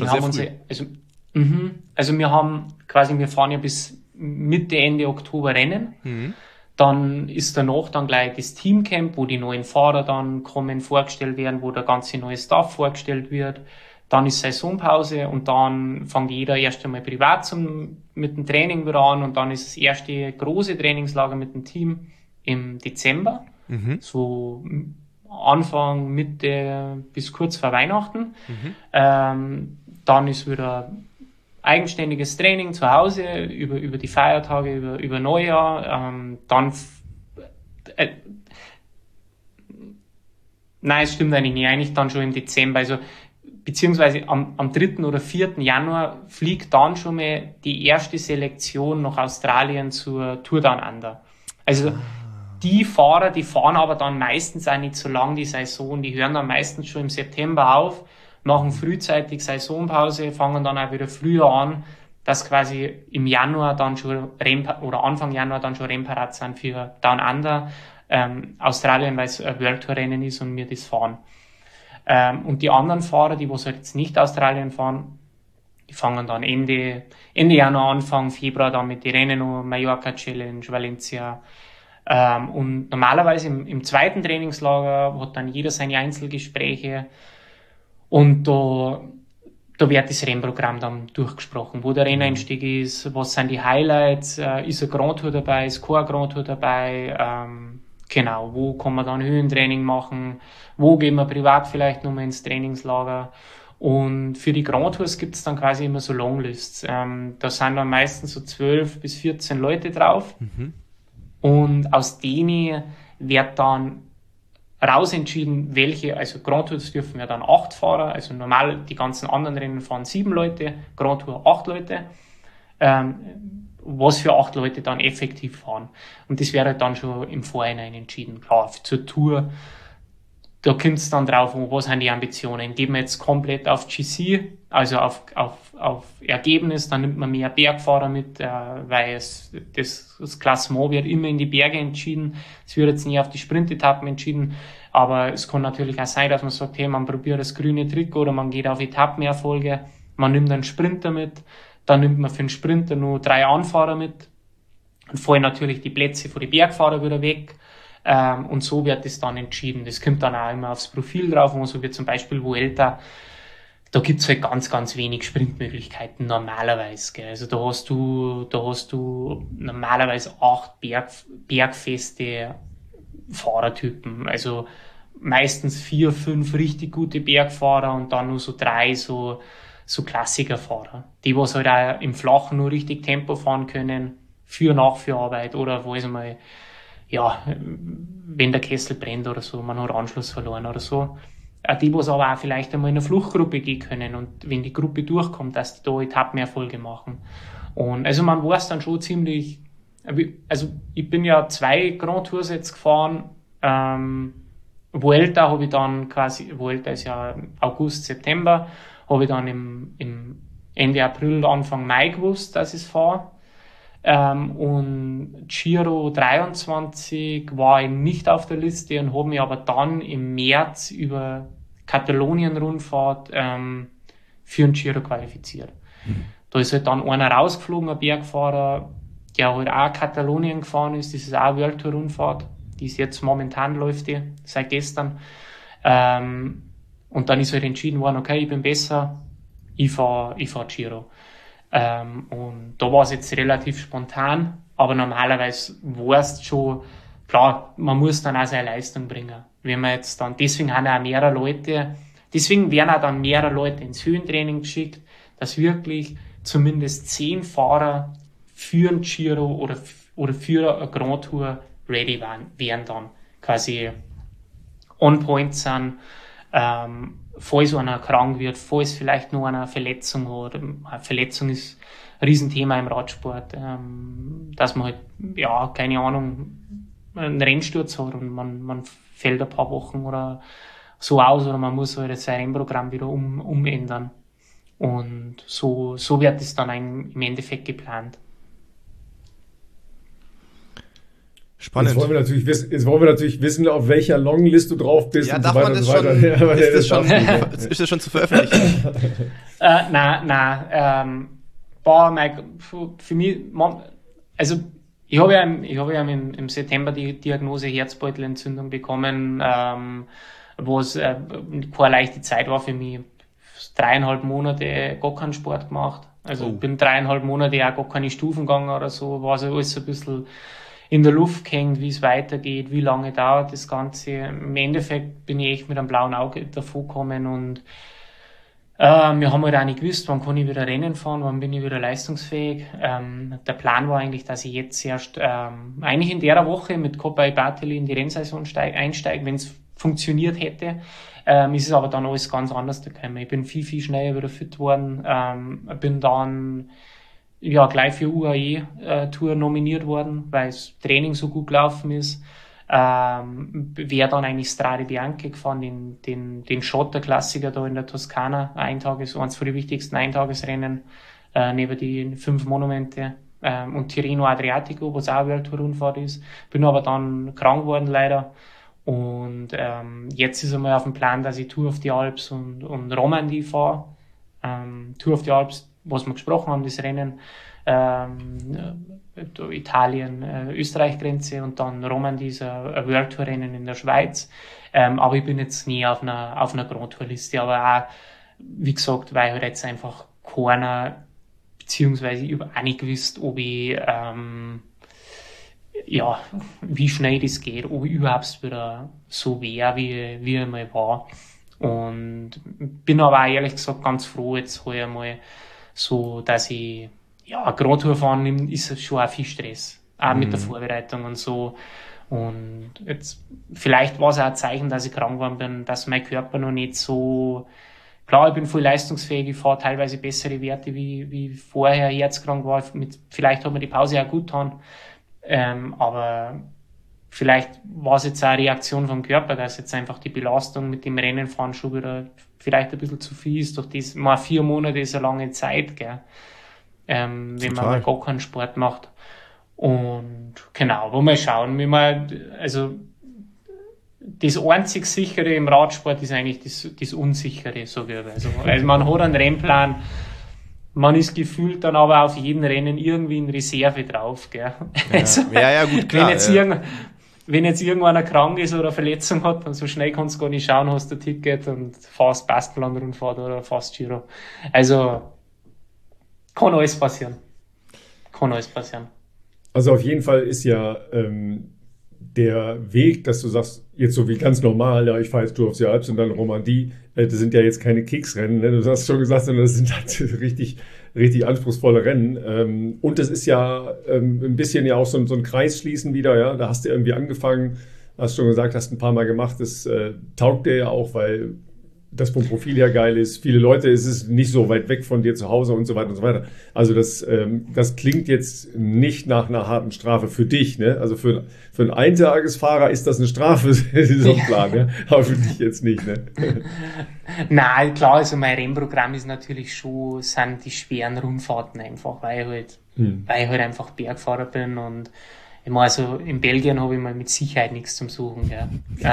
fahren ja bis Mitte, Ende Oktober Rennen. Mhm. Dann ist danach dann gleich das Teamcamp, wo die neuen Fahrer dann kommen, vorgestellt werden, wo der ganze neue Staff vorgestellt wird. Dann ist Saisonpause und dann fängt jeder erst einmal privat mit dem Training wieder an und dann ist das erste große Trainingslager mit dem Team im Dezember. Mhm. So Anfang, Mitte bis kurz vor Weihnachten. Mhm. Dann ist wieder eigenständiges Training zu Hause über die Feiertage, über Neujahr, nein, es stimmt eigentlich nicht, eigentlich dann schon im Dezember, also beziehungsweise am 3. oder 4. Januar fliegt dann schon mal die erste Selektion nach Australien zur Tour Down Under. Also die Fahrer, die fahren aber dann meistens auch nicht so lang die Saison, die hören dann meistens schon im September auf, machen frühzeitig Saisonpause, fangen dann auch wieder früher an, dass quasi im Januar dann schon oder Anfang Januar dann schon rennparat sind für Down Under, Australien, weil es ein World Tour Rennen ist und wir das fahren. Und die anderen Fahrer, die was halt jetzt nicht Australien fahren, die fangen dann Ende Januar, Anfang Februar dann mit den Rennen an, Mallorca Challenge, Valencia. Und normalerweise im zweiten Trainingslager hat dann jeder seine Einzelgespräche. Und da wird das Rennprogramm dann durchgesprochen, wo der Renneinstieg ist, was sind die Highlights, ist ein Grand Tour dabei, ist kein Grand Tour dabei, genau, wo kann man dann Höhentraining machen, wo gehen wir privat vielleicht nochmal ins Trainingslager. Und für die Grand Tours gibt es dann quasi immer so Longlists. Da sind dann meistens so 12 bis 14 Leute drauf. Mhm. Und aus denen wird dann rausentschieden, also Grand Tours dürfen ja dann 8 Fahrer, also normal die ganzen anderen Rennen fahren 7 Leute, Grand Tour 8 Leute, was für 8 Leute dann effektiv fahren. Und das wäre dann schon im Vorhinein entschieden. Klar, zur Tour, da kommt es dann drauf, was sind die Ambitionen. Gehen wir jetzt komplett auf GC, also auf Ergebnis, dann nimmt man mehr Bergfahrer mit, weil das Klassement wird immer in die Berge entschieden. Es wird jetzt nie auf die Sprintetappen entschieden, aber es kann natürlich auch sein, dass man sagt, hey, man probiert das grüne Trikot oder man geht auf Etappenerfolge, man nimmt einen Sprinter mit, dann nimmt man für den Sprinter nur 3 Anfahrer mit und fallen natürlich die Plätze von den Bergfahrern wieder weg. Und so wird das dann entschieden. Das kommt dann auch immer aufs Profil drauf, so wie zum Beispiel Vuelta. Da gibt's halt ganz, ganz wenig Sprintmöglichkeiten normalerweise. Gell. Also da hast du normalerweise 8 bergfeste Fahrertypen. Also meistens 4, 5 richtig gute Bergfahrer und dann nur so 3 so Klassikerfahrer. Die, was halt auch im Flachen nur richtig Tempo fahren können, für Nachführarbeit oder wo es mal, ja, wenn der Kessel brennt oder so, man hat Anschluss verloren oder so. Die, was aber auch vielleicht einmal in eine Fluchtgruppe gehen können und wenn die Gruppe durchkommt, dass die da Etappenerfolge machen. Und also man weiß dann schon ziemlich also ich bin ja 2 Grand Tours jetzt gefahren. Vuelta habe ich dann quasi, Vuelta ist ja August, September, habe ich dann im Ende April, Anfang Mai gewusst, dass ich es fahre. Und Giro 23 war ich nicht auf der Liste und habe mich aber dann im März über Katalonien-Rundfahrt für den Giro qualifiziert. Da ist halt dann einer rausgeflogen, ein Bergfahrer, der halt auch Katalonien gefahren ist. Das ist auch eine World Tour Rundfahrt. Die ist jetzt momentan, läuft die, seit gestern. Und dann ist halt entschieden worden, okay, ich bin besser, ich fahr Giro. Und da war es jetzt relativ spontan, aber normalerweise warst schon, klar, man muss dann auch seine Leistung bringen. Wenn man jetzt dann, deswegen haben auch mehrere Leute, deswegen werden auch dann mehrere Leute ins Höhentraining geschickt, dass wirklich zumindest 10 Fahrer für ein Giro oder für eine Grand Tour ready wären dann quasi on point sind, falls einer krank wird, falls vielleicht nur eine Verletzung hat. Eine Verletzung ist ein Riesenthema im Radsport, dass man halt, ja, keine Ahnung, einen Rennsturz hat und man fällt ein paar Wochen oder so aus oder man muss halt sein Rennprogramm wieder umändern. Und so wird es dann im Endeffekt geplant. Spannend. Jetzt wollen wir natürlich wissen, auf welcher Longlist du drauf bist. Ja, und darf so weiter man das und so schon? weiter. Ist das schon zu veröffentlichen? Nein. Für mich, also ich habe ja im September die Diagnose Herzbeutelentzündung bekommen, wo es keine leichte Zeit war für mich. 3,5 Monate gar keinen Sport gemacht. Also bin 3,5 Monate auch gar keine Stufen gegangen oder so. War so alles ein bisschen in der Luft gehängt, wie es weitergeht, wie lange dauert das Ganze. Im Endeffekt bin ich echt mit einem blauen Auge davor gekommen und wir haben halt auch nicht gewusst, wann kann ich wieder Rennen fahren, wann bin ich wieder leistungsfähig. Der Plan war eigentlich, dass ich jetzt erst eigentlich in der Woche mit Coppa Bartali in die Rennsaison einsteige, wenn es funktioniert hätte. Ist es aber dann alles ganz anders gekommen. Ich bin viel schneller wieder fit worden, bin dann ja gleich für UAE-Tour nominiert worden, weil das Training so gut gelaufen ist. Wäre dann eigentlich Strade Bianche gefahren, den Schotter-Klassiker da in der Toskana, eins von den wichtigsten Eintagesrennen, neben die 5 Monumente, und Tirreno Adriatico, was auch eine Welttour-Rundfahrt ist. Bin aber dann krank geworden leider. Und jetzt ist einmal auf dem Plan, dass ich Tour of the Alps und Romandie fahre. Tour of the Alps, was wir gesprochen haben, das Rennen, Italien, Österreich-Grenze und dann Romandie ist ein World Tour Rennen in der Schweiz. Aber ich bin jetzt nie auf einer Grand Tour Liste, aber auch, wie gesagt, weil halt jetzt einfach keiner, beziehungsweise ich habe auch nicht gewusst, ob ich, wie schnell das geht, ob ich überhaupt wieder so wäre, wie ich mal war. Und bin aber auch ehrlich gesagt ganz froh, jetzt heuer mal so, dass ich, Grand Tour fahren ist schon auch viel Stress. Auch mit der Vorbereitung und so. Und jetzt, vielleicht war es auch ein Zeichen, dass ich krank geworden bin, dass mein Körper noch nicht so, klar, ich bin voll leistungsfähig, ich fahre teilweise bessere Werte, wie vorher herzkrank war. Vielleicht hat mir die Pause auch gut getan. Aber vielleicht war es jetzt auch eine Reaktion vom Körper, dass jetzt einfach die Belastung mit dem Rennenfahren schon wieder vielleicht ein bisschen zu viel ist. Durch das, 4 Monate ist eine lange Zeit, gell? Wenn man mal gar keinen Sport macht. Und genau, wo wir schauen, also das einzig Sichere im Radsport ist eigentlich das Unsichere, so wie also man hat einen Rennplan, man ist gefühlt dann aber auf jedem Rennen irgendwie in Reserve drauf, gell? Also, gut, klar. Wenn jetzt irgendwann krank ist oder eine Verletzung hat, dann so schnell kannst du gar nicht schauen, hast du ein Ticket und fährst Baskenland-Rundfahrt oder fährst Giro. Also, kann alles passieren. Also auf jeden Fall ist ja der Weg, dass du sagst, jetzt so wie ganz normal, ja, ich fahre jetzt Tour of the Alps und dann Romandie, das sind ja jetzt keine Keksrennen, ne? Du hast schon gesagt, sondern das sind halt richtig anspruchsvolle Rennen. Und das ist ja ein bisschen ja auch so ein Kreisschließen wieder, ja. Da hast du irgendwie angefangen, hast schon gesagt, hast ein paar Mal gemacht, das taugt dir ja auch, weil das vom Profil her geil ist. Viele Leute, es ist nicht so weit weg von dir zu Hause und so weiter und so weiter. Also das klingt jetzt nicht nach einer harten Strafe für dich, ne? Also für einen Eintagesfahrer ist das eine Strafe, so ein Plan, ne? Aber für dich jetzt nicht, ne? Nein, klar, also mein Rennprogramm ist natürlich schon, sind die schweren Rundfahrten einfach, weil ich halt einfach Bergfahrer bin und ich meine, also in Belgien habe ich mal mit Sicherheit nichts zum Suchen, gell.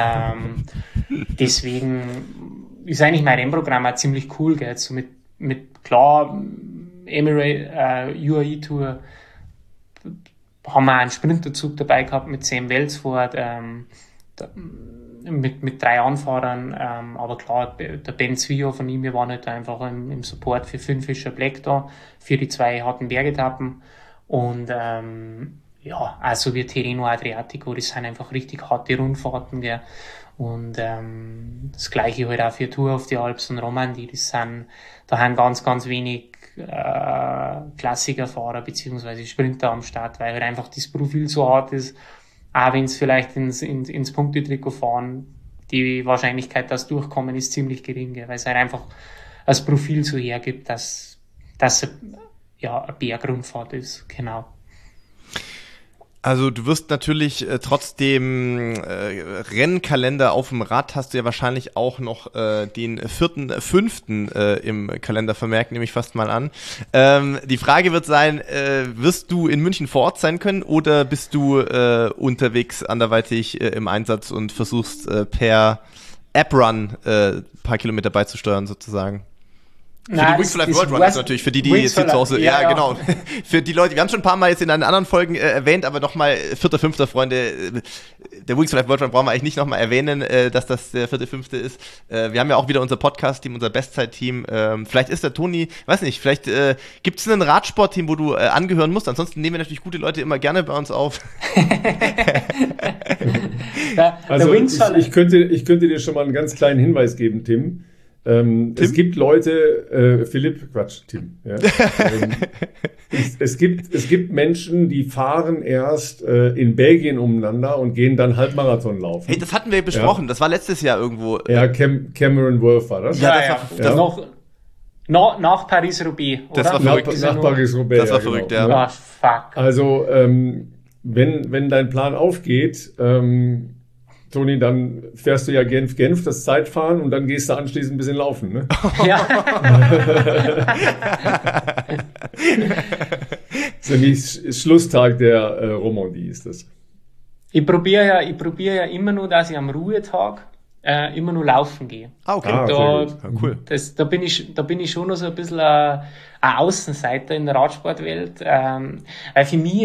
Deswegen ist eigentlich mein Rennprogramm auch ziemlich cool, gell, so mit klar, Emirates, UAE Tour, haben wir einen Sprinterzug dabei gehabt mit Sam Welsford, mit 3 Anfahrern, aber klar, der Ben Zwio von ihm, wir waren halt einfach im Support für Finn Fischer Black da, für die 2 harten Bergetappen und ja, also wie Tirreno Adriatico, das sind einfach richtig harte Rundfahrten, gell. Und das gleiche halt auch für Tour auf die Alps und Romandie, da haben ganz, ganz wenig Klassikerfahrer beziehungsweise Sprinter am Start, weil halt einfach das Profil so hart ist, auch wenn es vielleicht ins Punktetrikot fahren, die Wahrscheinlichkeit, dass durchkommen, ist ziemlich gering, gell, weil es halt einfach das Profil so hergibt, dass ja eine Bergrundfahrt ist, genau. Also du wirst natürlich trotzdem Rennkalender auf dem Rad, hast du ja wahrscheinlich auch noch den 4.5. Im Kalender vermerkt, nehme ich fast mal an. Die Frage wird sein, wirst du in München vor Ort sein können oder bist du unterwegs anderweitig im Einsatz und versuchst per App-Run paar Kilometer beizusteuern sozusagen? Für die Wings for Life World Run ist natürlich, für die jetzt hier zu Hause, ja, genau. Für die Leute, wir haben schon ein paar Mal jetzt in anderen Folgen erwähnt, aber nochmal 4.5. Freunde, der Wings for Life World Run brauchen wir eigentlich nicht nochmal erwähnen, dass das der 4.5. ist. Wir haben ja auch wieder unser Podcast-Team, unser Bestzeit-Team. Vielleicht ist der Toni, weiß nicht, vielleicht gibt es ein Radsport-Team, wo du angehören musst. Ansonsten nehmen wir natürlich gute Leute immer gerne bei uns auf. Also ich könnte dir schon mal einen ganz kleinen Hinweis geben, Tim. Es gibt Leute, Tim. Ja. Es gibt Menschen, die fahren erst in Belgien umeinander und gehen dann Halbmarathon laufen. Hey, das hatten wir besprochen. Ja. Das war letztes Jahr irgendwo. Ja, Cameron Wolf war das. Das noch nach Paris-Roubaix, oder? Das war verrückt. Nach Paris-Roubaix. Das war verrückt, genau. ja. Oh, fuck. Also, wenn dein Plan aufgeht, Toni, dann fährst du ja Genf, das Zeitfahren und dann gehst du anschließend ein bisschen laufen, ne? Ja. Das ist nämlich Schlusstag der Romandie ist das. Ich probiere ja immer nur, dass ich am Ruhetag immer nur laufen gehe. Okay. Cool. Da bin ich schon noch so ein bisschen ein Außenseiter in der Radsportwelt, weil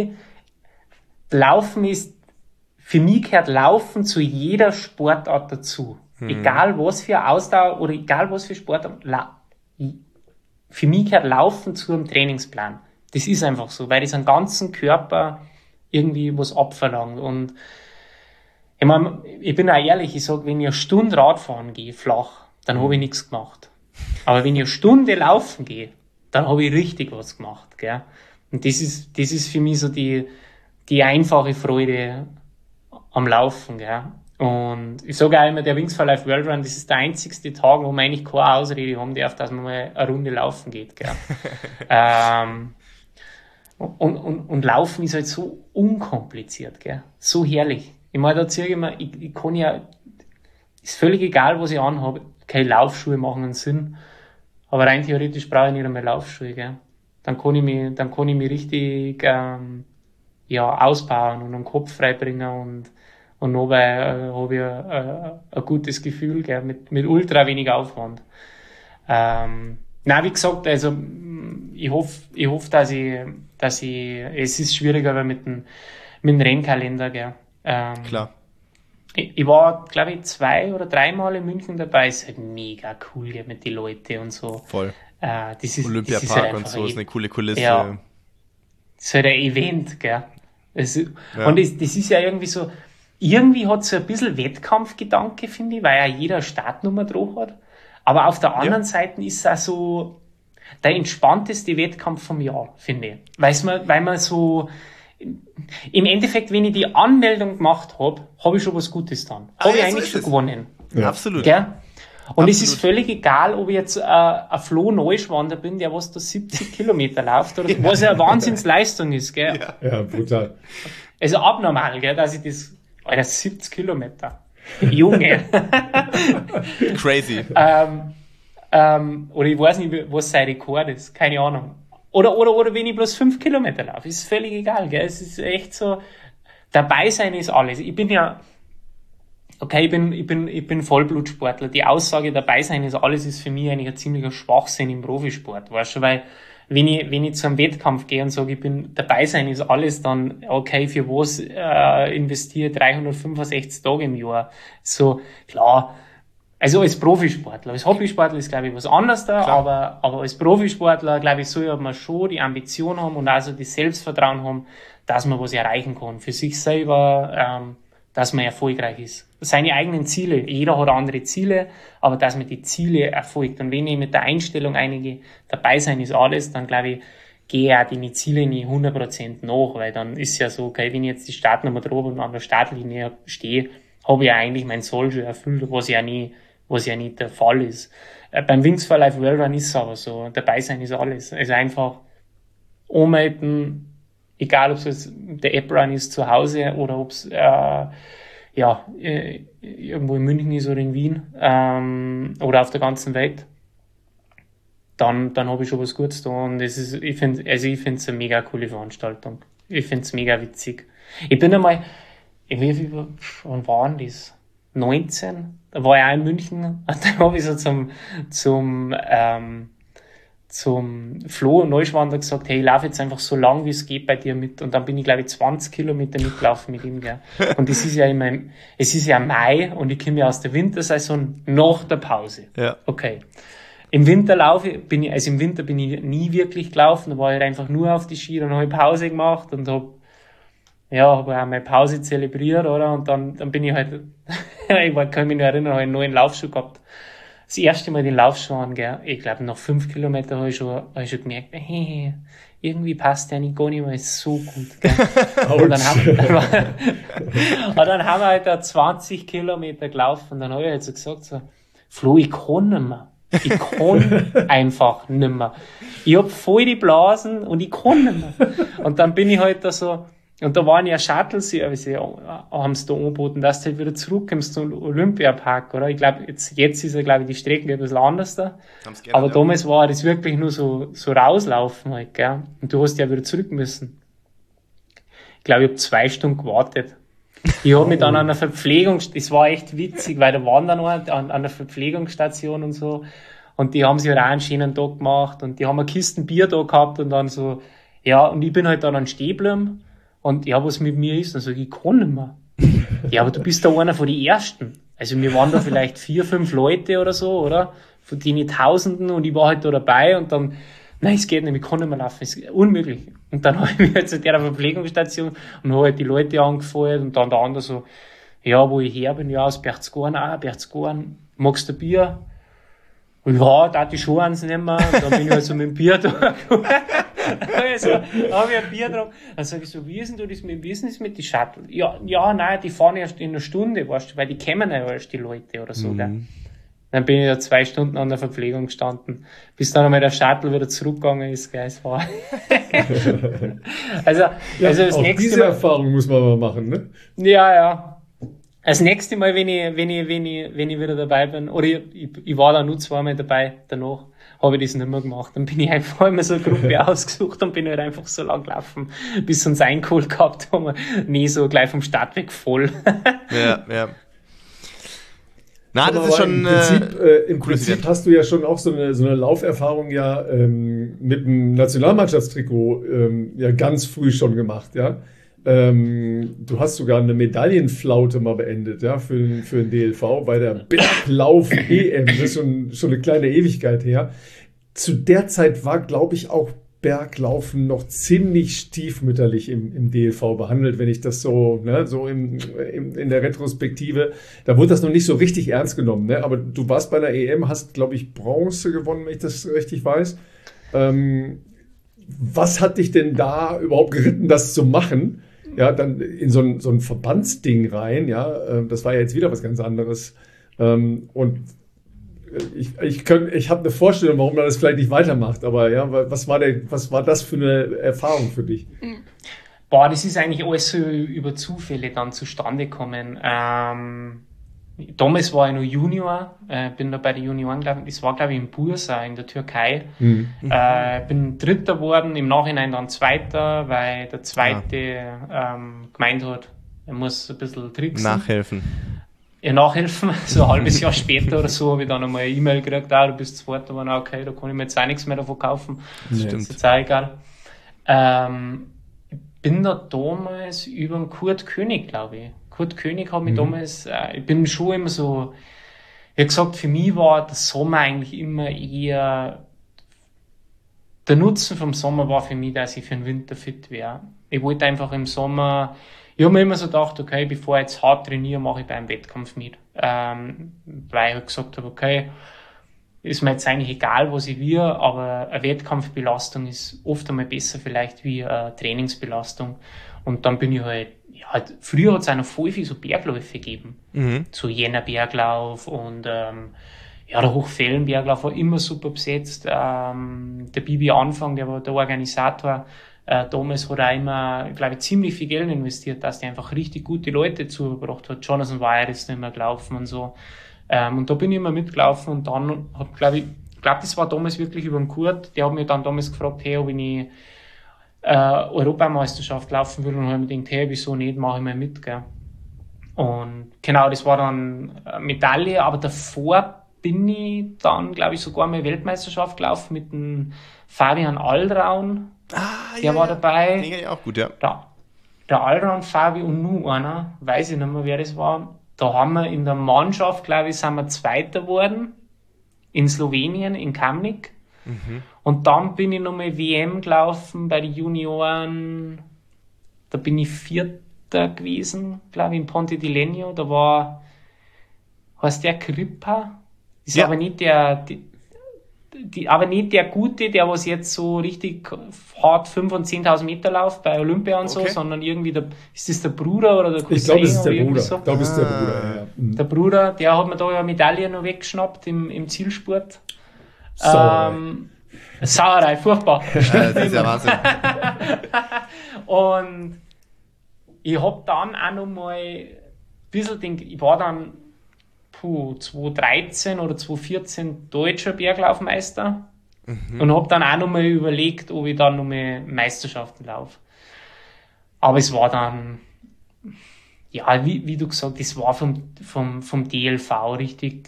für mich gehört Laufen zu jeder Sportart dazu. Egal was für Ausdauer oder egal was für Sportart. Für mich gehört Laufen zu einem Trainingsplan. Das ist einfach so, weil das am ganzen Körper irgendwie was abverlangt. Und ich meine, ich bin auch ehrlich, ich sage, wenn ich eine Stunde Radfahren gehe, flach, dann habe ich nichts gemacht. Aber wenn ich eine Stunde laufen gehe, dann habe ich richtig was gemacht. Gell? Und das ist für mich so die einfache Freude am Laufen, gell. Und ich sage auch immer, der Wings for Life World Run, das ist der einzigste Tag, wo man eigentlich keine Ausrede haben darf, dass man mal eine Runde laufen geht, gell. Und Laufen ist halt so unkompliziert, gell. So herrlich. Ich meine, da ziehe ich mir, ich kann ja, ist völlig egal, was ich anhabe, keine Laufschuhe machen einen Sinn, aber rein theoretisch brauche ich nicht einmal Laufschuhe, gell. Dann kann ich mich richtig, ausbauen und den Kopf freibringen und dabei habe ich ein gutes Gefühl, gell, mit ultra wenig Aufwand. Wie gesagt, also ich hoffe, dass ich es ist schwieriger, aber mit dem Rennkalender, gell. Klar. Ich war, glaube ich, 2 oder 3 Mal in München dabei. Es ist halt mega cool, gell, mit den Leuten und so. Voll. Olympiapark halt und so ist eine coole Kulisse. Ja. Das ist halt ein Event, gell. Und das ist ja irgendwie so, irgendwie hat es so ein bisschen Wettkampfgedanke, finde ich, weil ja jeder eine Startnummer drauf hat. Aber auf der anderen Seite ist es auch so der entspannteste Wettkampf vom Jahr, finde ich. Weil man so, im Endeffekt, wenn ich die Anmeldung gemacht habe ich schon was Gutes dann. Habe ich eigentlich schon gewonnen. Ja. Absolut. Gell? Und es ist völlig egal, ob ich jetzt ein Flo-Neuschwander bin, der was da 70 Kilometer läuft, oder so, was ja eine Wahnsinnsleistung ist, gell? Ja, brutal. Also abnormal, gell, dass ich das, Alter, 70 Kilometer. Junge. Crazy. Oder ich weiß nicht, was sein Rekord ist, keine Ahnung. Oder wenn ich bloß 5 Kilometer laufe, ist völlig egal, gell? Es ist echt so, dabei sein ist alles. Ich bin ja, okay, ich bin Vollblutsportler. Die Aussage, dabei sein ist alles, ist für mich eigentlich ein ziemlicher Schwachsinn im Profisport, weißt du, weil, wenn ich zu einem Wettkampf gehe und sage, ich bin dabei sein ist alles, dann, okay, für was, investiere 365 Tage im Jahr? So, klar. Also als Profisportler, als Hobbysportler ist, glaube ich, was anderes da, aber als Profisportler, glaube ich, soll man schon die Ambition haben und also das Selbstvertrauen haben, dass man was erreichen kann. Für sich selber, dass man erfolgreich ist. Seine eigenen Ziele, jeder hat andere Ziele, aber dass man die Ziele erfolgt. Und wenn ich mit der Einstellung einige dabei sein ist alles, dann glaube ich, gehe auch die Ziele nicht 100% nach, weil dann ist ja so, okay, wenn ich jetzt die Startnummer drauf und an der Startlinie stehe, habe ich ja eigentlich mein Soll schon erfüllt, was ja nicht der Fall ist. Beim Wings for Life World Run ist es aber so, dabei sein ist alles. Also einfach anmelden, egal ob es der App-Run ist zu Hause oder ob es irgendwo in München ist oder in Wien oder auf der ganzen Welt, dann habe ich schon was Gutes da. Und ich finde es eine mega coole Veranstaltung. Ich finde es mega witzig. Ich bin einmal, wann war denn das? 19? Da war ich auch in München und dann habe ich so zum Flo Neuschwander gesagt, hey, ich laufe jetzt einfach so lang, wie es geht bei dir mit. Und dann bin ich, glaube ich, 20 Kilometer mitgelaufen mit ihm, gell. Und es ist ja Mai und ich komme ja aus der Wintersaison nach der Pause. Ja. Okay. Im Winter bin ich nie wirklich gelaufen, da war ich einfach nur auf die Ski, dann habe ich Pause gemacht und habe auch meine Pause zelebriert, oder? Und dann bin ich halt, ich kann mich noch erinnern, habe einen neuen Laufschuh gehabt. Das erste Mal den Laufschuh an, gell. Ich glaube, nach 5 Kilometern habe ich schon gemerkt, hey, irgendwie passt der nicht gar nicht mehr so gut, gell. Und dann haben wir halt da 20 Kilometer gelaufen und dann habe ich halt so gesagt, so, Flo, ich kann nicht mehr. Ich kann einfach nicht mehr. Ich hab voll die Blasen und ich kann nicht mehr. Und dann bin ich halt da so, und da waren ja Shuttle-Service, haben sie da angeboten, dass du halt wieder zurückkommst zum Olympiapark, oder? Ich glaube, jetzt ist ja, glaube ich, die Strecken ein bisschen anders da. Aber damals war das wirklich nur so rauslaufen halt, gell? Und du hast ja wieder zurück müssen. Ich glaube, ich habe 2 Stunden gewartet. Ich habe mich dann an einer das war echt witzig, weil da waren dann noch an einer Verpflegungsstation und so. Und die haben sich halt auch einen schönen Tag gemacht und die haben eine Kisten Bier da gehabt und dann so, ja, und ich bin halt dann stehen geblieben. Und ja, was mit mir ist, dann sage ich, kann nicht mehr. Ja, aber du bist da einer von den Ersten. Also wir waren da vielleicht 4, 5 Leute oder so, oder? Von denen Tausenden und ich war halt da dabei und dann, nein, es geht nicht, ich kann nicht mehr laufen, es ist unmöglich. Und dann habe ich mich halt zu der Verpflegungsstation und habe halt die Leute angefeuert und dann der andere so, ja, wo ich her bin, ja, aus Berchtesgaden, magst du Bier? Und ja, da die Schuhe ans nehmen, dann bin ich halt so mit dem Bier da. Also, habe ich ein Bier drauf. Dann sage ich so, wie ist denn das mit den Shuttle? Ja, nein, die fahren erst in einer Stunde, weißt du, weil die kommen ja erst die Leute oder so, gell. Dann bin ich da 2 Stunden an der Verpflegung gestanden, bis dann einmal der Shuttle wieder zurückgegangen ist, gell, es war. also das auch nächste diese Mal, Erfahrung muss man mal machen, ne? Ja. Das nächste Mal, wenn ich wieder dabei bin, oder ich war da nur 2 Mal dabei, danach habe ich das nicht mehr gemacht. Dann bin ich einfach immer so eine Gruppe ausgesucht und bin halt einfach so lang gelaufen, bis sie uns eingeholt gehabt haben. Nie so gleich vom Startweg voll. Ja. Na, das ist schon im Prinzip hast du ja schon auch so eine Lauferfahrung ja mit dem Nationalmannschaftstrikot ja ganz früh schon gemacht, ja. Du hast sogar eine Medaillenflaute mal beendet, ja, für den DLV bei der Berglauf-EM. Das ist schon eine kleine Ewigkeit her. Zu der Zeit war, glaube ich, auch Berglaufen noch ziemlich stiefmütterlich im DLV behandelt, wenn ich das so, ne, so in der Retrospektive, da wurde das noch nicht so richtig ernst genommen, ne, aber du warst bei der EM, hast, glaube ich, Bronze gewonnen, wenn ich das richtig weiß. Was hat dich denn da überhaupt geritten, das zu machen? Ja, dann in so ein Verbandsding rein, ja, das war ja jetzt wieder was ganz anderes. Und ich habe eine Vorstellung, warum man das vielleicht nicht weitermacht, aber ja, was war das für eine Erfahrung für dich? Boah, das ist eigentlich alles so über Zufälle dann zustande gekommen. Damals war ich noch Junior, bin da bei den Junioren, das war glaube ich in Bursa in der Türkei. Bin Dritter geworden, im Nachhinein dann Zweiter, weil der Zweite gemeint hat, er muss ein bisschen tricksen. Nachhelfen. Ja, nachhelfen. So ein halbes Jahr später oder so habe ich dann einmal eine E-Mail gekriegt, du bist Zweiter geworden, okay, da kann ich mir jetzt auch nichts mehr davon kaufen. Stimmt. Das ist jetzt auch egal. Bin da damals über den Kurt König, glaube ich. Kurt König hat mich damals, ich bin schon immer so, wie gesagt, für mich war der Sommer eigentlich immer eher, der Nutzen vom Sommer war für mich, dass ich für den Winter fit wäre. Ich wollte einfach im Sommer, ich habe mir immer so gedacht, okay, bevor ich jetzt hart trainiere, mache ich beim Wettkampf mit. Weil ich halt gesagt habe, okay, ist mir jetzt eigentlich egal, was ich will, aber eine Wettkampfbelastung ist oft einmal besser vielleicht wie eine Trainingsbelastung. Und dann bin ich halt, früher hat es auch noch voll viel so Bergläufe gegeben. So Jänner Berglauf und der Hochfellenberglauf war immer super besetzt. Der Bibi Anfang, der war der Organisator, damals hat er auch immer, glaube ich, ziemlich viel Geld investiert, dass der einfach richtig gute Leute zugebracht hat. Jonathan Weir ist nicht mehr gelaufen und so. Und da bin ich immer mitgelaufen und dann glaube das war damals wirklich über den Kurt, der hat mich dann damals gefragt, hey, ob ich nicht Europameisterschaft laufen will und habe mir gedacht, hey, wieso nicht, mache ich mal mit, gell. Und genau, das war dann Medaille, aber davor bin ich dann, glaube ich, sogar mal Weltmeisterschaft gelaufen mit dem Fabian Alraun, der war dabei. Den ich auch gut, ja. Der Alraun, Fabi und nur einer, weiß ich nicht mehr, wer das war. Da haben wir in der Mannschaft, glaube ich, sind wir Zweiter geworden, in Slowenien, in Kamnik. Und dann bin ich nochmal WM gelaufen bei den Junioren, da bin ich Vierter gewesen, glaube ich, in Ponte di Legno, da war, heißt der Krippa? Ist aber nicht aber nicht der Gute, der was jetzt so richtig hart 5.000 und 10.000 Meter läuft bei Olympia und so, sondern irgendwie ist das der Bruder oder der Cousin? Ich glaube, es ist der Bruder. So. Ich glaube, es ist der Bruder, ja. Der Bruder, der hat mir da eine Medaille noch weggeschnappt im Zielspurt. Sauerei, furchtbar. Das ist ja Wahnsinn. Und ich hab dann auch noch mal ein bisschen ich war dann 2013 oder 2014 deutscher Berglaufmeister und hab dann auch noch mal überlegt, ob ich dann noch mal Meisterschaften laufe. Aber es war dann, ja, wie du gesagt, das war vom DLV richtig,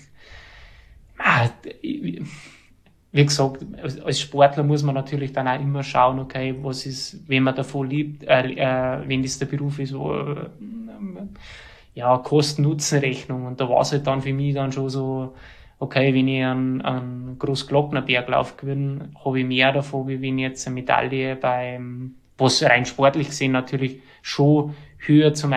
wie gesagt, als Sportler muss man natürlich dann auch immer schauen, okay, was ist, wenn man davon liebt, wenn das der Beruf ist, Kosten-Nutzen-Rechnung. Und da war es halt dann für mich dann schon so, okay, wenn ich einen Großglockner-Berglauf gewinne, habe ich mehr davon, wie wenn ich jetzt eine Medaille was rein sportlich gesehen natürlich schon höher zum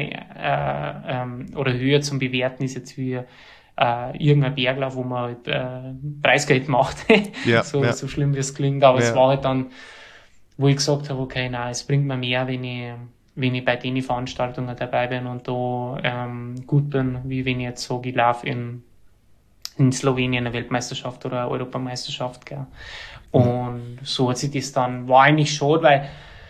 höher zum Bewerten ist jetzt wie irgendein Berglauf, wo man halt Preisgeld macht. So schlimm wie es klingt. Aber es war halt dann, wo ich gesagt habe, okay, nein, es bringt mir mehr, wenn ich bei den Veranstaltungen dabei bin und da gut bin, wie wenn ich jetzt sage, ich laufe in Slowenien eine Weltmeisterschaft oder eine Europameisterschaft. Gell. Und so hat sich das dann, war eigentlich schade, weil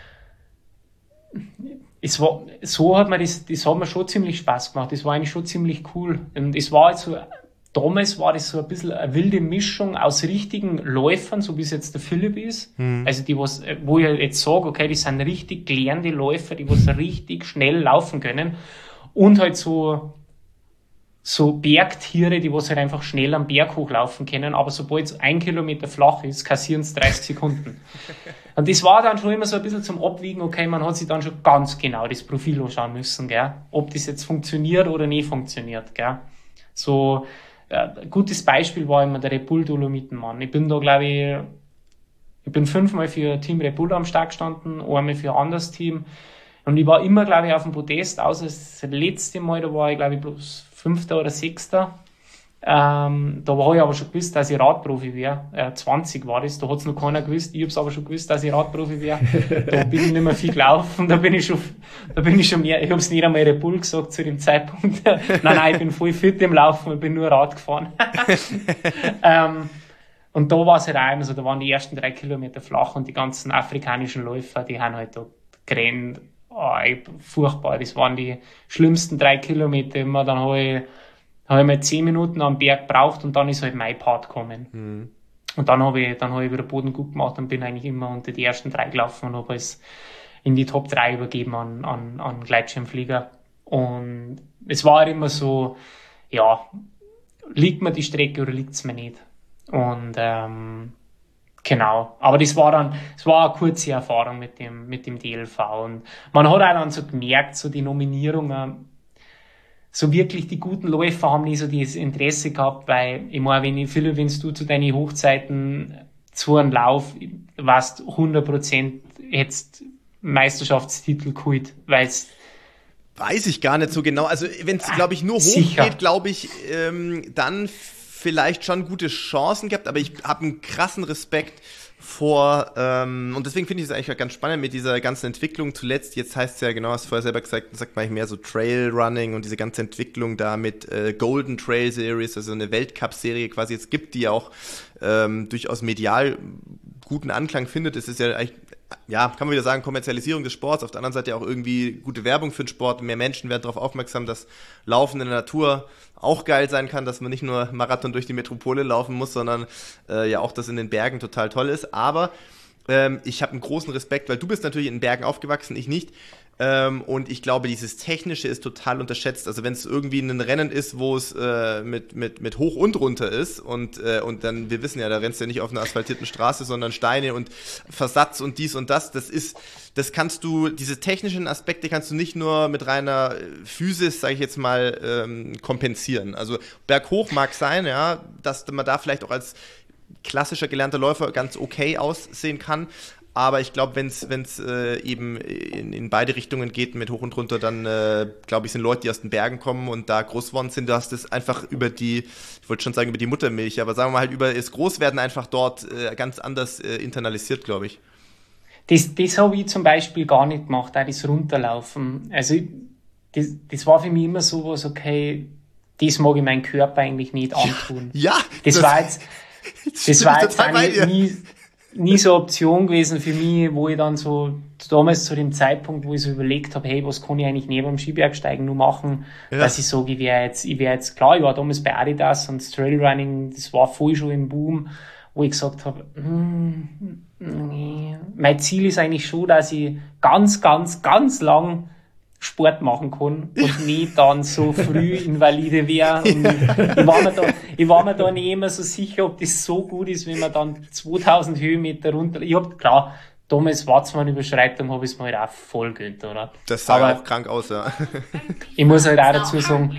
das hat mir schon ziemlich Spaß gemacht. Das war eigentlich schon ziemlich cool. Und es war halt so, damals war das so ein bisschen eine wilde Mischung aus richtigen Läufern, so wie es jetzt der Philipp ist. Also die, wo ich jetzt sage, okay, die sind richtig gelernte Läufer, die was richtig schnell laufen können. Und halt so Bergtiere, die was halt einfach schnell am Berg hochlaufen können, aber sobald es 1 Kilometer flach ist, kassieren es 30 Sekunden. Und das war dann schon immer so ein bisschen zum Abwiegen, okay, man hat sich dann schon ganz genau das Profil anschauen müssen, gell, ob das jetzt funktioniert oder nicht funktioniert, gell. So, ein gutes Beispiel war immer der Red Bull Dolomitenmann. Ich bin da, glaube ich, 5-mal für Team Red Bull am Start gestanden, einmal für ein anderes Team. Und ich war immer, glaube ich, auf dem Podest, außer das letzte Mal, da war ich, glaube ich, bloß 5. oder 6. Da habe ich aber schon gewusst, dass ich Radprofi wäre. 20 war das, da hat es noch keiner gewusst. Ich habe es aber schon gewusst, dass ich Radprofi wäre. Da bin ich nicht mehr viel gelaufen, da bin ich schon mehr, ich habe es nicht einmal Red Bull gesagt zu dem Zeitpunkt. Nein, ich bin voll fit im Laufen, ich bin nur Rad gefahren. Und da war es halt auch immer so, da waren die ersten 3 Kilometer flach und die ganzen afrikanischen Läufer, die haben halt da gerannt. Furchtbar, das waren die schlimmsten 3 Kilometer immer. Dann habe ich mal 10 Minuten am Berg gebraucht und dann ist halt mein Part gekommen. Mhm. Und dann habe ich wieder Boden gut gemacht und bin eigentlich immer unter die ersten 3 gelaufen und habe es in die Top 3 übergeben an Gleitschirmflieger. Und es war halt immer so, ja, liegt mir die Strecke oder liegt es mir nicht? Und genau, aber es war eine kurze Erfahrung mit dem DLV und man hat auch dann so gemerkt, so die Nominierungen, so wirklich die guten Läufer haben nicht so dieses Interesse gehabt, weil ich meine, wenn du zu deinen Hochzeiten zu einem Lauf warst, 100% jetzt Meisterschaftstitel geholt, weil es weiß ich gar nicht so genau. Also wenn es, glaube ich, nur hochgeht, glaube ich, dann vielleicht schon gute Chancen gehabt, aber ich habe einen krassen Respekt vor, und deswegen finde ich es eigentlich ganz spannend mit dieser ganzen Entwicklung zuletzt. Jetzt heißt es ja, genau, hast du vorher selber gesagt, sagt man mehr so Trailrunning und diese ganze Entwicklung da mit Golden Trail Series, also eine Weltcup-Serie quasi jetzt gibt, die ja auch durchaus medial guten Anklang findet. Es ist ja eigentlich, ja, kann man wieder sagen, Kommerzialisierung des Sports, auf der anderen Seite auch irgendwie gute Werbung für den Sport. Mehr Menschen werden darauf aufmerksam, dass Laufen in der Natur auch geil sein kann, dass man nicht nur Marathon durch die Metropole laufen muss, sondern ja auch, dass in den Bergen total toll ist. Aber ich habe einen großen Respekt, weil du bist natürlich in den Bergen aufgewachsen, ich nicht. Und ich glaube, dieses Technische ist total unterschätzt. Also wenn es irgendwie ein Rennen ist, wo es mit hoch und runter ist und dann, wir wissen ja, da rennst du ja nicht auf einer asphaltierten Straße, sondern Steine und Versatz und dies und das, diese technischen Aspekte kannst du nicht nur mit reiner Physis, sage ich jetzt mal, kompensieren. Also berghoch mag sein, ja, dass man da vielleicht auch als klassischer gelernter Läufer ganz okay aussehen kann. Aber ich glaube, wenn es eben in beide Richtungen geht, mit hoch und runter, dann glaube ich, sind Leute, die aus den Bergen kommen und da groß geworden sind, du hast es einfach über die Muttermilch, aber sagen wir mal halt über das Großwerden einfach dort ganz anders internalisiert, glaube ich. Das habe ich zum Beispiel gar nicht gemacht, auch das Runterlaufen. Also das war für mich immer so was, okay, das mag ich meinem Körper eigentlich nicht antun. Ja, das war jetzt nie so eine Option gewesen für mich, wo ich dann so damals zu dem Zeitpunkt, wo ich so überlegt habe, hey, was kann ich eigentlich neben dem Skibergsteigen nur machen, dass ich sage, ich wäre jetzt klar, ich war damals bei Adidas und das Trailrunning, das war voll schon im Boom, wo ich gesagt habe, nee. Mein Ziel ist eigentlich schon, dass ich ganz, ganz, ganz lang Sport machen kann und nicht dann so früh Invalide wäre. Ich war mir da nicht immer so sicher, ob das so gut ist, wenn man dann 2000 Höhenmeter runter. Ich hab, klar, damals war zwar eine Überschreitung, habe ich es mir halt auch voll gönnt, oder? Das sah aber auch krank aus, ja. Ich muss halt auch dazu sagen,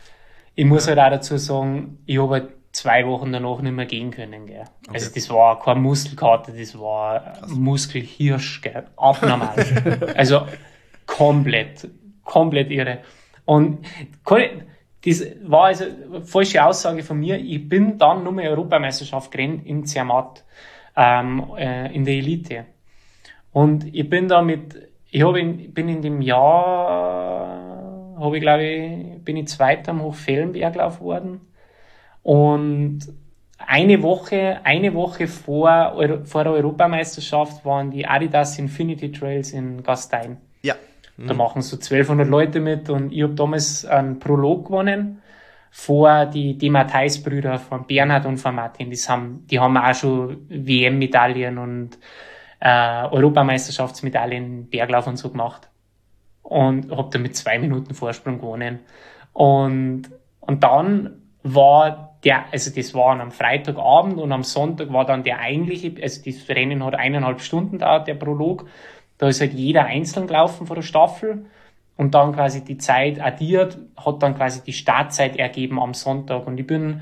ich habe halt 2 Wochen danach nicht mehr gehen können, gell. Okay. Also das war keine Muskelkater, das war Muskelhirsch, gell. Abnormal. Also komplett irre. Und das war also eine falsche Aussage von mir. Ich bin dann nur mehr Europameisterschaft gerannt in Zermatt, in der Elite. Und ich bin da bin in dem Jahr, bin ich Zweiter am Hochfellenberglauf geworden. Und eine Woche vor der Europameisterschaft waren die Adidas Infinity Trails in Gastein. Ja. Da machen so 1200 Leute mit und ich habe damals einen Prolog gewonnen vor die Matthijs-Brüder von Bernhard und von Martin. Die haben auch schon WM-Medaillen und Europameisterschaftsmedaillen im Berglauf und so gemacht. Und habe da mit 2 Minuten Vorsprung gewonnen. Und dann war das war am Freitagabend und am Sonntag war dann der eigentliche, also das Rennen hat 1,5 Stunden dauert, der Prolog. Da ist halt jeder einzeln gelaufen von der Staffel und dann quasi die Zeit addiert, hat dann quasi die Startzeit ergeben am Sonntag. Und ich bin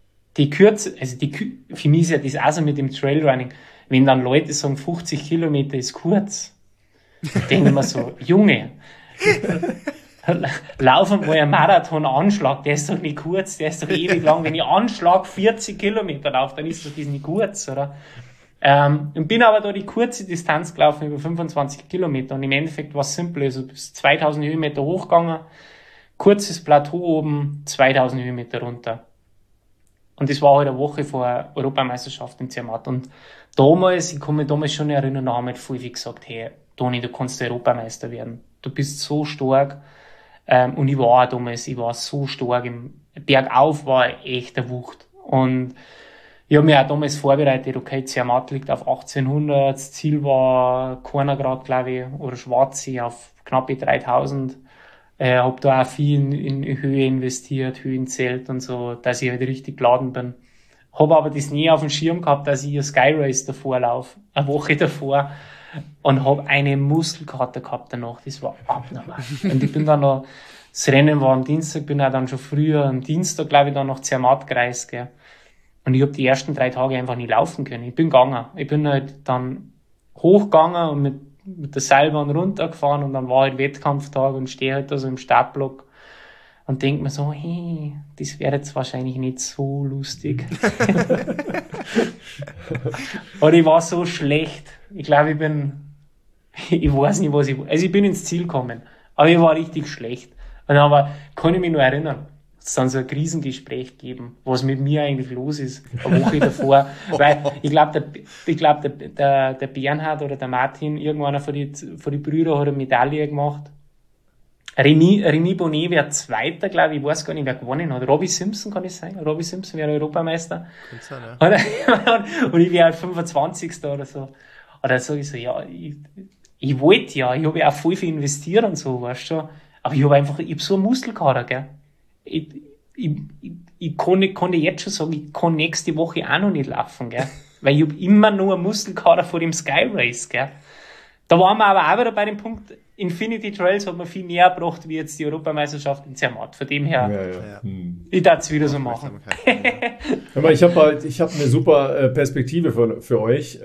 für mich ist ja das auch so mit dem Trailrunning, wenn dann Leute sagen, 50 Kilometer ist kurz, denke ich mir so, Junge, lauf einmal einen Marathon-Anschlag, der ist doch nicht kurz, der ist doch ewig lang. Wenn ich Anschlag 40 Kilometer laufe, dann ist das nicht kurz, oder? Und bin aber da die kurze Distanz gelaufen, über 25 Kilometer. Und im Endeffekt war es simpel, also bis 2000 Höhenmeter hochgegangen, kurzes Plateau oben, 2000 Höhenmeter runter. Und das war halt eine Woche vor der Europameisterschaft in Zermatt. Und damals, ich kann mich damals schon erinnern, da haben halt viele gesagt, hey, Toni, du kannst Europameister werden. Du bist so stark. Und ich war auch damals, ich war so stark. Im Bergauf war echt eine Wucht. Und ich habe mich auch damals vorbereitet, okay, Zermatt liegt auf 1800, das Ziel war Kornergrad, glaube ich, oder Schwarzsee auf knappe 3000. Habe da auch viel in Höhe investiert, Höhenzelt und so, dass ich halt richtig geladen bin. Habe aber das nie auf dem Schirm gehabt, dass ich ein Sky Race davor laufe, eine Woche davor, und habe eine Muskelkater gehabt danach. Das war abnormal. Und ich bin dann noch, das Rennen war am Dienstag, bin auch dann schon früher am Dienstag, glaube ich, dann nach Zermatt gereist, gell. Und ich habe die ersten 3 Tage einfach nicht laufen können. Ich bin gegangen. Ich bin halt dann hochgegangen und mit der Seilbahn runtergefahren, und dann war halt Wettkampftag und stehe halt da so im Startblock und denke mir so, hey, das wäre jetzt wahrscheinlich nicht so lustig. Und ich war so schlecht. Ich glaube, ich weiß nicht, also ich bin ins Ziel gekommen, aber ich war richtig schlecht. Und aber kann ich mich nur erinnern, es dann so ein Krisengespräch geben, was mit mir eigentlich los ist, eine Woche davor. Weil ich glaube, der Bernhard oder der Martin, irgendeiner von die Brüder, hat eine Medaille gemacht. Remy Bonnet wäre Zweiter, glaube ich. Ich weiß gar nicht, wer gewonnen hat. Robbie Simpson, kann es sein? Robbie Simpson wäre Europameister. Sein, ja. Und ich wäre halt 25. oder so. Und dann sage ich so, ja, ich wollte ja, ich habe ja auch voll viel investiert und so, weißt du. Aber ich habe so einen Muskelkater, gell. Ich konnte jetzt schon sagen, ich kann nächste Woche auch noch nicht laufen, gell? Weil ich habe immer nur einen Muskelkater vor dem Sky Race, gell? Da waren wir aber auch wieder bei dem Punkt, Infinity Trails hat mir viel näher gebracht, wie jetzt die Europameisterschaft in Zermatt. Von dem her, ich darf es wieder so machen. Ich habe eine super Perspektive für euch.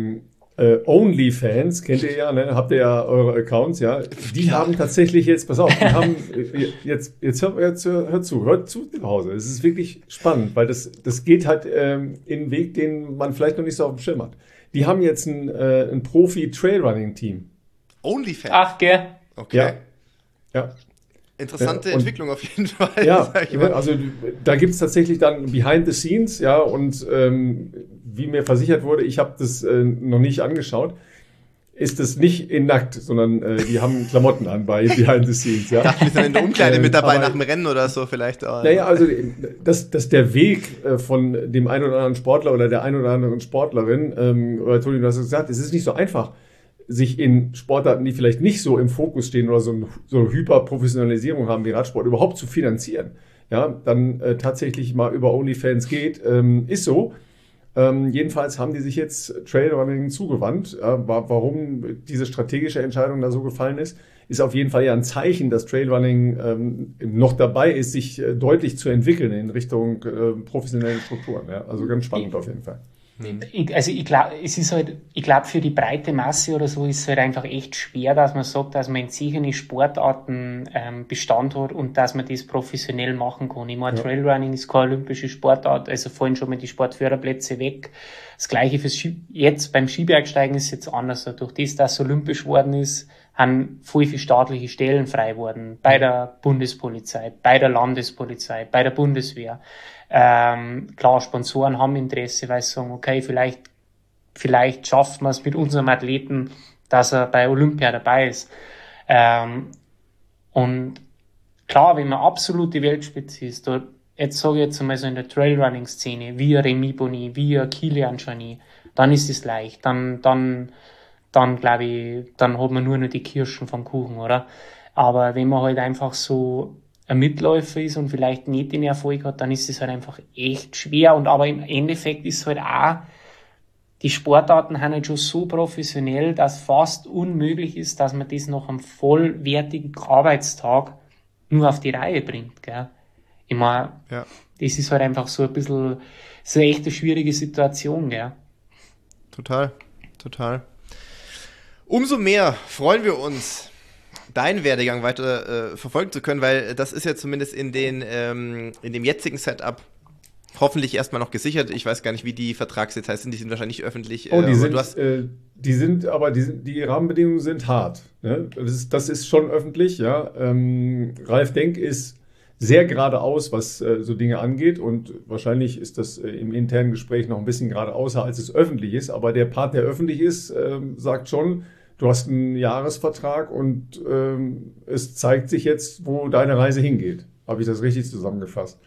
OnlyFans, kennt ihr ja, ne? Habt ihr ja eure Accounts, ja. Die haben tatsächlich jetzt, pass auf, die haben jetzt hört zu zu Hause. Es ist wirklich spannend, weil das geht halt in einen Weg, den man vielleicht noch nicht so auf dem Schirm hat. Die haben jetzt ein Profi-Trailrunning-Team. OnlyFans? Ach, gell? Okay. Ja. Interessante Entwicklung auf jeden Fall. Ja, also da gibt's tatsächlich dann Behind the Scenes, ja, und wie mir versichert wurde, ich habe das noch nicht angeschaut, ist es nicht in nackt, sondern die haben Klamotten an bei Behind the Scenes. Ja. Ich dachte, wir sind in der Umkleide mit dabei nach dem Rennen oder so vielleicht. Naja, also dass der Weg von dem einen oder anderen Sportler oder der einen oder anderen Sportlerin, oder Toni, du hast es gesagt, es ist nicht so einfach, sich in Sportarten, die vielleicht nicht so im Fokus stehen oder so eine Hyperprofessionalisierung haben wie Radsport, überhaupt zu finanzieren. Ja, dann tatsächlich mal über OnlyFans geht, ist so. Jedenfalls haben die sich jetzt Trailrunning zugewandt. Warum diese strategische Entscheidung da so gefallen ist auf jeden Fall ja ein Zeichen, dass Trailrunning noch dabei ist, sich deutlich zu entwickeln in Richtung professionelle Strukturen. Ja? Also ganz spannend auf jeden Fall. Ich glaube, für die breite Masse oder so ist es halt einfach echt schwer, dass man sagt, dass man in sicheren Sportarten Bestand hat und dass man das professionell machen kann. Ich meine, Trailrunning ist keine olympische Sportart, also fallen schon mal die Sportförderplätze weg. Das Gleiche jetzt beim Skibergsteigen ist es jetzt anders. Durch das, dass es olympisch worden ist, haben voll viele staatliche Stellen frei geworden. Bei der Bundespolizei, bei der Landespolizei, bei der Bundeswehr. Klar, Sponsoren haben Interesse, weil sie sagen, okay, vielleicht schaffen wir es mit unserem Athleten, dass er bei Olympia dabei ist. Und klar, wenn man absolute Weltspitze ist, jetzt sage ich jetzt einmal so in der Trailrunning-Szene, wie Remy Bonnet, wie Kilian Jornet, dann ist es leicht. Dann glaube ich, dann hat man nur noch die Kirschen vom Kuchen, oder? Aber wenn man halt einfach so ein Mitläufer ist und vielleicht nicht den Erfolg hat, dann ist es halt einfach echt schwer. Und aber im Endeffekt ist halt auch, die Sportarten sind halt schon so professionell, dass fast unmöglich ist, dass man das nach einem vollwertigen Arbeitstag nur auf die Reihe bringt, gell? Ich meine, das ist halt einfach so ein bisschen, so eine echte schwierige Situation, gell? Total. Umso mehr freuen wir uns, deinen Werdegang weiter verfolgen zu können, weil das ist ja zumindest in dem jetzigen Setup hoffentlich erstmal noch gesichert. Ich weiß gar nicht, wie die Vertragsdetails sind. Die sind wahrscheinlich öffentlich. Die Rahmenbedingungen sind hart. Ne? Das ist schon öffentlich. Ja. Ralf Denk ist sehr geradeaus, was so Dinge angeht. Und wahrscheinlich ist das im internen Gespräch noch ein bisschen geradeauser, als es öffentlich ist. Aber der Part, der öffentlich ist, sagt schon, du hast einen Jahresvertrag und es zeigt sich jetzt, wo deine Reise hingeht. Habe ich das richtig zusammengefasst?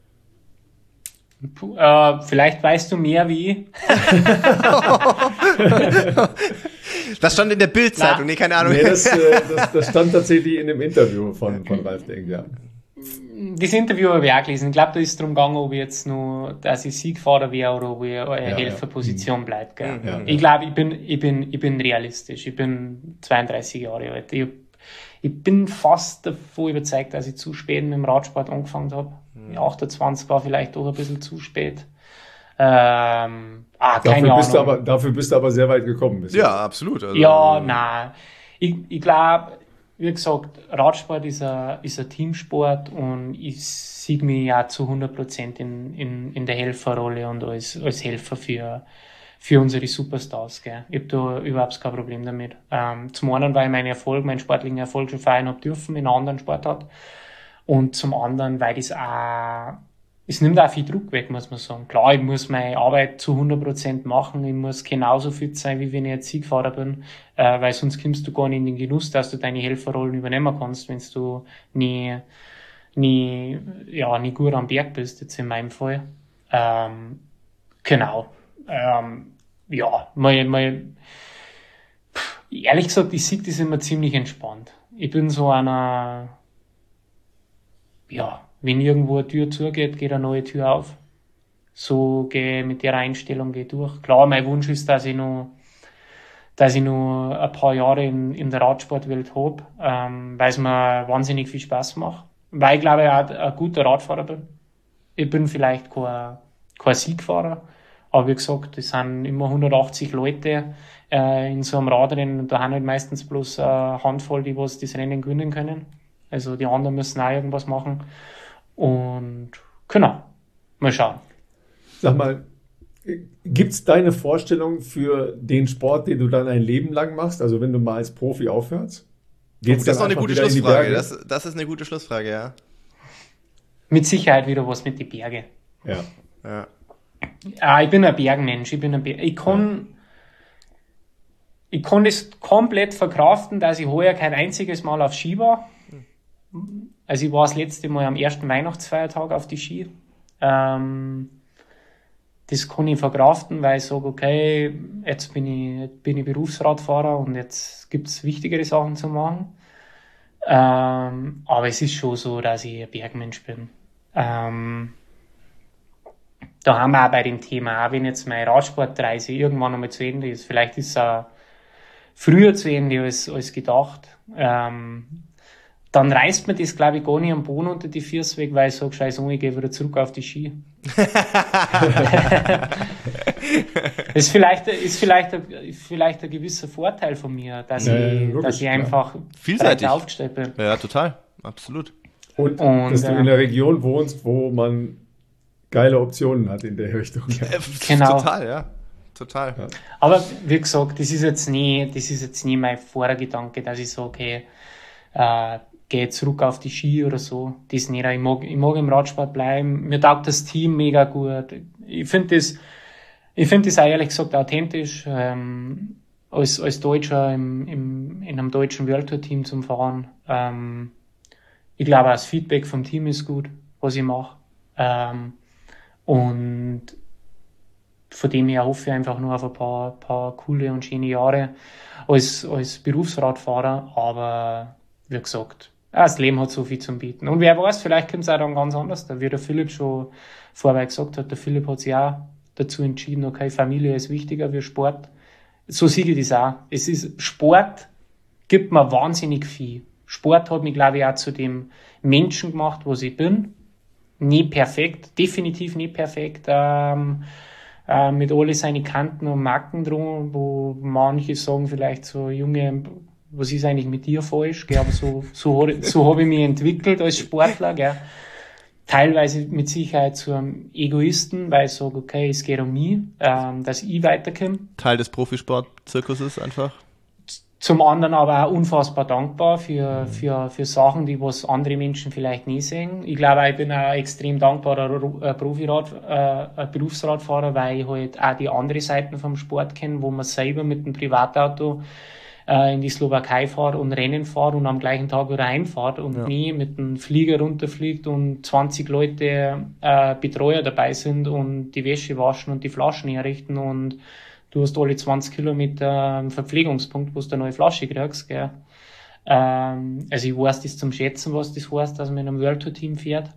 Vielleicht weißt du mehr wie ich. Das stand in der Bild-Zeitung, nee, keine Ahnung. Nee, das stand tatsächlich in dem Interview von Ralf Denk, ja. Das Interview habe ich auch gelesen. Ich glaube, da ist darum gegangen, ob ich jetzt nur, dass ich Siegfahrer wäre oder ob ich eine Helferposition bleibt. Gell? Ja. Ich glaube, ich bin realistisch. Ich bin 32 Jahre alt. Ich bin fast davon überzeugt, dass ich zu spät mit dem Radsport angefangen habe. 28 war vielleicht auch ein bisschen zu spät. Keine Ahnung. Dafür bist du aber sehr weit gekommen. Ja, absolut. Also, ja, nein. Ich glaube, wie gesagt, Radsport ist ein Teamsport und ich sehe mich ja zu 100% in der Helferrolle und als Helfer für unsere Superstars. Gell. Ich habe da überhaupt kein Problem damit. Zum einen, weil ich meinen sportlichen Erfolg schon feiern habe dürfen in einer anderen Sportart. Und zum anderen, weil es nimmt auch viel Druck weg, muss man sagen. Klar, ich muss meine Arbeit zu 100% machen. Ich muss genauso fit sein, wie wenn ich jetzt Siegfahrer bin. Weil sonst kommst du gar nicht in den Genuss, dass du deine Helferrollen übernehmen kannst, wenn du nie gut am Berg bist, jetzt in meinem Fall. Genau. Ehrlich gesagt, ich sehe das immer ziemlich entspannt. Ich bin so einer, wenn irgendwo eine Tür zugeht, geht eine neue Tür auf. So gehe mit der Einstellung durch. Klar, mein Wunsch ist, dass ich noch ein paar Jahre in der Radsportwelt habe, weil es mir wahnsinnig viel Spaß macht. Weil ich glaube, ich auch ein guter Radfahrer bin. Ich bin vielleicht kein Siegfahrer, aber wie gesagt, es sind immer 180 Leute in so einem Radrennen und da haben halt meistens bloß eine Handvoll, die was das Rennen gewinnen können. Also die anderen müssen auch irgendwas machen. Und genau, mal schauen. Sag mal, gibt's deine Vorstellung für den Sport, den du dann ein Leben lang machst? Also wenn du mal als Profi aufhörst? Das ist doch eine gute Schlussfrage. Das ist eine gute Schlussfrage, ja. Mit Sicherheit wieder was mit den Bergen. Ja. Ich bin ein Bergmensch. Ich kann das komplett verkraften, dass ich heuer kein einziges Mal auf Ski war. Also ich war das letzte Mal am ersten Weihnachtsfeiertag auf die Ski. Das kann ich verkraften, weil ich sage, okay, jetzt bin ich Berufsradfahrer und jetzt gibt's wichtigere Sachen zu machen. Aber es ist schon so, dass ich ein Bergmensch bin. Da haben wir auch bei dem Thema, auch wenn jetzt meine Radsportreise irgendwann einmal zu Ende ist, vielleicht ist es auch früher zu Ende als gedacht, dann reißt mir das, glaube ich, gar nicht am Boden unter die Füße weg, weil ich sage, scheiße, ich gehe wieder zurück auf die Ski. ist vielleicht ein gewisser Vorteil von mir, dass ich einfach vielseitig aufgestellt bin. Ja, total. Absolut. Und dass du in der Region wohnst, wo man geile Optionen hat in der Richtung. Ja. Genau. Total, ja. Total. Ja. Aber wie gesagt, das ist jetzt nie mein Vorgedanke, dass ich sage, okay, gehe zurück auf die Ski oder so. Das nicht. Ich mag im Radsport bleiben. Mir taugt das Team mega gut. Ich finde das auch ehrlich gesagt authentisch, als Deutscher in einem deutschen World Tour Team zum Fahren. Ich glaube, das Feedback vom Team ist gut, was ich mache. Und von dem her hoffe ich einfach nur auf ein paar coole und schöne Jahre als Berufsradfahrer. Aber wie gesagt, das Leben hat so viel zu bieten. Und wer weiß, vielleicht kommt es auch dann ganz anders. Da wie der Philipp schon vorher gesagt hat, der Philipp hat sich auch dazu entschieden, okay, Familie ist wichtiger wie Sport. So sehe ich das auch. Sport gibt mir wahnsinnig viel. Sport hat mich, glaube ich, auch zu dem Menschen gemacht, was ich bin. Nie perfekt, definitiv nie perfekt. Mit alle seine Kanten und Macken drum, wo manche sagen, vielleicht so junge was ist eigentlich mit dir falsch, gell? Aber so habe ich mich entwickelt als Sportler, gell? Teilweise mit Sicherheit zu einem Egoisten, weil ich sage, okay, es geht um mich, dass ich weiterkomme. Teil des Profisport-Zirkuses einfach. Zum anderen aber auch unfassbar dankbar für Sachen, die was andere Menschen vielleicht nie sehen. Ich glaube, ich bin auch extrem dankbarer Berufsradfahrer, weil ich halt auch die andere Seiten vom Sport kenne, wo man selber mit dem Privatauto in die Slowakei fahrt und Rennen fahrt und am gleichen Tag wieder heimfahrt und nie mit dem Flieger runterfliegt und 20 Leute Betreuer dabei sind und die Wäsche waschen und die Flaschen herrichten und du hast alle 20 Kilometer einen Verpflegungspunkt, wo du eine neue Flasche kriegst, gell. Also ich weiß das zum Schätzen, was das heißt, dass man in einem World Tour Team fährt.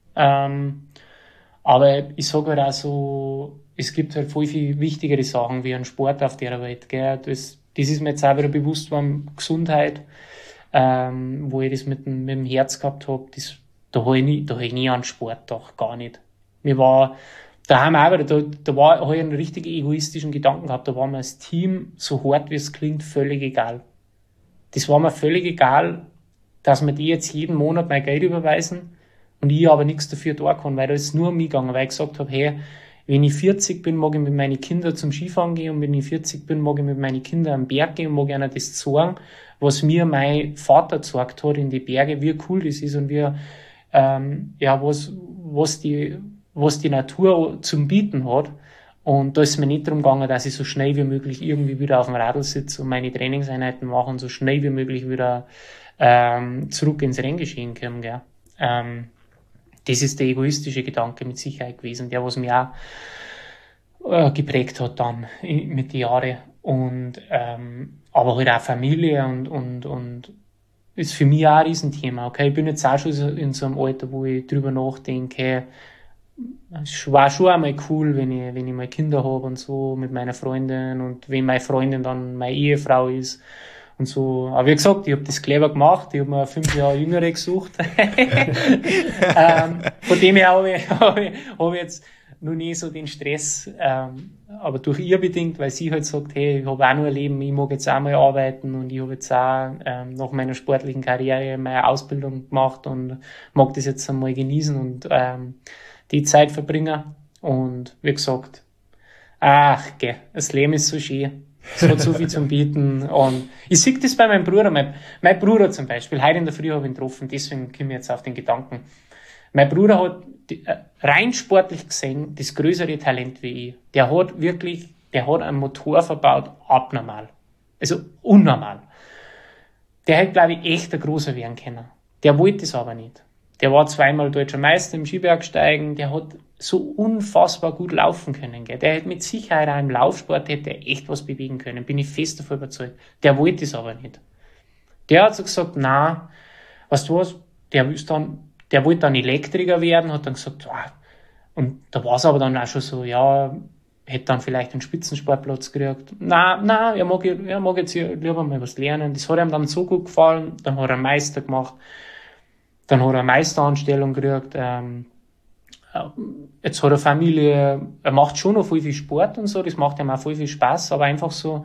Aber ich sage halt auch so, es gibt halt voll viel wichtigere Sachen wie ein Sport auf der Welt, gell. Das ist mir jetzt auch wieder bewusst geworden, Gesundheit, wo ich das mit dem Herz gehabt habe, da habe ich nie an Sport gedacht, gar nicht. Da haben wir auch wieder, da habe ich einen richtig egoistischen Gedanken gehabt, da war mir als Team, so hart wie es klingt, völlig egal. Das war mir völlig egal, dass mir die jetzt jeden Monat mein Geld überweisen und ich aber nichts dafür tun kann, weil da ist nur um mich gegangen, weil ich gesagt habe, hey, wenn ich 40 bin, mag ich mit meinen Kindern zum Skifahren gehen und wenn ich 40 bin, mag ich mit meinen Kindern am Berg gehen und mag ihnen das zeigen, was mir mein Vater gezeigt hat in die Berge, wie cool das ist und wie, was die Natur zum Bieten hat. Und da ist mir nicht darum gegangen, dass ich so schnell wie möglich irgendwie wieder auf dem Radl sitze und meine Trainingseinheiten mache und so schnell wie möglich wieder zurück ins Renngeschehen komme. Gell? Das ist der egoistische Gedanke mit Sicherheit gewesen, der was mich auch geprägt hat dann mit den Jahren. Und aber halt auch Familie und ist für mich auch ein Riesenthema. Okay, ich bin jetzt auch schon in so einem Alter, wo ich drüber nachdenke, es war schon einmal cool, wenn ich mal Kinder habe und so mit meiner Freundin und wenn meine Freundin dann meine Ehefrau ist und so. Aber wie gesagt, ich habe das clever gemacht, ich habe mir 5 Jahre Jüngere gesucht. Von dem her habe ich jetzt noch nie so den Stress, aber durch ihr bedingt, weil sie halt sagt, hey, ich habe auch noch ein Leben, ich mag jetzt auch mal arbeiten und ich habe jetzt auch nach meiner sportlichen Karriere meine Ausbildung gemacht und mag das jetzt einmal genießen und die Zeit verbringen. Und wie gesagt, das Leben ist so schön. Es hat so viel zum Bieten. Und ich sehe das bei meinem Bruder. Mein Bruder zum Beispiel, heute in der Früh habe ich ihn getroffen, deswegen komme ich jetzt auf den Gedanken. Mein Bruder hat rein sportlich gesehen das größere Talent wie ich. Der hat einen Motor verbaut, abnormal. Also unnormal. Der hätte, glaube ich, echt ein großer werden können. Der wollte es aber nicht. Der war 2-mal deutscher Meister im Skibergsteigen, der hat so unfassbar gut laufen können. Gell? Der hätte mit Sicherheit auch im Laufsport hätte echt was bewegen können, bin ich fest davon überzeugt. Der wollte es aber nicht. Der hat so gesagt, na, weißt du was, der wollte dann Elektriker werden, hat dann gesagt, und da war es aber dann auch schon so, ja, hätte dann vielleicht einen Spitzensportplatz gekriegt. Na, er mag jetzt lieber mal was lernen. Das hat ihm dann so gut gefallen, dann hat er einen Meister gemacht. Dann hat er eine Meisteranstellung gekriegt. Jetzt hat er Familie. Er macht schon noch viel Sport und so. Das macht ihm auch viel Spaß. Aber einfach so,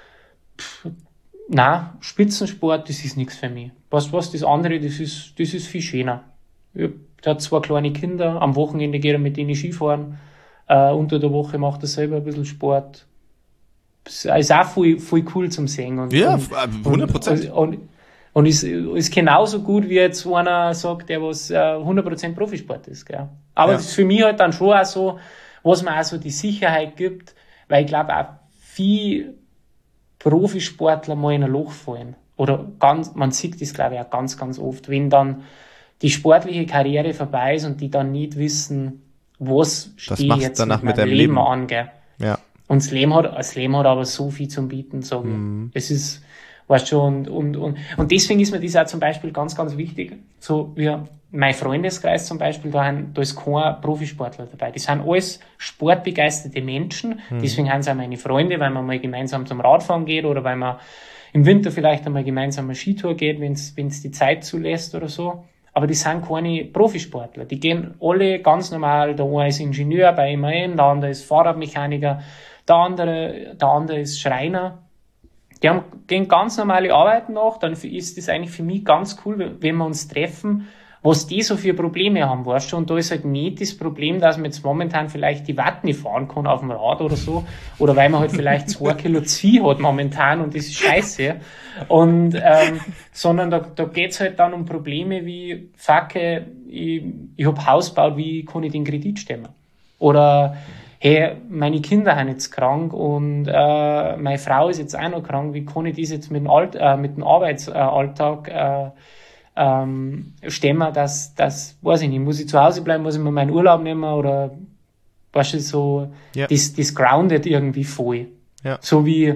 Spitzensport, das ist nichts für mich. Was das andere, das ist viel schöner. Der hat 2 kleine Kinder. Am Wochenende geht er mit denen Skifahren. Unter der Woche macht er selber ein bisschen Sport. Das ist auch viel cool zum Sehen. 100%. Und ist genauso gut, wie jetzt einer sagt, der was 100% Profisport ist. Gell? Aber das ist für mich halt dann schon auch so, was mir auch so die Sicherheit gibt, weil ich glaube auch viele Profisportler mal in ein Loch fallen. Oder man sieht das, glaube ich, auch ganz, ganz oft, wenn dann die sportliche Karriere vorbei ist und die dann nicht wissen, was stehe ich jetzt mit meinem Leben an. Gell? Ja. Und das Leben hat aber so viel zum Bieten, sage ich. Es ist, weißt schon, und deswegen ist mir das auch zum Beispiel ganz, ganz wichtig. So wie mein Freundeskreis zum Beispiel, da ist kein Profisportler dabei. Das sind alles sportbegeisterte Menschen. Deswegen haben sie auch meine Freunde, weil man mal gemeinsam zum Radfahren geht oder weil man im Winter vielleicht einmal gemeinsam eine Skitour geht, wenn es die Zeit zulässt oder so. Aber die sind keine Profisportler. Die gehen alle ganz normal. Der eine ist Ingenieur bei MAN, der andere ist Fahrradmechaniker, der andere ist Schreiner. gehen ganz normale Arbeiten nach, dann ist das eigentlich für mich ganz cool, wenn wir uns treffen, was die so für Probleme haben, weißt du, und da ist halt nicht das Problem, dass man jetzt momentan vielleicht die Watt nicht fahren kann auf dem Rad oder so, oder weil man halt vielleicht 2 Kilo Zieh hat momentan und das ist scheiße, und, sondern da geht's halt dann um Probleme wie, ich hab Haus gebaut, wie kann ich den Kredit stemmen? Oder, hey, meine Kinder sind jetzt krank und meine Frau ist jetzt auch noch krank, wie kann ich das jetzt mit dem Arbeitsalltag stemmen, dass, weiß ich nicht, muss ich zu Hause bleiben, muss ich mir meinen Urlaub nehmen oder, weißt du, so, ja. das grounded irgendwie voll. Ja. So wie,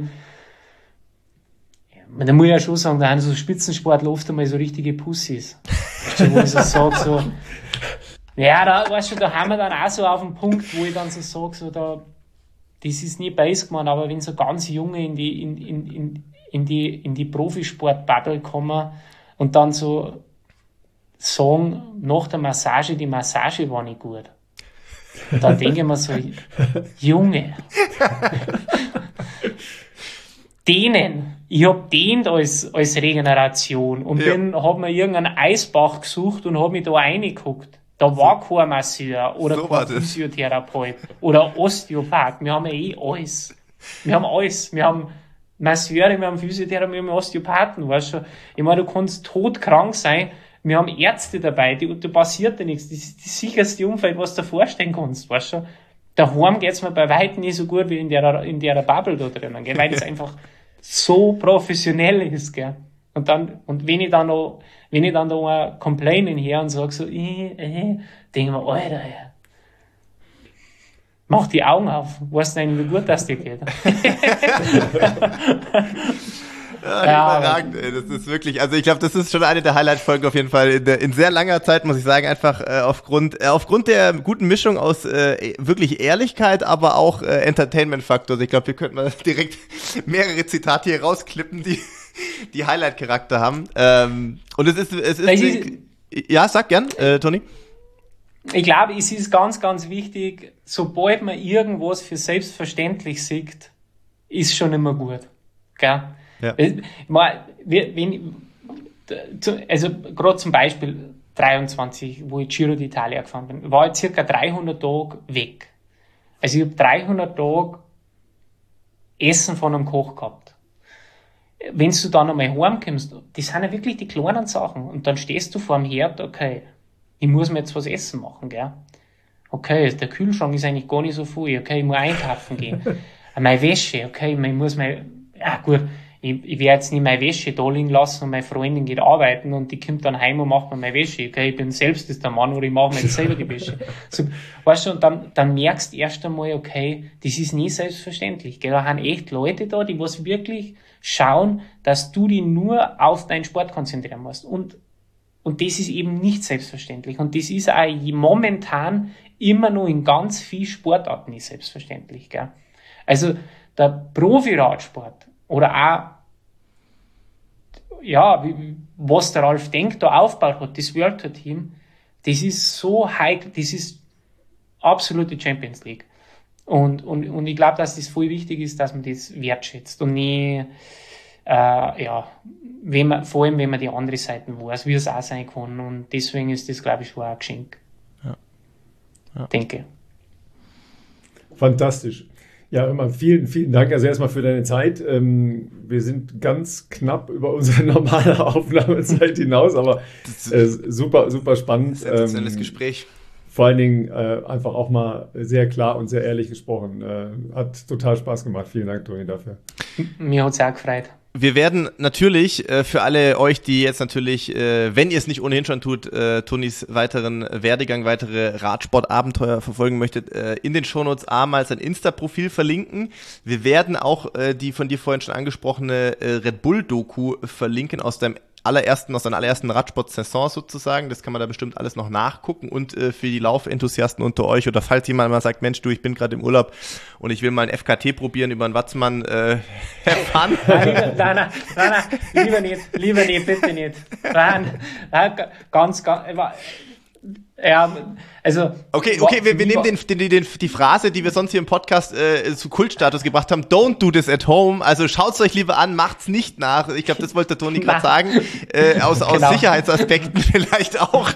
da muss ich ja schon sagen, da haben so Spitzensportler oft einmal so richtige Pussys. Weißt du, wo ich so sage, so, ja, da, weißt du, da haben wir dann auch so auf den Punkt, wo ich dann so sage, so, das ist nie beiß gemacht, aber wenn so ganz Junge in die Profisport-Bubble kommen, und dann so sagen, nach der Massage, die Massage war nicht gut. Und dann denke ich mir so, Junge, ich hab dehnt als Regeneration und hab mir irgendeinen Eisbach gesucht und hab mich da reingeguckt. Da war kein Masseur oder so kein Physiotherapeut oder Osteopath. Wir haben ja alles. Wir haben alles. Wir haben Masseure, wir haben Physiotherapeuten, wir haben Osteopathen, weißt du. Ich meine, du kannst todkrank sein, wir haben Ärzte dabei, da passiert ja nichts. Das ist das sicherste Umfeld, was du dir vorstellen kannst, weißt du. Daheim geht's mir bei weitem nicht so gut wie in der Bubble da drinnen, gell, weil das einfach so professionell ist, gell. Und wenn ich dann da complainen her und sag so, denke ich mir, Alter, mach die Augen auf. Weißt du eigentlich, wie gut das dir geht? Ja, überragend, ey. Das ist wirklich, also ich glaube, das ist schon eine der Highlight-Folgen auf jeden Fall in sehr langer Zeit, muss ich sagen, einfach aufgrund der guten Mischung aus wirklich Ehrlichkeit, aber auch Entertainment-Faktor. Also ich glaube, wir könnten mal direkt mehrere Zitate hier rausklippen, die Highlight-Charakter haben. Und es ist ja, sag gern, Toni. Ich glaube, es ist ganz, ganz wichtig, sobald man irgendwas für selbstverständlich sieht, ist schon immer gut. Gell? Ja. Also gerade zum Beispiel 23, wo ich Giro d'Italia gefahren bin, war ich circa 300 Tage weg. Also ich habe 300 Tage Essen von einem Koch gehabt. Wenn du dann einmal heimkommst, das sind ja wirklich die kleinen Sachen. Und dann stehst du vor dem Herd, okay, ich muss mir jetzt was essen machen, gell? Okay, der Kühlschrank ist eigentlich gar nicht so voll. Okay, ich muss einkaufen gehen. Meine Wäsche, okay, ich werde jetzt nicht meine Wäsche da liegen lassen und meine Freundin geht arbeiten und die kommt dann heim und macht mir meine Wäsche. Okay, ich bin selbst der Mann oder ich mache mir jetzt selber die Wäsche. So, weißt du, und dann merkst du erst einmal, okay, das ist nie selbstverständlich, gell? Da haben echt Leute da, die was wirklich schauen, dass du dich nur auf deinen Sport konzentrieren musst. Und das ist eben nicht selbstverständlich. Und das ist auch momentan immer noch in ganz vielen Sportarten nicht selbstverständlich, gell? Also, der Profi-Radsport oder auch, ja, was der Ralf Denk da aufgebaut hat, das World Tour Team, das ist so high, das ist absolute Champions League. Und ich glaube, dass das voll wichtig ist, dass man das wertschätzt und nicht, vor allem, wenn man die andere Seite weiß, wie es auch sein kann. Und deswegen ist das, glaube ich, schon ein Geschenk. Ja. Denke. Fantastisch. Ja, immer vielen, vielen Dank. Also erstmal für deine Zeit. Wir sind ganz knapp über unsere normale Aufnahmezeit hinaus, aber super, super spannend. Sensationelles Gespräch. Vor allen Dingen einfach auch mal sehr klar und sehr ehrlich gesprochen. Hat total Spaß gemacht. Vielen Dank, Toni, dafür. Mir hat es auch gefreut. Wir werden natürlich für alle euch, die jetzt natürlich, wenn ihr es nicht ohnehin schon tut, Tonis weiteren Werdegang, weitere Radsportabenteuer verfolgen möchtet, in den Shownotes mal sein Insta-Profil verlinken. Wir werden auch die von dir vorhin schon angesprochene Red Bull-Doku verlinken aus seiner allerersten Radsport-Saison sozusagen. Das kann man da bestimmt alles noch nachgucken. Und für die Laufenthusiasten unter euch oder falls jemand mal sagt, Mensch, du, ich bin gerade im Urlaub und ich will mal ein FKT probieren über einen Watzmann erfahren. Nein, lieber nicht, bitte nicht. Nein, ganz, Ja, also. Okay, wir nehmen die Phrase, die wir sonst hier im Podcast zu Kultstatus gebracht haben, don't do this at home, also schaut's euch lieber an, macht's nicht nach. Ich glaube, das wollte der Toni gerade sagen, aus genau. Sicherheitsaspekten vielleicht auch.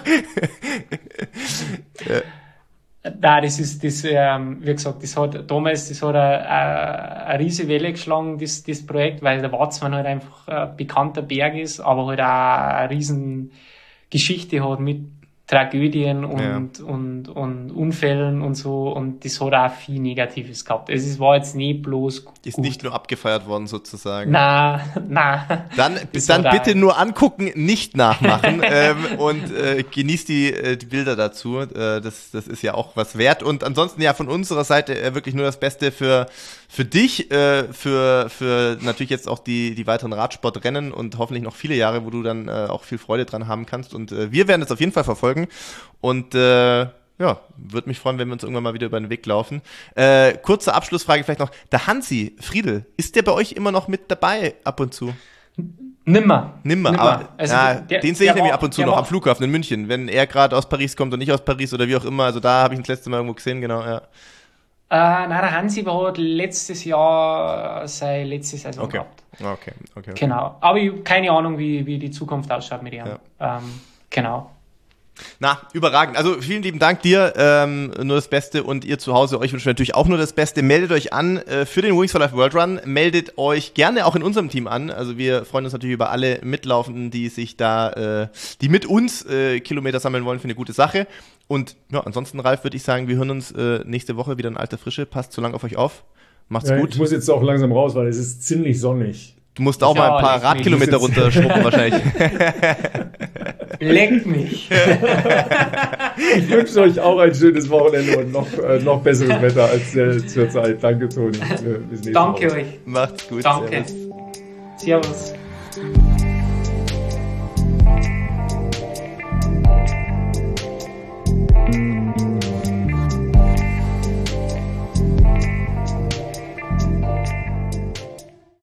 Nein, wie gesagt, das hat eine riesige Welle geschlagen, das Projekt, weil der Watzmann halt einfach ein bekannter Berg ist, aber halt auch eine riesen Geschichte hat mit Tragödien und Unfällen und so, und das hat auch viel Negatives gehabt. Es war jetzt nicht bloß gut. Ist nicht nur abgefeiert worden sozusagen. Nein. Dann bitte nur angucken, nicht nachmachen und genießt die Bilder dazu. Das ist ja auch was wert. Und ansonsten ja von unserer Seite wirklich nur das Beste für dich, für natürlich jetzt auch die weiteren Radsportrennen und hoffentlich noch viele Jahre, wo du dann auch viel Freude dran haben kannst. Und wir werden es auf jeden Fall verfolgen. Und würde mich freuen, wenn wir uns irgendwann mal wieder über den Weg laufen. Kurze Abschlussfrage vielleicht noch. Der Hansi Friedl, ist der bei euch immer noch mit dabei ab und zu? Nimmer. Aber also den sehe ich nämlich ab und zu noch am Flughafen in München, wenn er gerade aus Paris kommt und nicht aus Paris oder wie auch immer. Also da habe ich ihn das letzte Mal irgendwo gesehen, genau, ja. Nein, der Hansi hat letztes Jahr seine letzte Saison gehabt. Okay. Genau. Aber ich habe keine Ahnung, wie die Zukunft ausschaut mit ihm. Ja. Genau. Na, überragend. Also vielen lieben Dank dir, nur das Beste, und ihr zu Hause, euch wünschen wir natürlich auch nur das Beste. Meldet euch an für den Wings for Life World Run, meldet euch gerne auch in unserem Team an. Also wir freuen uns natürlich über alle Mitlaufenden, die sich da, die mit uns Kilometer sammeln wollen für eine gute Sache. Und ja, ansonsten, Ralf, würde ich sagen, wir hören uns nächste Woche wieder in alter Frische. Passt so lange auf euch auf. Macht's gut. Ich muss jetzt auch langsam raus, weil es ist ziemlich sonnig. Du musst auch mal ein paar Radkilometer runterschruppen wahrscheinlich. Leck mich. Ich wünsche euch auch ein schönes Wochenende und noch besseres Wetter als zur Zeit. Danke, Toni. Danke euch. Macht's gut. Danke. Servus.